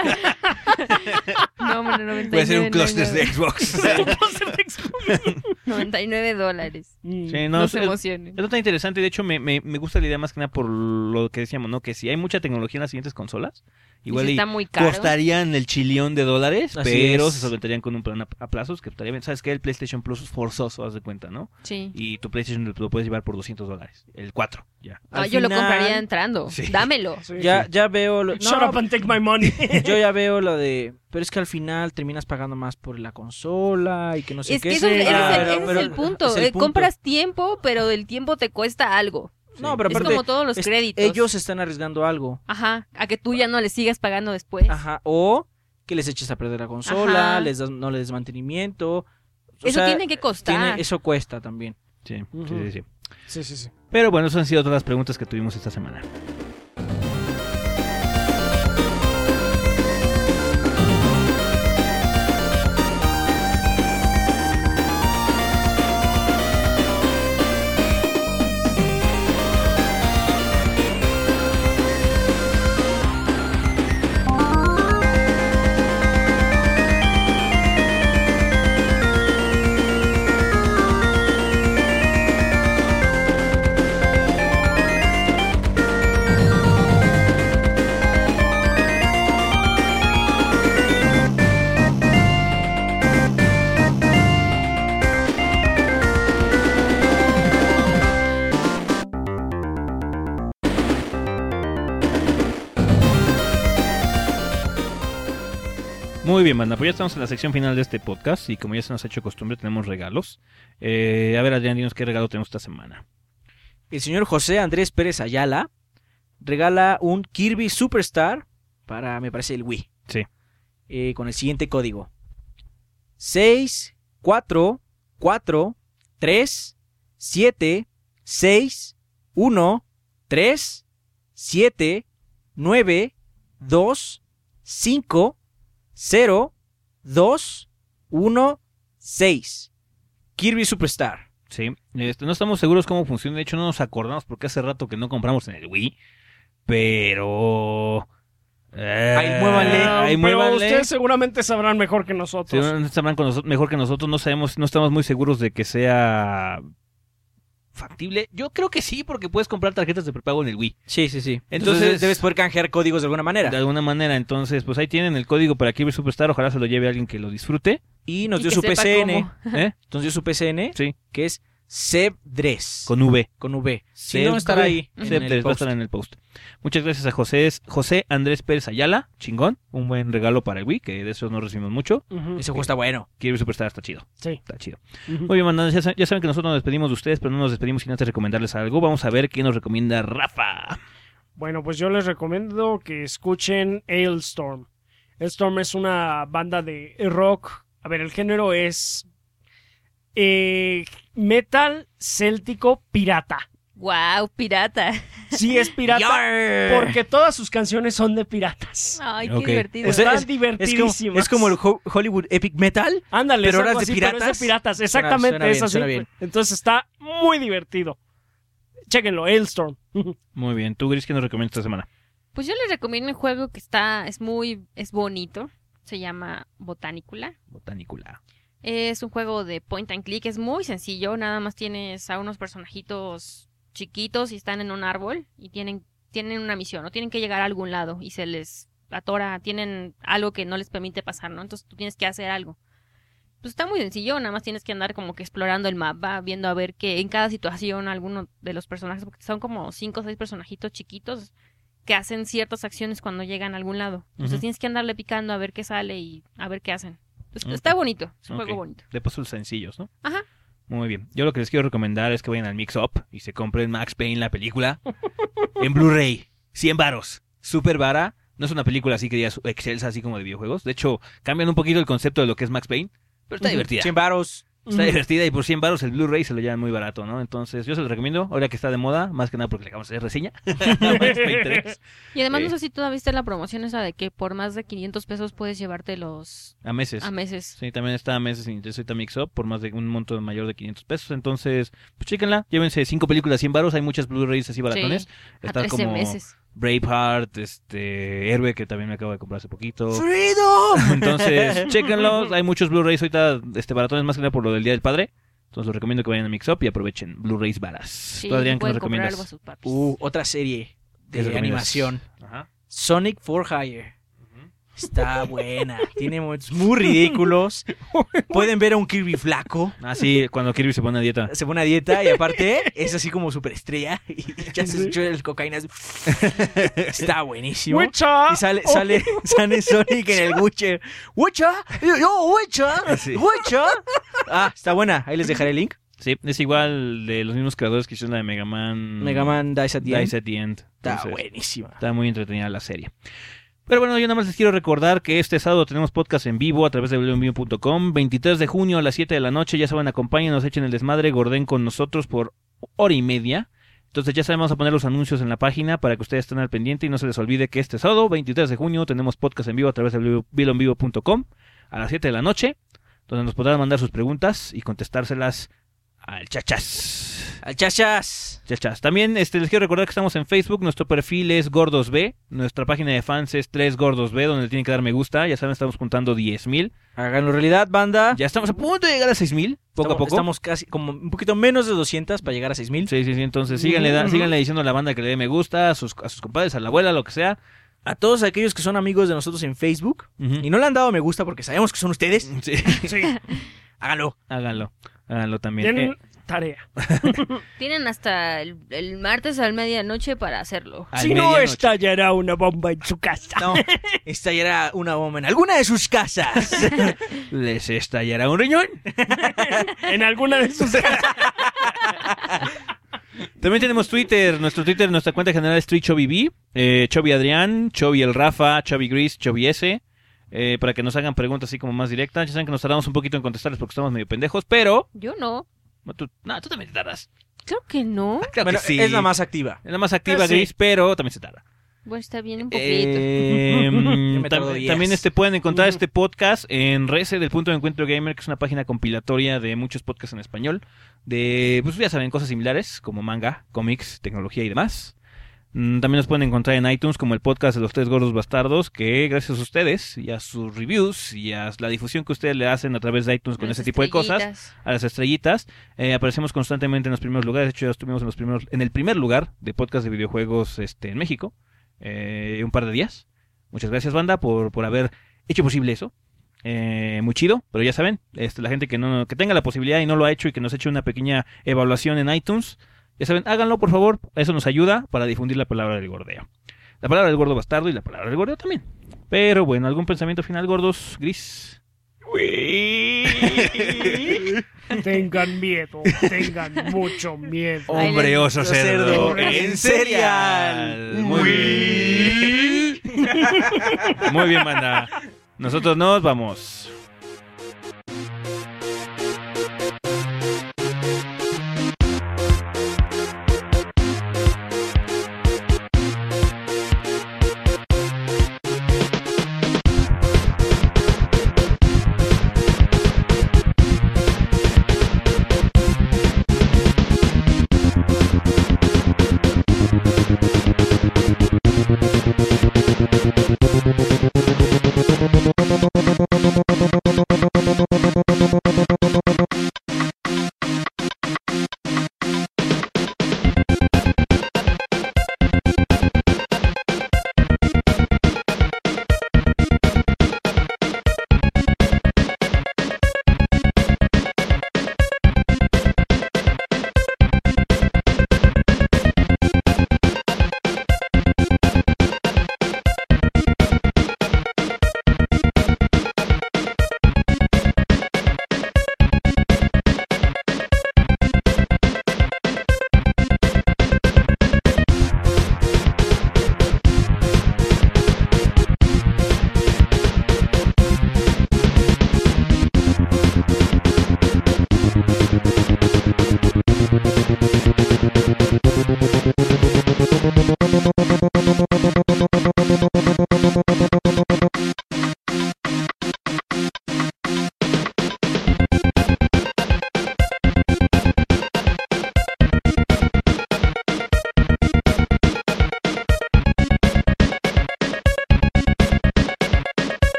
No, hombre, noventa y nueve. Voy a hacer un no, cluster no. de Xbox. noventa y nueve dólares. Mm. Sí, No, no, se es- emocionen. Eso está interesante, de hecho me, me, me gusta la idea más que nada por lo que decíamos, ¿no? Que si hay mucha tecnología en las siguientes consolas, igual Y si y está muy caro. costarían el chillón de dólares, Así pero es. se solventarían con un plan a, a plazos que estaría bien. ¿Sabes qué? El PlayStation Plus es forzoso, haz de cuenta, ¿no? Sí. Y tu PlayStation lo, lo puedes llevar por doscientos dólares, el cuatro, ya. Ah, Al yo lo final- compraría entrando. Sí. Dámelo. Sí. Ya, ya veo lo... Shut no, up and take my money. yo ya veo lo de... Pero es que al final terminas pagando más por la consola y que no sé Es qué. que eso, Sí, ese, ah, es, el, pero- ese es pero- el punto. es el Eh, punto. Compras tiempo, pero el tiempo te cuesta algo. No, pero Es aparte... como todos los es- créditos. Ellos están arriesgando algo. Ajá, a que tú ya no le sigas pagando después. Ajá. O que les eches a perder la consola, Ajá. les das, no les des mantenimiento. O Eso sea, tiene que costar. tiene- eso cuesta también. Sí, Ujú. sí, sí, sí. Sí, sí, sí. Pero bueno, esas han sido todas las preguntas que tuvimos esta semana. Muy bien, banda, pues ya estamos en la sección final de este podcast y como ya se nos ha hecho costumbre, tenemos regalos. Eh, a ver, Adrián, dinos qué regalo tenemos esta semana. El señor José Andrés Pérez Ayala regala un Kirby Superstar para, me parece, el Wii. Sí. Eh, con el siguiente código. seis, cuatro, cuatro, tres, siete, seis, uno, tres, siete, nueve, dos, cinco, cero, dos, uno, seis. Kirby Superstar. Sí, este, no estamos seguros cómo funciona, de hecho no nos acordamos porque hace rato que no compramos en el Wii, pero Eh, Ahí muévanle, Ah, ahí pero muévanle. ustedes seguramente sabrán mejor que Sí, nosotros. no sabrán con nosotros- mejor que nosotros, no sabemos, no estamos muy seguros de que sea factible. Yo creo que sí, porque puedes comprar tarjetas de prepago en el Wii. Sí, sí, sí. Entonces- Entonces, debes poder canjear códigos de alguna manera. De alguna manera, entonces, pues ahí tienen el código para Kirby Superstar. Ojalá se lo lleve alguien que lo disfrute. Y nos Y dio que su sepa P C N. cómo. ¿Eh? Nos dio su P C N, Sí, que es Sebdres. con V. Con V. Si Seb- no, estará ahí. en Seb- el va a post. estar en el post. Muchas gracias a José, José Andrés Pérez Ayala. Chingón. Un buen regalo para el Wii, que de esos no recibimos mucho. Ujú. Ese juego está bueno. Kirby Superstar está chido. Sí. Está chido. Ujú. Muy bien, mandados, ya, sa- ya saben que nosotros nos despedimos de ustedes, pero no nos despedimos sin antes recomendarles algo. Vamos a ver qué nos recomienda Rafa. Bueno, pues yo les recomiendo que escuchen Hailstorm. Hailstorm es una banda de rock. A ver, el género es eh, metal céltico pirata. Wow, pirata. Sí, es pirata Yar. porque todas sus canciones son de piratas. Ay, qué Ok. divertido. O sea, Están es- Es como, divertidísimas. es como el Ho- Hollywood Epic Metal. Ándale, pero es algo ahora es de así, pero es piratas. de piratas. Exactamente, Suena- suena es bien, así. suena bien. Entonces está muy divertido. Chéquenlo, Hailstorm. Muy bien. ¿Tú, Gris, qué nos recomiendas esta semana? Pues yo les recomiendo un juego que está, es muy, es bonito. Se llama Botanicula. Botanicula. Es un juego de point and click, es muy sencillo, nada más tienes a unos personajitos chiquitos y están en un árbol y tienen, tienen una misión, ¿no? Tienen que llegar a algún lado y se les atora, tienen algo que no les permite pasar, ¿no? Entonces tú tienes que hacer algo. Pues está muy sencillo, nada más tienes que andar como que explorando el mapa, viendo a ver que en cada situación alguno de los personajes, porque son como cinco o seis personajitos chiquitos que hacen ciertas acciones cuando llegan a algún lado. Entonces Ujú. tienes que andarle picando a ver qué sale y a ver qué hacen. Entonces, Ok. está bonito, es un Ok. juego bonito. De puzzles sencillos, ¿no? Ajá. Muy bien. Yo lo que les quiero recomendar es que vayan al Mix Up y se compren Max Payne, la película, en Blu-ray. cien varos. Súper vara. No es una película así que digas excelsa, así como de videojuegos. De hecho, cambian un poquito el concepto de lo que es Max Payne, pero está Ujú. divertida. cien varos. Está divertida y por cien varos el Blu-ray se lo llevan muy barato, ¿no? Entonces, yo se lo recomiendo, ahora que está de moda, más que nada porque le acabamos de hacer reseña. Max Payne tres. Y además Eh. no sé si todavía está la promoción esa de que por más de quinientos pesos puedes llevarte los A meses. a meses. Sí, también está a meses en Nintendo Mix Up por más de un monto mayor de quinientos pesos. Entonces, pues chéquenla, llévense cinco películas cien varos, hay muchas Blu-rays así baratones. Sí, a Está trece como meses. Braveheart, este, Héroe, que también me acabo de comprar hace poquito. ¡Freedom! Entonces, chéquenlos, hay muchos Blu-rays ahorita, este, baratones más que nada por lo del Día del Padre. Entonces, les recomiendo que vayan a Mix Up y aprovechen Blu-rays baras. Sí, ¿Tú, Adrián, qué nos pueden comprar algo a recomiendas? sus papis. Uh, otra serie ¿Qué de recomiendas? animación. Ajá. Sonic for Hire. Está buena. Tiene momentos muy ridículos. Pueden ver a un Kirby flaco. Ah, sí, cuando Kirby se pone a dieta. Se pone a dieta y aparte es así como superestrella. Y ya se Sí. echó el cocaína. así. Está buenísimo. ¡Witcha! Y sale, Oh. sale, sale Sonic en el Witcher. ¡Witcher! ¡Yo, Witcher! Sí. ¡Witcher! Ah, está buena. Ahí les dejaré el link. Sí, es igual de los mismos creadores que hicieron la de Mega Man. Mega Man Dice at the End. Dice at the End. Está Entonces, buenísima. Está muy entretenida la serie. Pero bueno, yo nada más les quiero recordar que este sábado tenemos podcast en vivo a través de w w w punto com. veintitrés de junio a las siete de la noche. Ya saben, acompáñenos, echen el desmadre, gorden con nosotros por hora y media. Entonces ya saben, vamos a poner los anuncios en la página para que ustedes estén al pendiente y no se les olvide que este sábado, veintitrés de junio, tenemos podcast en vivo a través de vilon vivo punto com a las siete de la noche, donde nos podrán mandar sus preguntas y contestárselas al chachas. Al chachas. Chachas. También este, les quiero recordar que estamos en Facebook. Nuestro perfil es GordosB. Nuestra página de fans es tres GordosB, donde tienen que dar me gusta. Ya saben, estamos juntando diez mil. Háganlo realidad, banda. Ya estamos a punto de llegar a seis mil, poco estamos, a poco. Estamos casi como un poquito menos de doscientos para llegar a seis mil. Sí, sí, sí. Entonces síganle, da- Ujú. síganle diciendo a la banda que le dé me gusta, a sus, a sus compadres, a la abuela, lo que sea. A todos aquellos que son amigos de nosotros en Facebook Ujú. y no le han dado me gusta porque sabemos que son ustedes, Sí. Sí, háganlo. Háganlo. Háganlo también. tienen Eh, tarea. Tienen hasta el, el martes a la medianoche para hacerlo. a Si no, medianoche. estallará una bomba en su casa. No, estallará una bomba en alguna de sus casas. ¿Les estallará un riñón? En alguna de sus casas. También tenemos Twitter. Nuestro Twitter, nuestra cuenta general es TreeChobiB. Eh, Chobi Adrián, Chobi el Rafa, Chobi Gris, Chobi S. Eh, para que nos hagan preguntas así como más directas. Ya saben que nos tardamos un poquito en contestarles porque estamos medio pendejos, pero... Yo no. No, tú, no, tú también te tardas. Creo que no. Claro Bueno, que sí. es la más activa. Es la más activa, Ah, sí. Gris, pero también se tarda. Bueno, está bien un poquito. Eh, Yo me tam- tardo días. también este, pueden encontrar este podcast en Rese del Punto de Encuentro Gamer, que es una página compilatoria de muchos podcasts en español. De, pues ya saben, cosas similares como manga, cómics, tecnología y demás. Mm, También nos pueden encontrar en iTunes como el podcast de los tres gordos bastardos, que gracias a ustedes y a sus reviews y a la difusión que ustedes le hacen a través de iTunes con Las ese tipo de cosas, estrellitas. a las estrellitas, eh, aparecemos constantemente en los primeros lugares. De hecho, ya estuvimos en los primeros, en el primer lugar de podcast de videojuegos este, en México, eh, un par de días. Muchas gracias, banda, por, por haber hecho posible eso. Eh, muy chido, pero ya saben, este, la gente que no que tenga la posibilidad y no lo ha hecho y que nos eche una pequeña evaluación en iTunes, ya saben, háganlo por favor, eso nos ayuda para difundir la palabra del gordeo. La palabra del gordo bastardo y la palabra del gordeo también. Pero bueno, ¿algún pensamiento final, gordos? Gris. Tengan miedo, tengan mucho miedo. Ay, Hombre les- oso cerdo cerdo en en cereal. cereal. Muy bien. Muy bien, banda. Nosotros nos vamos.